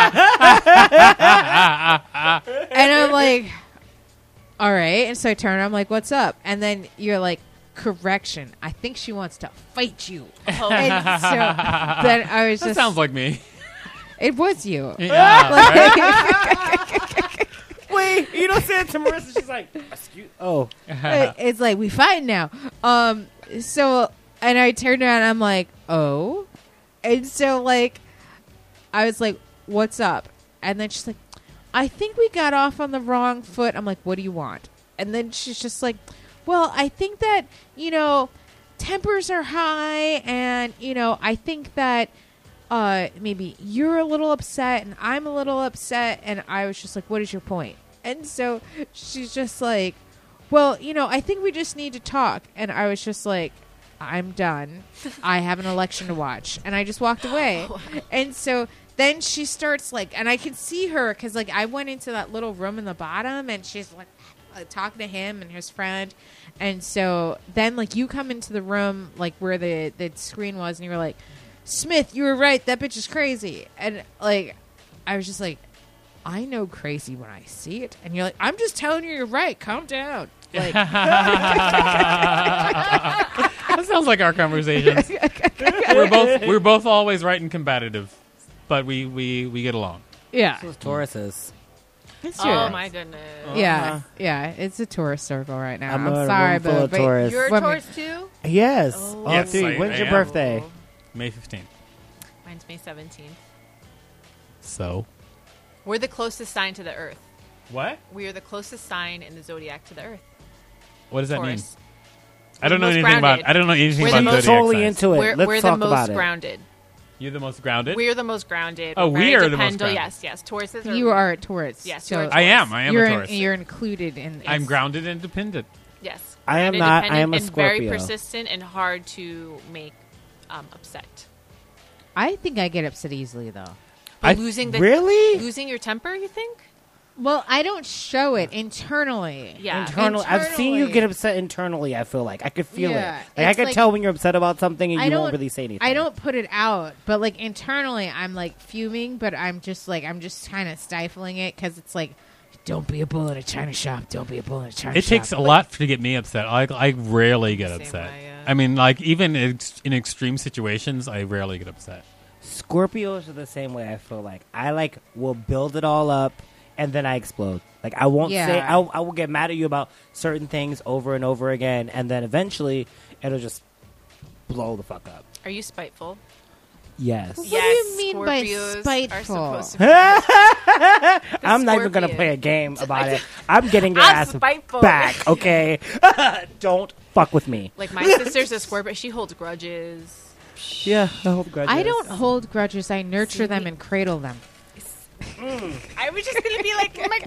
and I'm like, all right. And so I turn, I'm like, "What's up?" And then you're like, "Correction. I think she wants to fight you." And so then I was That just, sounds like me. it was you. Yeah, right? Wait, you don't say it to Marissa. She's like, "Excuse." Oh, It- it's like, we fight now. Um, so, and I turned around and I'm like, "Oh." And so, like, I was like, "What's up?" And then she's like, "I think we got off on the wrong foot." I'm like, "What do you want?" And then she's just like, "Well, I think that, you know, tempers are high, and, you know, I think that uh, maybe you're a little upset and I'm a little upset." And I was just like, "What is your point?" And so she's just like, "Well, you know, I think we just need to talk." And I was just like, "I'm done. I have an election to watch." And I just walked away. And so then she starts like, and I can see her because like I went into that little room in the bottom, and she's like uh, talking to him and his friend. And so then like you come into the room like where the the screen was, and you were like, "Smith, you were right. That bitch is crazy." And like I was just like, "I know crazy when I see it." And you're like, "I'm just telling you, you're right. Calm down." Like, That sounds like our conversations. we're both we're both always right and combative, but we we, we get along. yeah, those Tauruses. it's true. Oh my goodness. Yeah, yeah, it's a tourist circle right now. I'm I'm, a sorry, room full but, of but Taurus. You're a Women. Taurus too? Yes. Oh. Oh, Yes, dude, I- when's I your am. birthday? May fifteenth. Mine's May seventeenth. So We're the closest sign to the Earth. what? We are the closest sign in the zodiac to the Earth. What does that mean? Taurus. I don't know most anything grounded. about. I don't know anything We're the about most- zodiac Totally signs. into it. We're, Let's we're talk the about most it. grounded. You're the most grounded. We're the most grounded. Oh, We're we very are the most dependable. grounded. Yes, yes. Tauruses are. You are a Taurus. Yes, so you're a I am. I am you're a in- Taurus. you're included in. I'm in- grounded and dependent. Yes. I am Grounded, not. I dependent, am a and very Scorpio. persistent and hard to make um, upset. I think I get upset easily though. But I- losing the really? losing your temper, you think? Well, I don't show it internally. Yeah. Internal. I've seen you Internally. get upset internally. I feel like I could feel Yeah, it. Like I it's could like- tell when you're upset about something and I you don't won't really say anything. I don't put it out, but like internally, I'm like fuming, but I'm just like I'm just kind of stifling it because it's like, don't be a bull in a china shop. Don't be a bull in a china It shop. takes a lot to get me upset. I I rarely get Same upset. way, yeah. I mean, like even ex- in extreme situations, I rarely get upset. Scorpios are the same way. I feel like I like will build it all up and then I explode. Like I won't Yeah. say I, I will get mad at you about certain things over and over again, and then eventually it'll just blow the fuck up. Are you spiteful? Yes. What do Yes, you mean by Scorpios are spiteful? supposed to be- I'm not even gonna Scorpion. play a game about it. I'm getting your I'm ass spiteful. back. Okay. Don't fuck with me. Like my sister's a Scorpio. She holds grudges. Yeah, I hold grudges. I don't hold grudges. I nurture See? them and cradle them. I was just gonna be like my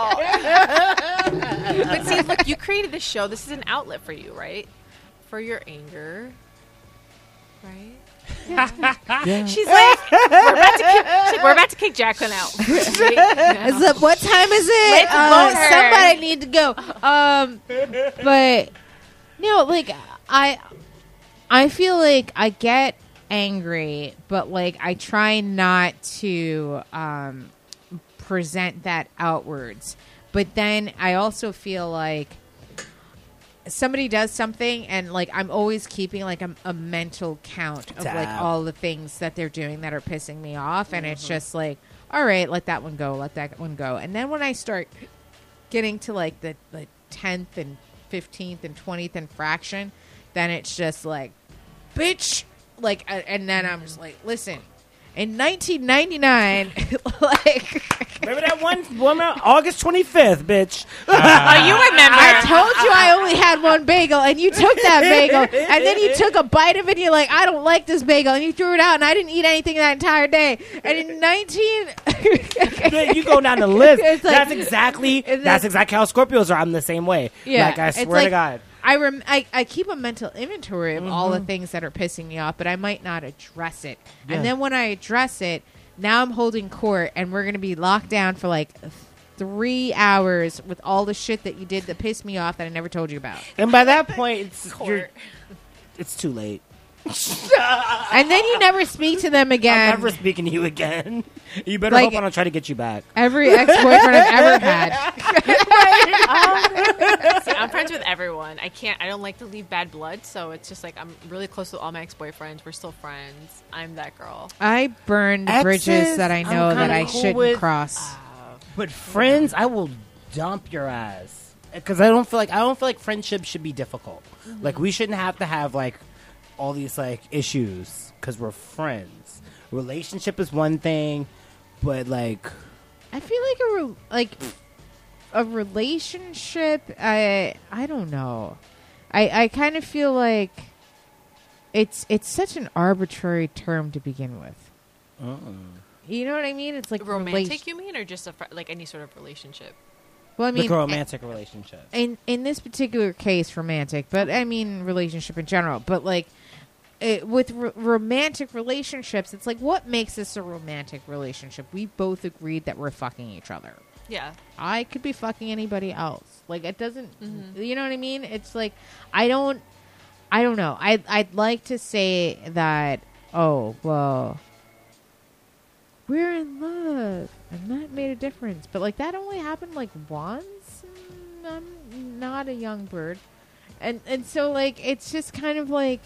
girl. But see, look, you created this show. This is an outlet for you, right? For your anger, right? Yeah. She's like, we're about to kick, she's like, we're about to kick Jacqueline out. Right? It's like, what time is it? Let's Uh, vote her. somebody need to go. Um, but no, like I, I feel like I get angry, but like I try not to um, present that outwards. But then I also feel like somebody does something and like I'm always keeping like a, a mental count of like Tab. all the things that they're doing that are pissing me off, and it's just like, all right, let that one go, let that one go. And then when I start getting to like the, the tenth and fifteenth and twentieth infraction, then it's just like, bitch, like, uh, and then I'm just like, listen, in nineteen ninety-nine, like, Remember that one, one August twenty-fifth, bitch. Oh, you remember? I told you I only had one bagel, and you took that bagel, and then you took a bite of it, and you're like, I don't like this bagel, and you threw it out, and I didn't eat anything that entire day. And in nineteen... You go down the list. It's like- that's exactly it's that's like- exactly how Scorpios are. I'm the same way. Yeah, Like I it's swear like- to God. I, rem- I I keep a mental inventory of all the Mm-hmm. things that are pissing me off, but I might not address it. Yeah. And then when I address it, now I'm holding court, and we're going to be locked down for like three hours with all the shit that you did that pissed me off that I never told you about. And by that point, it's you're, Court. it's too late. And then you never speak to them again. I'm never speaking to you again. You better Like- hope I don't try to get you back. Every ex-boyfriend I've ever had. See, I'm friends with everyone. I can't. I don't like to leave bad blood, so it's just like I'm really close with all my ex-boyfriends. We're still friends. I'm that girl. I burned Exes, bridges that I I'm know that kinda I cool shouldn't with. cross. But friends, I will dump your ass because I don't feel like I don't feel like friendship should be difficult. Like we shouldn't have to have like all these like issues because we're friends. Relationship is one thing, but like I feel like a re- like a relationship. I I don't know. I I kind of feel like it's it's such an arbitrary term to begin with. You know what I mean? It's like Romantic, relation- you mean, or just a fr- like any sort of relationship? Well, I mean, like a romantic relationship. in in this particular case, romantic, but I mean relationship in general. But like it, with r- romantic relationships, it's like what makes this a romantic relationship? We both agreed that we're fucking each other. Yeah. I could be fucking anybody else. Like it doesn't. You know what I mean? It's like I don't. I don't know. I I'd like to say that. Oh well. We're in love, and that made a difference. But like that only happened like once. And I'm not a young bird, and and so like it's just kind of like.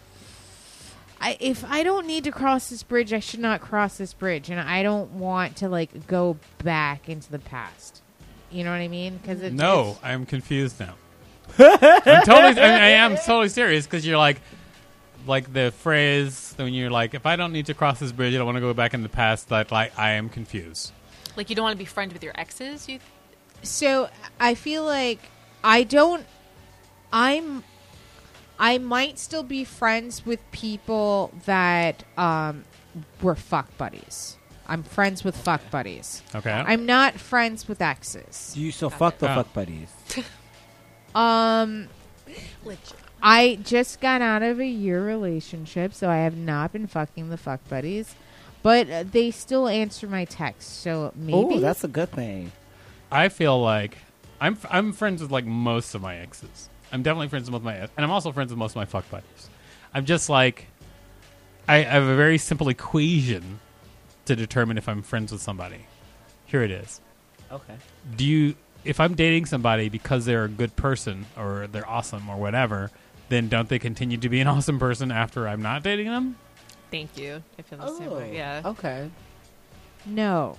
I, if I don't need to cross this bridge, I should not cross this bridge, and I don't want to like go back into the past. You know what I mean? Because it, No, it's- I'm confused now. I'm totally. I, mean, I am totally serious because you're like, like the phrase when you're like, if I don't need to cross this bridge, I don't want to go back in the past. That like I am confused. Like you don't want to be friends with your exes. You. So I feel like I don't. I'm. I might still be friends with people that um, were fuck buddies. I'm friends with fuck buddies. Okay. I'm not friends with exes. Do you still fuck the Oh. fuck buddies? Um, I just got out of a year relationship, so I have not been fucking the fuck buddies. But uh, they still answer my texts, so maybe. Oh, that's a good thing. I feel like I'm f- I'm friends with like most of my exes. I'm definitely friends with my ex, and I'm also friends with most of my fuck buddies. I'm just like I, I have a very simple equation to determine if I'm friends with somebody. Here it is. Okay. Do you if I'm dating somebody because they're a good person or they're awesome or whatever, then don't they continue to be an awesome person after I'm not dating them? Thank you. I feel the same way. Yeah. Okay. No.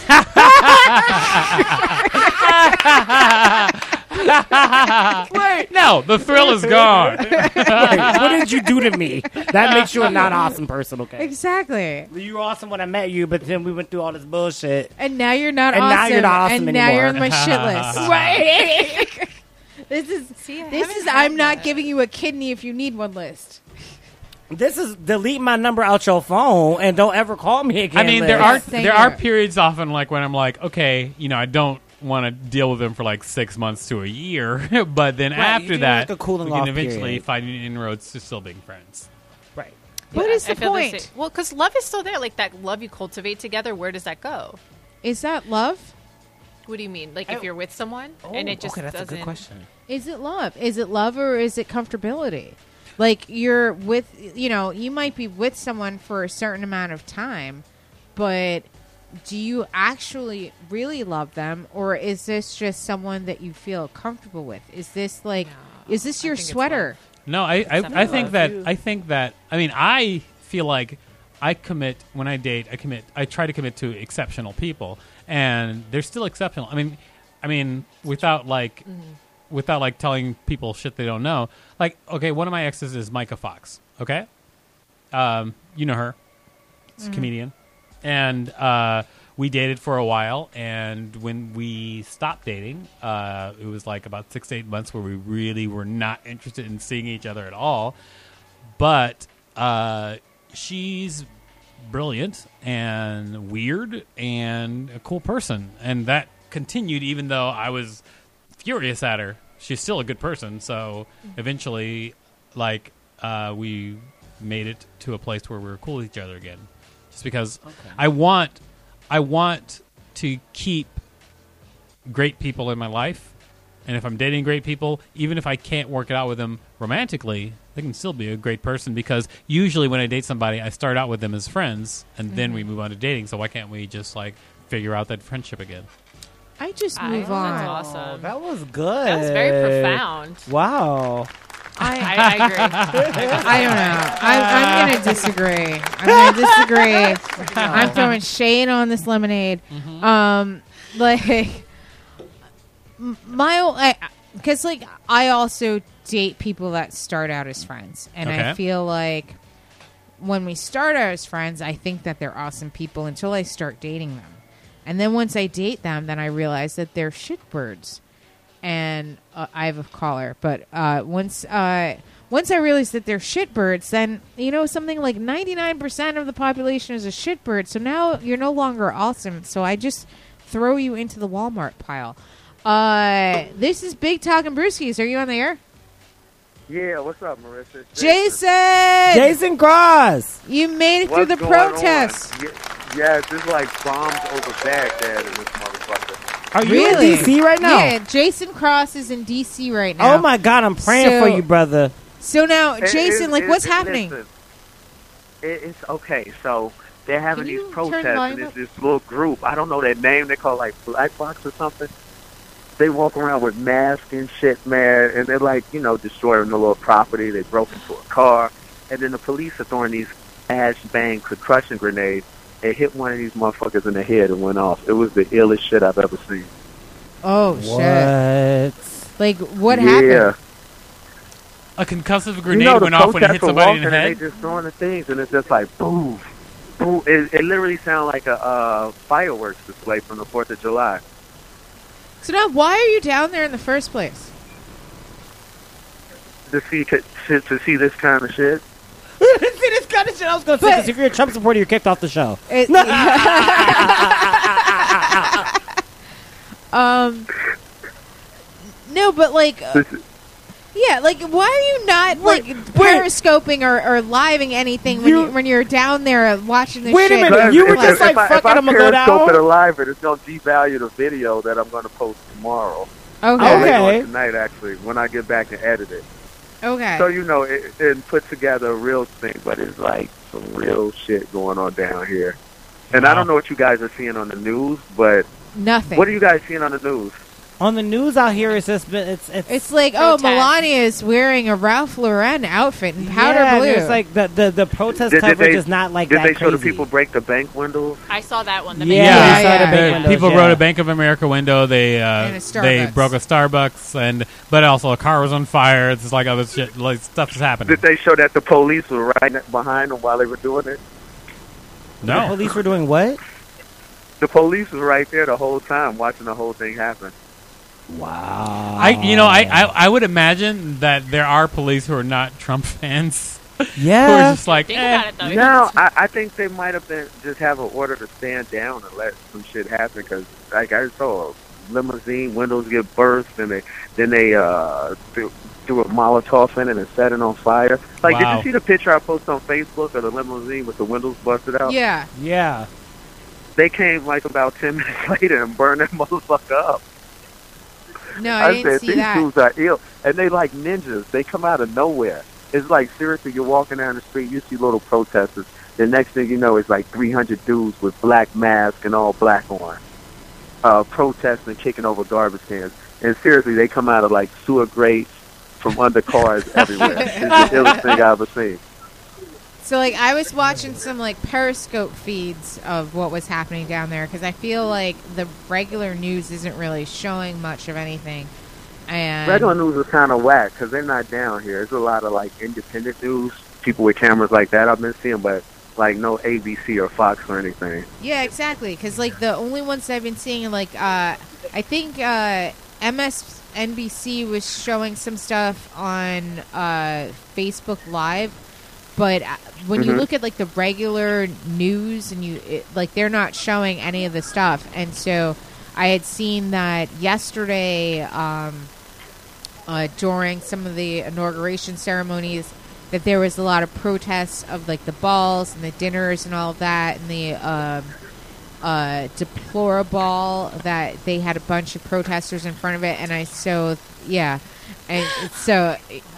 Wait, no, the thrill is gone. Wait, what did you do to me? That makes you a not awesome person, okay? Exactly. You were awesome when I met you, but then we went through all this bullshit. And now you're not And awesome. now you're not awesome and now anymore. you're on my shit list. Right. This is See, I this haven't is had I'm not that. giving you a kidney if you need one list. This is delete my number out your phone and don't ever call me again. I mean, there Liz. are Same there are here. periods often like when I'm like, okay, you know, I don't want to deal with them for like six months to a year, but then Right, you after do that, like a cooling we can off eventually period. find inroads to still being friends. right. What Yeah, is the I feel point? same. Well, because love is still there. Like that love you cultivate together. Where does that go? Is that love? What do you mean? Like I- if you're with someone and it just okay, that's doesn't. a good question. Is it love? Is it love or is it comfortability? Like you're with, you know, you might be with someone for a certain amount of time, but do you actually really love them, or is this just someone that you feel comfortable with? Is this like, No, is this I your think it's sweater? No, I I, Definitely I think love that you. I think that I mean I feel like I commit when I date. I commit. I try to commit to exceptional people, and they're still exceptional. I mean, I mean without like. Without like telling people shit they don't know. Like, okay, one of my exes is Micah Fox. Okay, um, you know her. She's a comedian, and uh, we dated for a while. And when we stopped dating, uh, it was like about six to eight months where we really were not interested in seeing each other at all. But uh, she's brilliant and weird and a cool person, and that continued even though I was furious at her. She's still a good person, so eventually, like, uh, we made it to a place where we were cool with each other again. Just because I want, I want to keep great people in my life, and if I'm dating great people, even if I can't work it out with them romantically, they can still be a great person. Because usually, when I date somebody, I start out with them as friends, and then we move on to dating. So why can't we just like figure out that friendship again? I just I- move that's on. awesome. That was good. That was very profound. Wow. I, I agree. I don't know. I, I'm going to disagree. I'm going to disagree. I'm throwing shade on this lemonade. Um, like m- my, because like I also date people that start out as friends, and I Okay. feel like when we start out as friends, I think that they're awesome people until I start dating them, and then once I date them, then I realize that they're shitbirds. And uh, I have a caller, but uh, once uh, once I realized that they're shitbirds, then you know something like ninety-nine percent of the population is a shitbird. So now you're no longer awesome. So I just throw you into the Walmart pile. Uh, this is Big Talk and Brewskis. Are you on the air, Yeah, what's up, Marissa? It's Jason? Jason Cross. You made it What's through the going on? protest. Ye- Yes, it's like bombs over Baghdad in this motherfucker. Are you Really? in D C right now? Yeah, Jason Cross is in D C right now. Oh my God, I'm praying So- for you, brother. So now, It- Jason, it- like, it- what's it- happening? listen, it- it's okay. So they're having Can these you turn protests, volume and up? it's this little group. I don't know their name. They call it, like Black Box or something. They walk around with masks and shit, man, and they're like, you know, destroying the little property. They broke into a car, and then the police are throwing these ash bang concussion grenades. It hit one of these motherfuckers in the head and went off. It was the illest shit I've ever seen. Oh shit! What? Like, what yeah. happened? A concussive You grenade know, the went off when it hit protesters are somebody in walking the and head. they just throwing the things, and it's just like boom, boom. It, it literally sounded like a uh, fireworks display from the Fourth of July. So now, why are you down there in the first place? To see to, to see this kind of shit. See this kind of shit I was gonna say. But- 'Cause if you're a Trump supporter, you're kicked off the show. It- um, no, but like, uh, This is- Yeah, like why are you not like periscoping or, or living anything when You- you when you're down there watching this Wait a shit? minute, Because you were if- just if like, I, if fuck it, I I'm gonna go periscope it down? alive, it, it's going to devalue the video that I'm going to post tomorrow. Okay. Or later Okay. on tonight, actually, when I get back and edit it. Okay. So, you know, it, and put together a real thing, but it's like some real shit going on down here. And I Wow. don't know what you guys are seeing on the news, but Nothing. what are you guys seeing on the news? On the news out here, it's just been it's it's, It's like, oh, Protest. Melania is wearing a Ralph Lauren outfit in powder yeah, blue. It's like the the, the protest Did- did coverage they- is not like Did that they show the crazy. people break the bank windows? I saw that one. The Yeah, main- we Yeah, saw yeah. the big The windows, people yeah. wrote a Bank of America window. They uh, And a they Starbucks. broke a Starbucks, and but also a car was on fire. It's just like other shit, like stuff is happening. Did they show that the police were right behind them while they were doing it? The No, police were doing what? The police was right there the whole time watching the whole thing happen. Wow. I you know I, I I would imagine that there are police who are not Trump fans who are yeah. just like Think eh. about it though. No, I, I think they might have been just have an order to stand down and let some shit happen because, like, I saw a limousine windows get burst and they then they uh threw, threw a Molotov in it and set it on fire. Like, Wow. did you see the picture I posted on Facebook of the limousine with the windows busted out? yeah. Yeah. They came like about ten minutes later and burned that motherfucker up. No, I, I, didn't said see these that. dudes are ill, and they like ninjas. They come out of nowhere. It's like seriously, you're walking down the street, you see little protesters. The next thing you know, it's like three hundred dudes with black masks and all black on, uh, protesting, kicking over garbage cans. And seriously, they come out of like sewer grates from under cars everywhere. It's the illest thing I've ever seen. So, like, I was watching some, like, Periscope feeds of what was happening down there because I feel like the regular news isn't really showing much of anything. And Regular news is kind of whack because they're not down here. There's a lot of like independent news, people with cameras like that I've been seeing, but like no A B C or Fox or anything. Yeah, exactly. Because, like, the only ones I've been seeing, like, uh, I think uh, M S N B C was showing some stuff on uh, Facebook Live. But uh, when you Mhm. look at, like, the regular news and you, it, like, they're not showing any of the stuff. And so I had seen that yesterday um, uh, during some of the inauguration ceremonies that there was a lot of protests of, like, the balls and the dinners and all of that and the um, uh, deplorable that they had a bunch of protesters in front of it. And I so, yeah. And so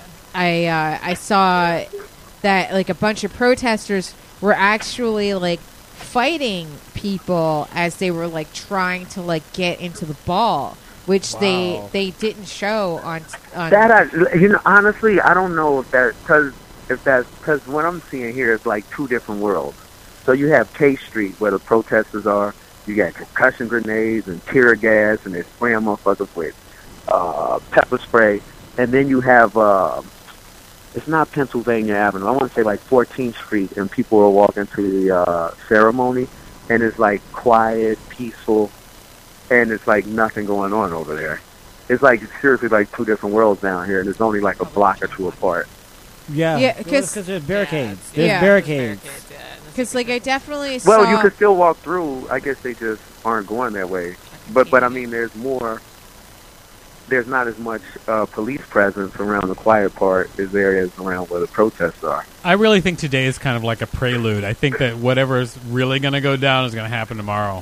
I, uh, I saw that, like, a bunch of protesters were actually, like, fighting people as they were, like, trying to, like, get into the ball, which they Wow. they didn't show on on That I, you know, honestly, I don't know if that because if that's because what I'm seeing here is like two different worlds. So you have K Street where the protesters are. You got concussion grenades and tear gas, and they're spraying motherfuckers with uh, pepper spray. And then you have uh, it's not Pennsylvania Avenue. I want to say like fourteenth Street, and people are walking to the uh, ceremony, and it's like quiet, peaceful, and it's like nothing going on over there. It's like seriously like two different worlds down here, and it's only like a block or two apart. Yeah. Yeah, 'cause- because there's barricades. Yeah, There's yeah. barricades. because, like, I definitely Well, saw. you could still walk through. I guess they just aren't going that way. But but I mean, there's more. There's not as much uh, police presence around the quiet part as there is around where the protests are. I really think today is kind of like a prelude. I think that whatever is really going to go down is going to happen tomorrow.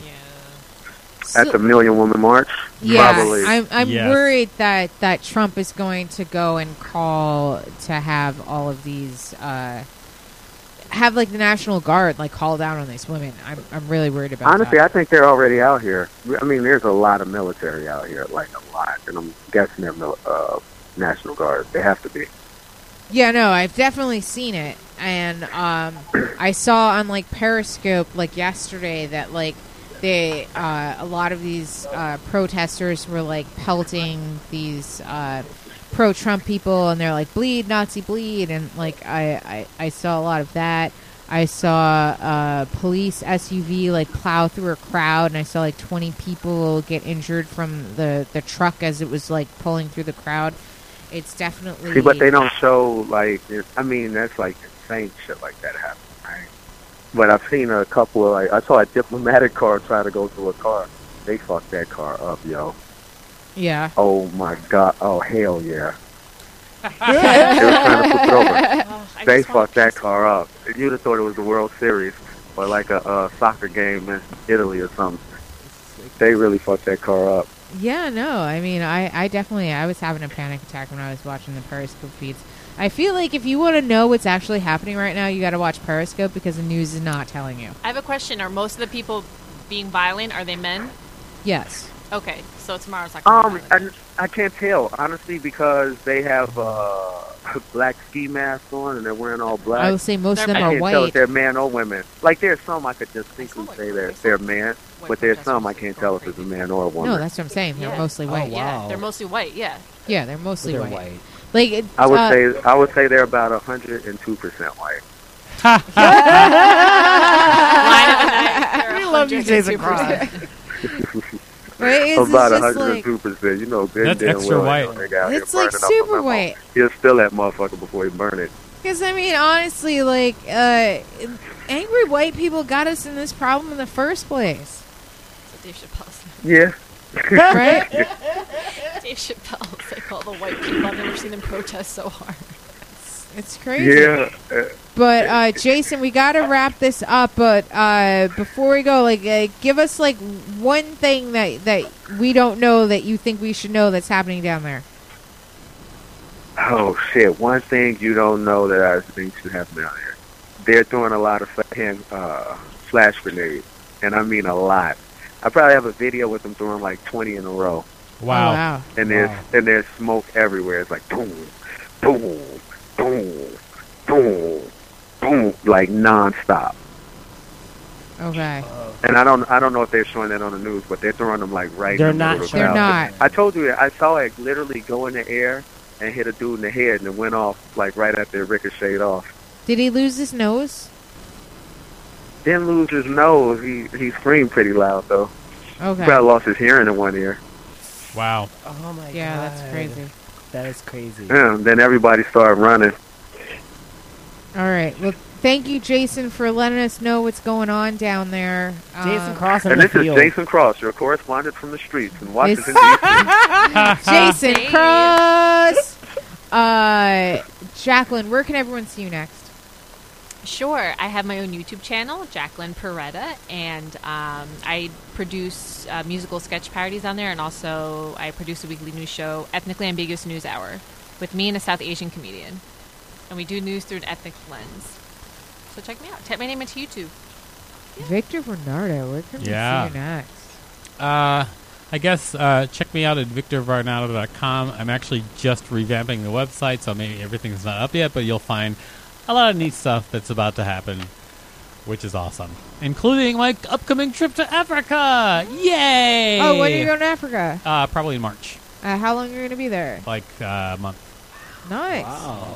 At the Million Woman March, Yeah, probably. I'm I'm Yes. worried that, that Trump is going to go and call to have all of these uh, have like the National Guard like call down on these women. I'm I'm really worried about Honestly, that. I think they're already out here. I mean, there's a lot of military out here, like a lot, and I'm guessing they're mil- uh, National Guard. They have to be. Yeah, no, I've definitely seen it, and um, I saw on like Periscope like yesterday that like they uh, a lot of these uh, protesters were like pelting these uh, pro-Trump people, and they're like bleed Nazi bleed, and like I, I, I saw a lot of that. I saw a police S U V like plow through a crowd, and I saw like twenty people get injured from the, the truck as it was like pulling through the crowd. It's definitely See, but they don't show, like, I mean, that's, like, insane shit like that happen, right? But I've seen a couple of, like, I saw a diplomatic car try to go through a car. They fucked that car up, yo. yeah. Oh, my God. Oh, hell yeah. They were trying to flip it over. Oh, I They just want fucked that car up. You'd have thought it was the World Series or like a, a soccer game in Italy or something. They really fucked that car up. Yeah, no, I mean, I, I definitely, I was having a panic attack when I was watching the Periscope feeds. I feel like if you want to know what's actually happening right now, you got to watch Periscope because the news is not telling you. I have a question. Are most of the people being violent, are they men? Yes. Okay, so tomorrow's not going Um, to be violent. I, I can't tell honestly because they have uh, black ski masks on and they're wearing all black. I will say most of They're them I are can't tell if white. they're man or women. Like there's some I could distinctly It's not say like- they're it's they're not man, white but there's protesters some I just can't going tell if it's a crazy. man or a woman. No, that's what I'm saying. They're Yeah. mostly white. Oh, Yeah, wow. they're mostly white, yeah. Yeah, they're mostly They're white. white. Like it, I would uh, say I would say they're about a hundred and two percent white. Line of the night. We love you, Jason Cross. right? It's, About a it's just hundred and like two percent. You know, good That's damn extra well, white. you know, they got here It's like burning up a super limo. white. He'll steal that motherfucker before he burn it. because I mean, honestly, like uh, angry white people got us in this problem in the first place, So Dave Chappelle said. Yeah. right? Dave Chappelle, like all the white people, I've never seen them protest so hard. It's crazy. Yeah. Uh, But uh, Jason, we got to wrap this up. But uh, before we go, like, uh, give us like one thing that that we don't know that you think we should know that's happening down there. Oh shit! One thing you don't know that I think should happen out there. They're throwing a lot of hand uh, flash grenades, and I mean a lot. I probably have a video with them throwing like twenty in a row, Wow. Oh, wow. and there's Wow. and there's smoke everywhere. It's like boom, boom, boom, boom, boom, like nonstop. Okay. And I don't I don't know if they're showing that on the news, but they're throwing them like right. They're in the not middle of the They're crowd. not. I told you I saw it literally go in the air and hit a dude in the head, and it went off like right after it ricocheted off. Did he lose his nose? Didn't lose his nose. He he screamed pretty loud though. Okay. Probably lost his hearing in one ear. Wow. Oh my Yeah, god. that's crazy. That is crazy. Yeah, then everybody started running. All right. Well, thank you, Jason, for letting us know what's going on down there. Jason Uh, Cross in And the this is field. Jason Cross, your correspondent from the streets in Washington, It's- D C Jason Dave. Cross. Uh, Jacqueline, where can everyone see you next? Sure. I have my own YouTube channel, Jacqueline Peretta, and um, I produce uh, musical sketch parodies on there, and also I produce a weekly news show, Ethnically Ambiguous News Hour, with me and a South Asian comedian. And we do news through an ethnic lens. So check me out. Type my name into YouTube. Victor Bernardo, where can Yeah. we see you next? Uh, I guess uh, check me out at victor varnado dot com. I'm actually just revamping the website, so maybe everything's not up yet, but you'll find a lot of neat stuff that's about to happen, which is awesome, including my upcoming trip to Africa. Yay! Oh, when are you going to Africa? Uh, probably in March, Uh, how long are you going to be there? like uh, a month. Nice. Wow.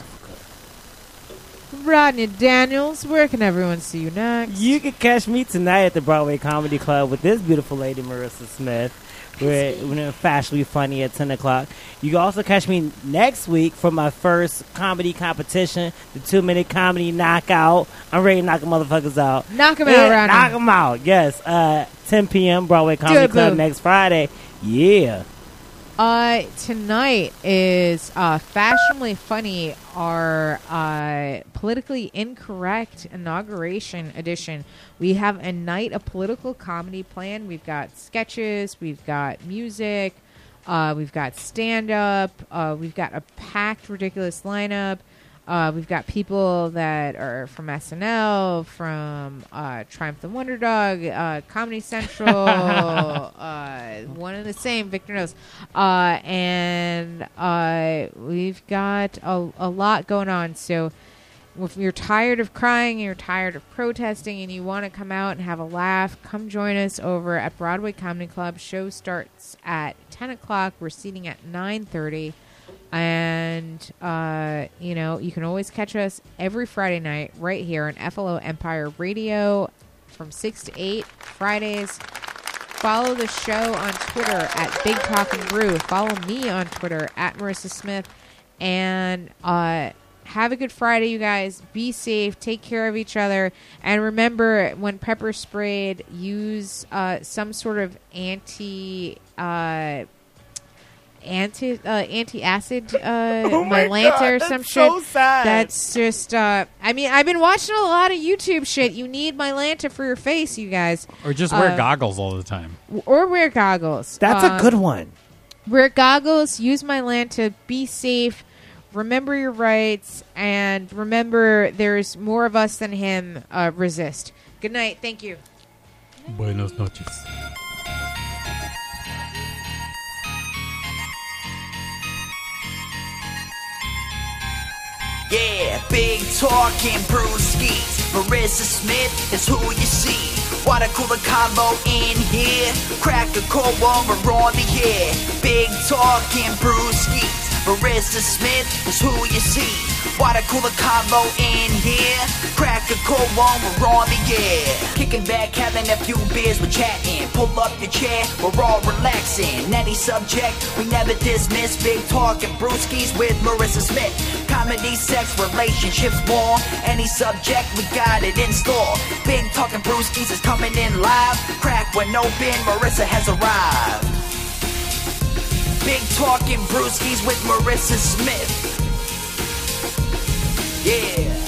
Rodney Daniels, where can everyone see you next? You can catch me tonight at the Broadway Comedy Club with this beautiful lady, Marissa Smith. We're, we're fashionably funny at ten o'clock. You can also catch me next week for my first comedy competition, the two-minute comedy knockout. I'm ready to knock the motherfuckers out. Knock 'em out, Yeah, Rodney. knock them out, yes. Uh, ten p.m. Broadway Comedy it, Club boo. next Friday. Yeah. Uh, tonight is uh, Fashionably Funny, our uh, politically incorrect inauguration edition. We have a night of political comedy planned. We've got sketches, we've got music, uh, we've got stand-up, uh, we've got a packed, ridiculous lineup. Uh, we've got people that are from S N L, from uh, Triumph the Wonder Dog, uh, Comedy Central, uh, one and the same, Victor knows. Uh, and uh, we've got a, a lot going on. So if you're tired of crying, you're tired of protesting, and you want to come out and have a laugh, come join us over at Broadway Comedy Club. Show starts at ten o'clock. We're seating at nine thirty. And, uh, you know, you can always catch us every Friday night right here on F L O Empire Radio from six to eight Fridays. Follow the show on Twitter at Big Talkin' Brew. Follow me on Twitter at Marissa Smith. And uh, have a good Friday, you guys. Be safe. Take care of each other. And remember, when pepper sprayed, use uh, some sort of anti... Uh, anti uh, anti-acid uh, Oh my Mylanta God, or that's some so shit. sad. That's just. Uh, I mean, I've been watching a lot of YouTube shit. You need Mylanta for your face, you guys, Or just wear Uh, goggles all the time. or wear goggles. That's Um, a good one. Wear goggles. Use Mylanta. Be safe. Remember your rights, and remember there's more of us than him. Uh, resist. Good night. Thank you. Buenos noches. Yeah, big talking brewskis. Marissa Smith is who you see. Water cooler combo in here. Crack a cold one, we're on the air. Big talking brewskis. Marissa Smith is who you see. Water cooler combo in here. Crack a cold one, we're on the air. Kicking back, having a few beers, we're chatting. Pull up your chair, we're all relaxing. Any subject, we never dismiss. Big talking brewskis with Marissa Smith. Comedy, sex, relationships, war. Any subject, we got it in store. Big talking brewskis is coming in live. Crack when open, Marissa has arrived. Big talking brewskis with Marissa Smith. Yeah.